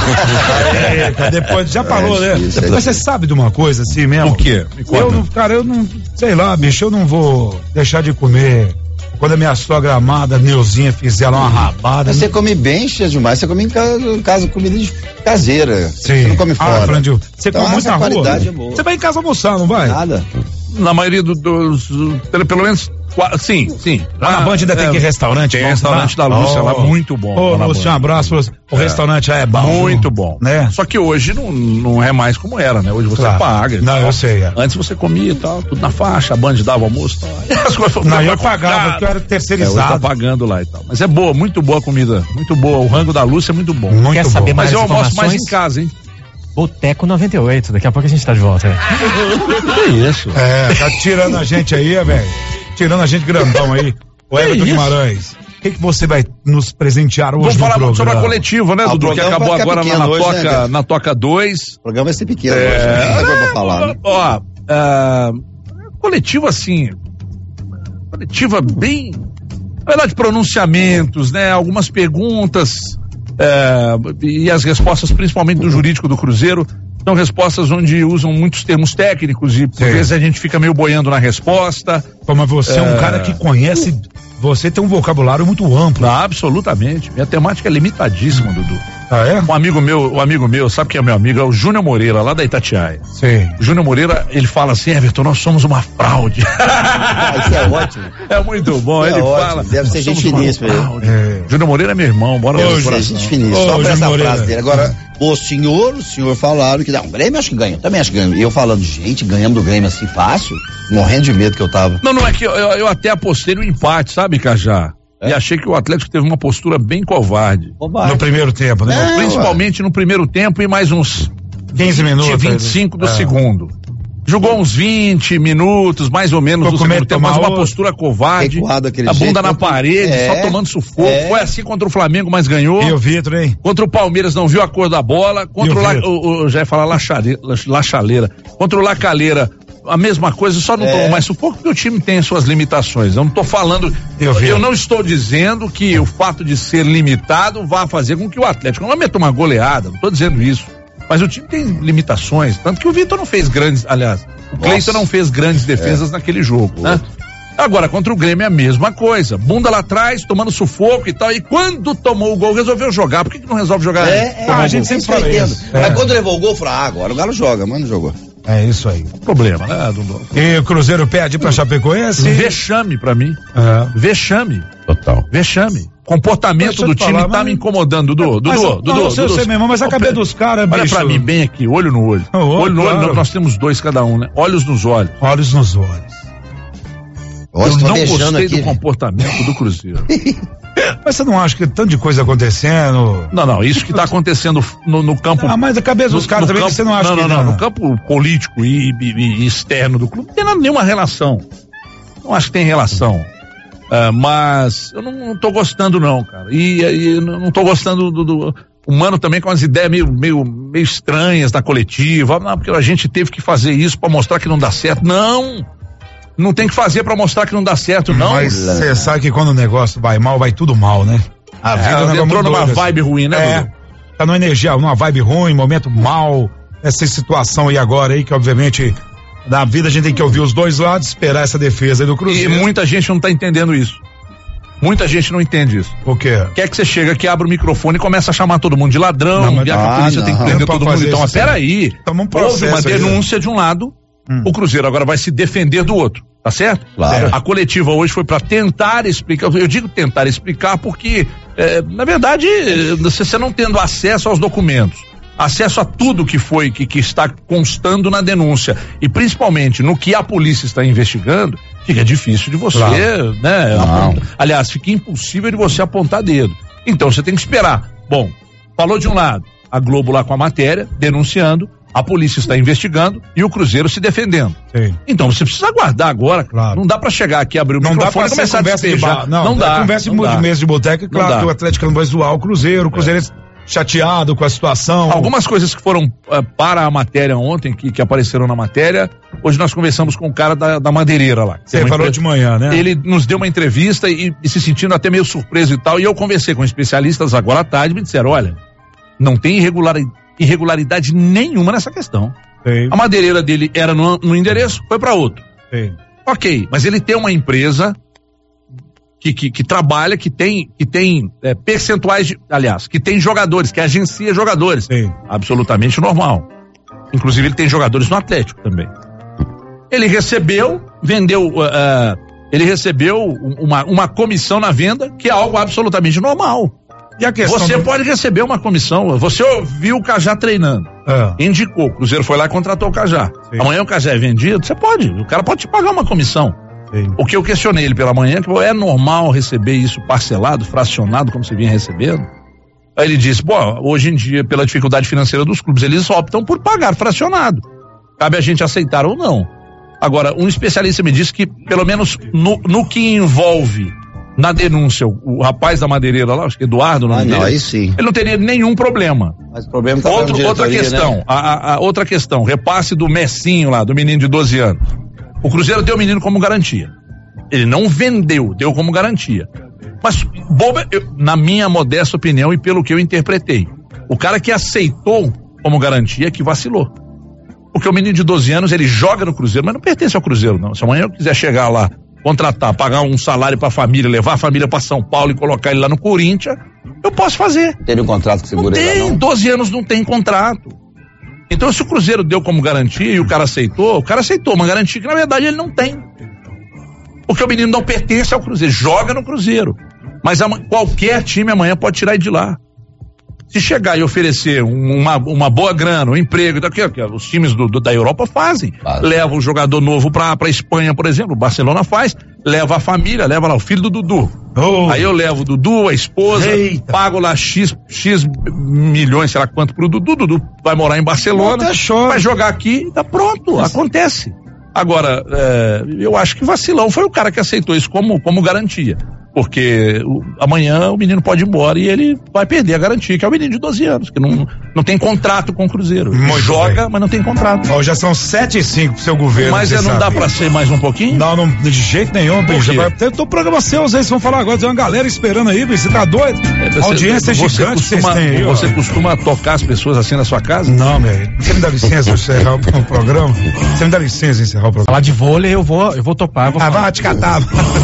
É, depois, já falou, né? Mas você sabe de uma coisa assim mesmo? O quê? Eu não, cara, eu não, sei lá, bicho, eu não vou deixar de comer. Quando a minha sogra amada, Neuzinha, fizer uma rabada. Mas você não... come bem, cheio demais. Você come em casa, casa comida caseira. Sim. Você não come fora. Ah, Frandil, você então, come muito na qualidade rua. É boa. Você vai em casa almoçar, não vai? Nada. Na maioria do, dos, pelo menos, sim, sim. Lá na Band ainda é, tem que restaurante. Tem restaurante da Lúcia oh. lá, muito bom. Ô, oh, Lúcia, um abraço. O é. restaurante é bom. Muito bom. Né? Só que hoje não, não é mais como era, né? Hoje você claro. paga. Não, tal. eu sei. É. Antes você comia e tal, tudo na faixa, a Band dava almoço e tal. As coisas não, eu pagava, porque eu era terceirizado. É, eu tá pagando lá e tal. Mas é boa, muito boa a comida. Muito boa. O rango da Lúcia é muito bom. Muito Quer bom. saber mais Mas eu almoço mais em casa, hein? Boteco noventa e oito, daqui a pouco a gente tá de volta. Que isso? É, tá tirando a gente aí, velho. Tirando a gente grandão aí. O Everton Guimarães, o que, que você vai nos presentear hoje? Vamos falar no sobre a coletiva, né, ah, Dudu? Que acabou agora na, na, hoje, toca, né, na Toca dois. O programa vai ser pequeno é... hoje, né? Não é pra falar, né? Ó, uh, coletiva assim, coletiva bem, na verdade, pronunciamentos, né, algumas perguntas, é, e as respostas, principalmente do jurídico do Cruzeiro, são respostas onde usam muitos termos técnicos e por vezes a gente fica meio boiando na resposta. Mas você é, é um cara que conhece, você tem um vocabulário muito amplo. Ah, absolutamente. Minha temática é limitadíssima, Dudu. Ah, é? Um amigo meu, um amigo meu, sabe quem é meu amigo? É o Júnior Moreira, lá da Itatiaia. Sim. O Júnior Moreira, ele fala assim, Everton, nós somos uma fraude. Ah, isso é ótimo. É muito bom, isso ele é fala. Deve ser gente finíssima. É. Júnior Moreira é meu irmão, bora Deve ser gente finíssima. Só pra essa frase dele. Agora, o senhor, o senhor falaram que não, o Grêmio acho que ganha, também acho que ganha. E eu falando, gente, ganhamos do Grêmio assim fácil, morrendo de medo que eu tava. Não, não é que eu, eu, eu até apostei no empate, sabe, Cajá? É? E achei que o Atlético teve uma postura bem covarde. covarde. No primeiro tempo, né? É, Principalmente ué. no primeiro tempo e mais uns quinze minutos. vinte e cinco do é. segundo. Jogou uns vinte minutos, mais ou menos, no segundo tempo, mas uma outro. postura covarde. A bunda na parede, é. só tomando sufoco. É. Foi assim contra o Flamengo, mas ganhou. E o Vitor, hein? Contra o Palmeiras, não viu a cor da bola. Contra o, o, La, o, o já ia falar Lachaleira, Lachaleira. Contra o Lacaleira, a mesma coisa, só não é. tomou mais sufoco porque o time tem suas limitações. Eu não estou falando, eu, eu não estou dizendo que o fato de ser limitado vá fazer com que o Atlético não meta uma goleada, não estou dizendo isso. Mas o time tem limitações, tanto que o Vitor não fez grandes, aliás, o Cleiton não fez grandes defesas é. naquele jogo, né? Agora, contra o Grêmio é a mesma coisa, bunda lá atrás, tomando sufoco e tal, e quando tomou o gol, resolveu jogar. Por que, que não resolve jogar? É, é ah, a gente sempre fala isso. É. Mas quando levou o gol, falou, ah, agora o Galo joga, mas não jogou. É isso aí. Problema, né, Dudu? E o Cruzeiro perde pra Chapecoense? Vexame pra mim. É. Vexame. Total. Vexame. comportamento do time falar, tá mas... me incomodando, Dudu, Dudu, mas, Dudu, não, Dudu. Eu sei, eu sei mesmo, mas a cabeça dos caras, bicho. Olha pra mim bem aqui, olho no olho. Oh, olho no claro. olho, nós temos dois cada um, né? Olhos nos olhos. Olhos nos olhos. Eu não gostei aqui do comportamento do Cruzeiro. Mas você não acha que tanto de coisa acontecendo? Não, não, isso que tá acontecendo no, no campo... Ah, mas a cabeça dos caras também campo, você não acha não, que... Não, não, não, no campo político e, e, e externo do clube não tem nenhuma relação. Não acho que tem relação. Uh, mas eu não, não tô gostando não, cara. E, e não tô gostando do, do... O Mano também com umas ideias meio, meio, meio estranhas na coletiva. Não, porque a gente teve que fazer isso pra mostrar que não dá certo. Não! Não tem que fazer pra mostrar que não dá certo, não. Mas você sabe que quando o negócio vai mal, vai tudo mal, né? A vida é, é entrou numa vibe assim. ruim, né, É, Bruno? Tá numa energia, numa vibe ruim, momento mal, essa situação aí agora aí, que obviamente na vida a gente tem que ouvir os dois lados, esperar essa defesa aí do Cruzeiro. E muita gente não tá entendendo isso. Muita gente não entende isso. O quê? Quer que você chega aqui, abre o microfone e começa a chamar todo mundo de ladrão, não, mas, e a ah, polícia não, tem que prender todo mundo. Então, mas peraí, um houve uma denúncia aí, de um lado, hum. o Cruzeiro agora vai se defender do outro. Tá certo? Claro. A coletiva hoje foi para tentar explicar, eu digo tentar explicar porque, é, na verdade, você não tendo acesso aos documentos, acesso a tudo que foi, que, que está constando na denúncia, e principalmente no que a polícia está investigando, fica difícil de você, claro. né? Apontar, aliás, fica impossível de você apontar dedo. Então você tem que esperar. Bom, falou de um lado, a Globo lá com a matéria, denunciando, a polícia está investigando e o Cruzeiro se defendendo. Sim. Então você precisa aguardar agora. Claro. Não dá pra chegar aqui, abrir o não microfone e começar a despejar. De não, não dá. Conversa não de dá. mesa de boteca, claro que o Atlético não vai zoar o Cruzeiro, o Cruzeiro é. chateado com a situação. Algumas coisas que foram uh, para a matéria ontem, que, que apareceram na matéria, hoje nós conversamos com o cara da, da madeireira lá. Você falou de manhã, né? Ele nos deu uma entrevista e, e se sentindo até meio surpreso e tal, e eu conversei com especialistas agora à tarde e me disseram, olha, não tem irregularidade, irregularidade nenhuma nessa questão. Sim. A madeireira dele era no, no endereço, foi para outro. Sim. Ok, mas ele tem uma empresa que, que, que trabalha, que tem, que tem é, percentuais, de, aliás, que tem jogadores, que agencia jogadores. Sim. Absolutamente normal. Inclusive ele tem jogadores no Atlético também. Ele recebeu, vendeu, uh, uh, ele recebeu uma, uma comissão na venda, que é algo absolutamente normal. E a questão você do... pode receber uma comissão. Você ouviu o Cajá treinando, é. indicou, o Cruzeiro foi lá e contratou o Cajá. Sim. Amanhã o Cajá é vendido, você pode, o cara pode te pagar uma comissão. Sim. O que eu questionei ele pela manhã, que é normal receber isso parcelado, fracionado, como você vinha recebendo? Aí ele disse, pô, hoje em dia, pela dificuldade financeira dos clubes, eles optam por pagar fracionado. Cabe a gente aceitar ou não. Agora, um especialista me disse que, pelo menos no, no que envolve na denúncia, o, o rapaz da madeireira lá, acho que Eduardo, não, ah, não dele, aí sim. ele não teria nenhum problema. Mas o problema tá Outro, outra questão, né? a, a, a outra questão, repasse do Messinho lá, do menino de doze anos. O Cruzeiro deu o menino como garantia. Ele não vendeu, deu como garantia. Mas, boba, eu, na minha modesta opinião e pelo que eu interpretei, o cara que aceitou como garantia que vacilou. Porque o menino de doze anos, ele joga no Cruzeiro, mas não pertence ao Cruzeiro, não. Se amanhã eu quiser chegar lá, contratar, pagar um salário pra família, levar a família pra São Paulo e colocar ele lá no Corinthians, eu posso fazer. Tem um contrato que segura ele lá, não? doze anos não tem contrato. Então, se o Cruzeiro deu como garantia e o cara aceitou, o cara aceitou uma garantia que na verdade ele não tem. Porque o menino não pertence ao Cruzeiro, joga no Cruzeiro. Mas qualquer time amanhã pode tirar ele de lá. Se chegar e oferecer uma, uma boa grana, um emprego, daqui, os times do, do, da Europa fazem. Vale. Leva um jogador novo pra, pra Espanha, por exemplo, o Barcelona faz, leva a família, leva lá o filho do Dudu. Oh. Aí eu levo o Dudu, a esposa, Eita. pago lá X, X milhões, sei lá quanto pro Dudu, Dudu vai morar em Barcelona, vai jogar aqui, tá pronto, Isso. acontece. Agora, é, eu acho que vacilão foi o cara que aceitou isso como, como garantia. Porque o, amanhã o menino pode ir embora e ele vai perder a garantia, que é o menino de doze anos, que não, não tem contrato com o Cruzeiro. Muito Joga, bem. Mas não tem contrato. Ó, já são sete e cinco pro seu governo. Mas é, não dá pra ser mais um pouquinho? Não, não de jeito nenhum. Já vai ter o programa seu, vocês vão falar agora, tem uma galera esperando aí, você tá doido? É, você, audiência é gigante, você costuma, vocês têm aí, Você costuma tocar as pessoas assim na sua casa? Não, meu, você me dá licença eu encerrar o programa? Você me dá licença encerrar o programa? Falar de vôlei eu vou, eu vou topar. Eu vou ah, vai te catar.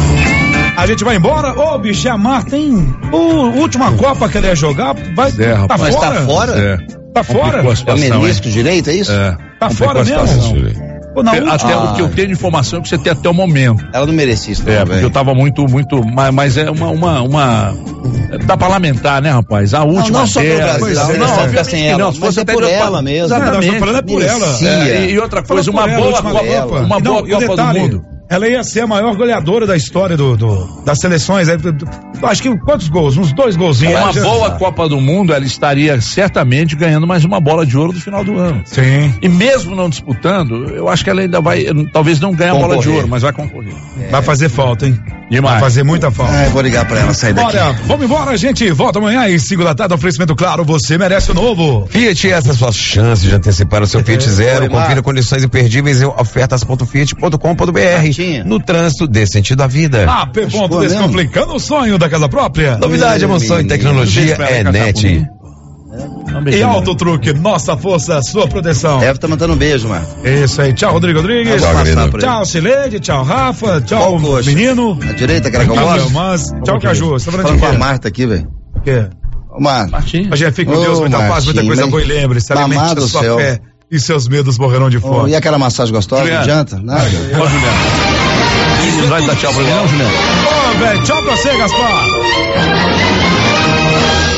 A gente vai embora. Ô, bicho, a Mar tem o última Copa que ele ia jogar. Vai, é, tá mas fora? tá fora? É. Tá fora? É o menisco direito, é isso? É. Tá fora mesmo? Ou na última. Até ah. o que eu tenho de informação é que você tem até o momento. Ela não merecia isso. É, porque eu tava muito, muito, mas, mas é uma, uma, uma, dá pra lamentar, né, rapaz? A última não, não só dela. Brasil, não, não, não ficar sem ela, não, se fosse é por ela mesmo. Exatamente. Não, falando é por ela. É, e, e outra coisa, uma boa Copa, uma boa Copa do Mundo. Ela ia ser a maior goleadora da história do, do das seleções. Acho que quantos gols? Uns dois golzinhos. Uma boa Copa do Mundo, ela estaria certamente ganhando mais uma bola de ouro no final do ano. Sim. E mesmo não disputando, eu acho que ela ainda vai, talvez não ganhe a bola de ouro, mas vai concorrer. É. Vai fazer falta, hein? Demais. Vai fazer muita falta. É, vou ligar pra ela sair daqui. Bora, vamos embora, gente. Volta amanhã e cinco da tarde, oferecimento claro, você merece o novo. Fiat, essa é a sua chance de antecipar o seu Fiat é, Zero. Confira condições imperdíveis em ofertas ponto fiat ponto com ponto br. No trânsito, dê sentido à vida. A P Ponto descomplicando o sonho da casa própria. Novidade, emoção e tecnologia é net. E Auto Truque, nossa força, sua proteção. Deve tá mandando um beijo, mano. Isso aí, tchau, Rodrigo Rodrigues. Tchau, tchau Cileide, tchau, Rafa, tchau, menino. A direita, aquela que eu gosto. Mas, tchau, Caju. Você tá falando com a Marta aqui, velho. O quê? Ô, Marta. A gente fica com Deus, muita paz, muita coisa boa e lembre, se alimente a sua fé e seus medos morrerão de fome. E aquela massagem gostosa, não adianta? Nada. Ó, Juliano. Não vai dar tchau pra mim, não, Juliano? Ô, velho, tchau pra você, Gaspar.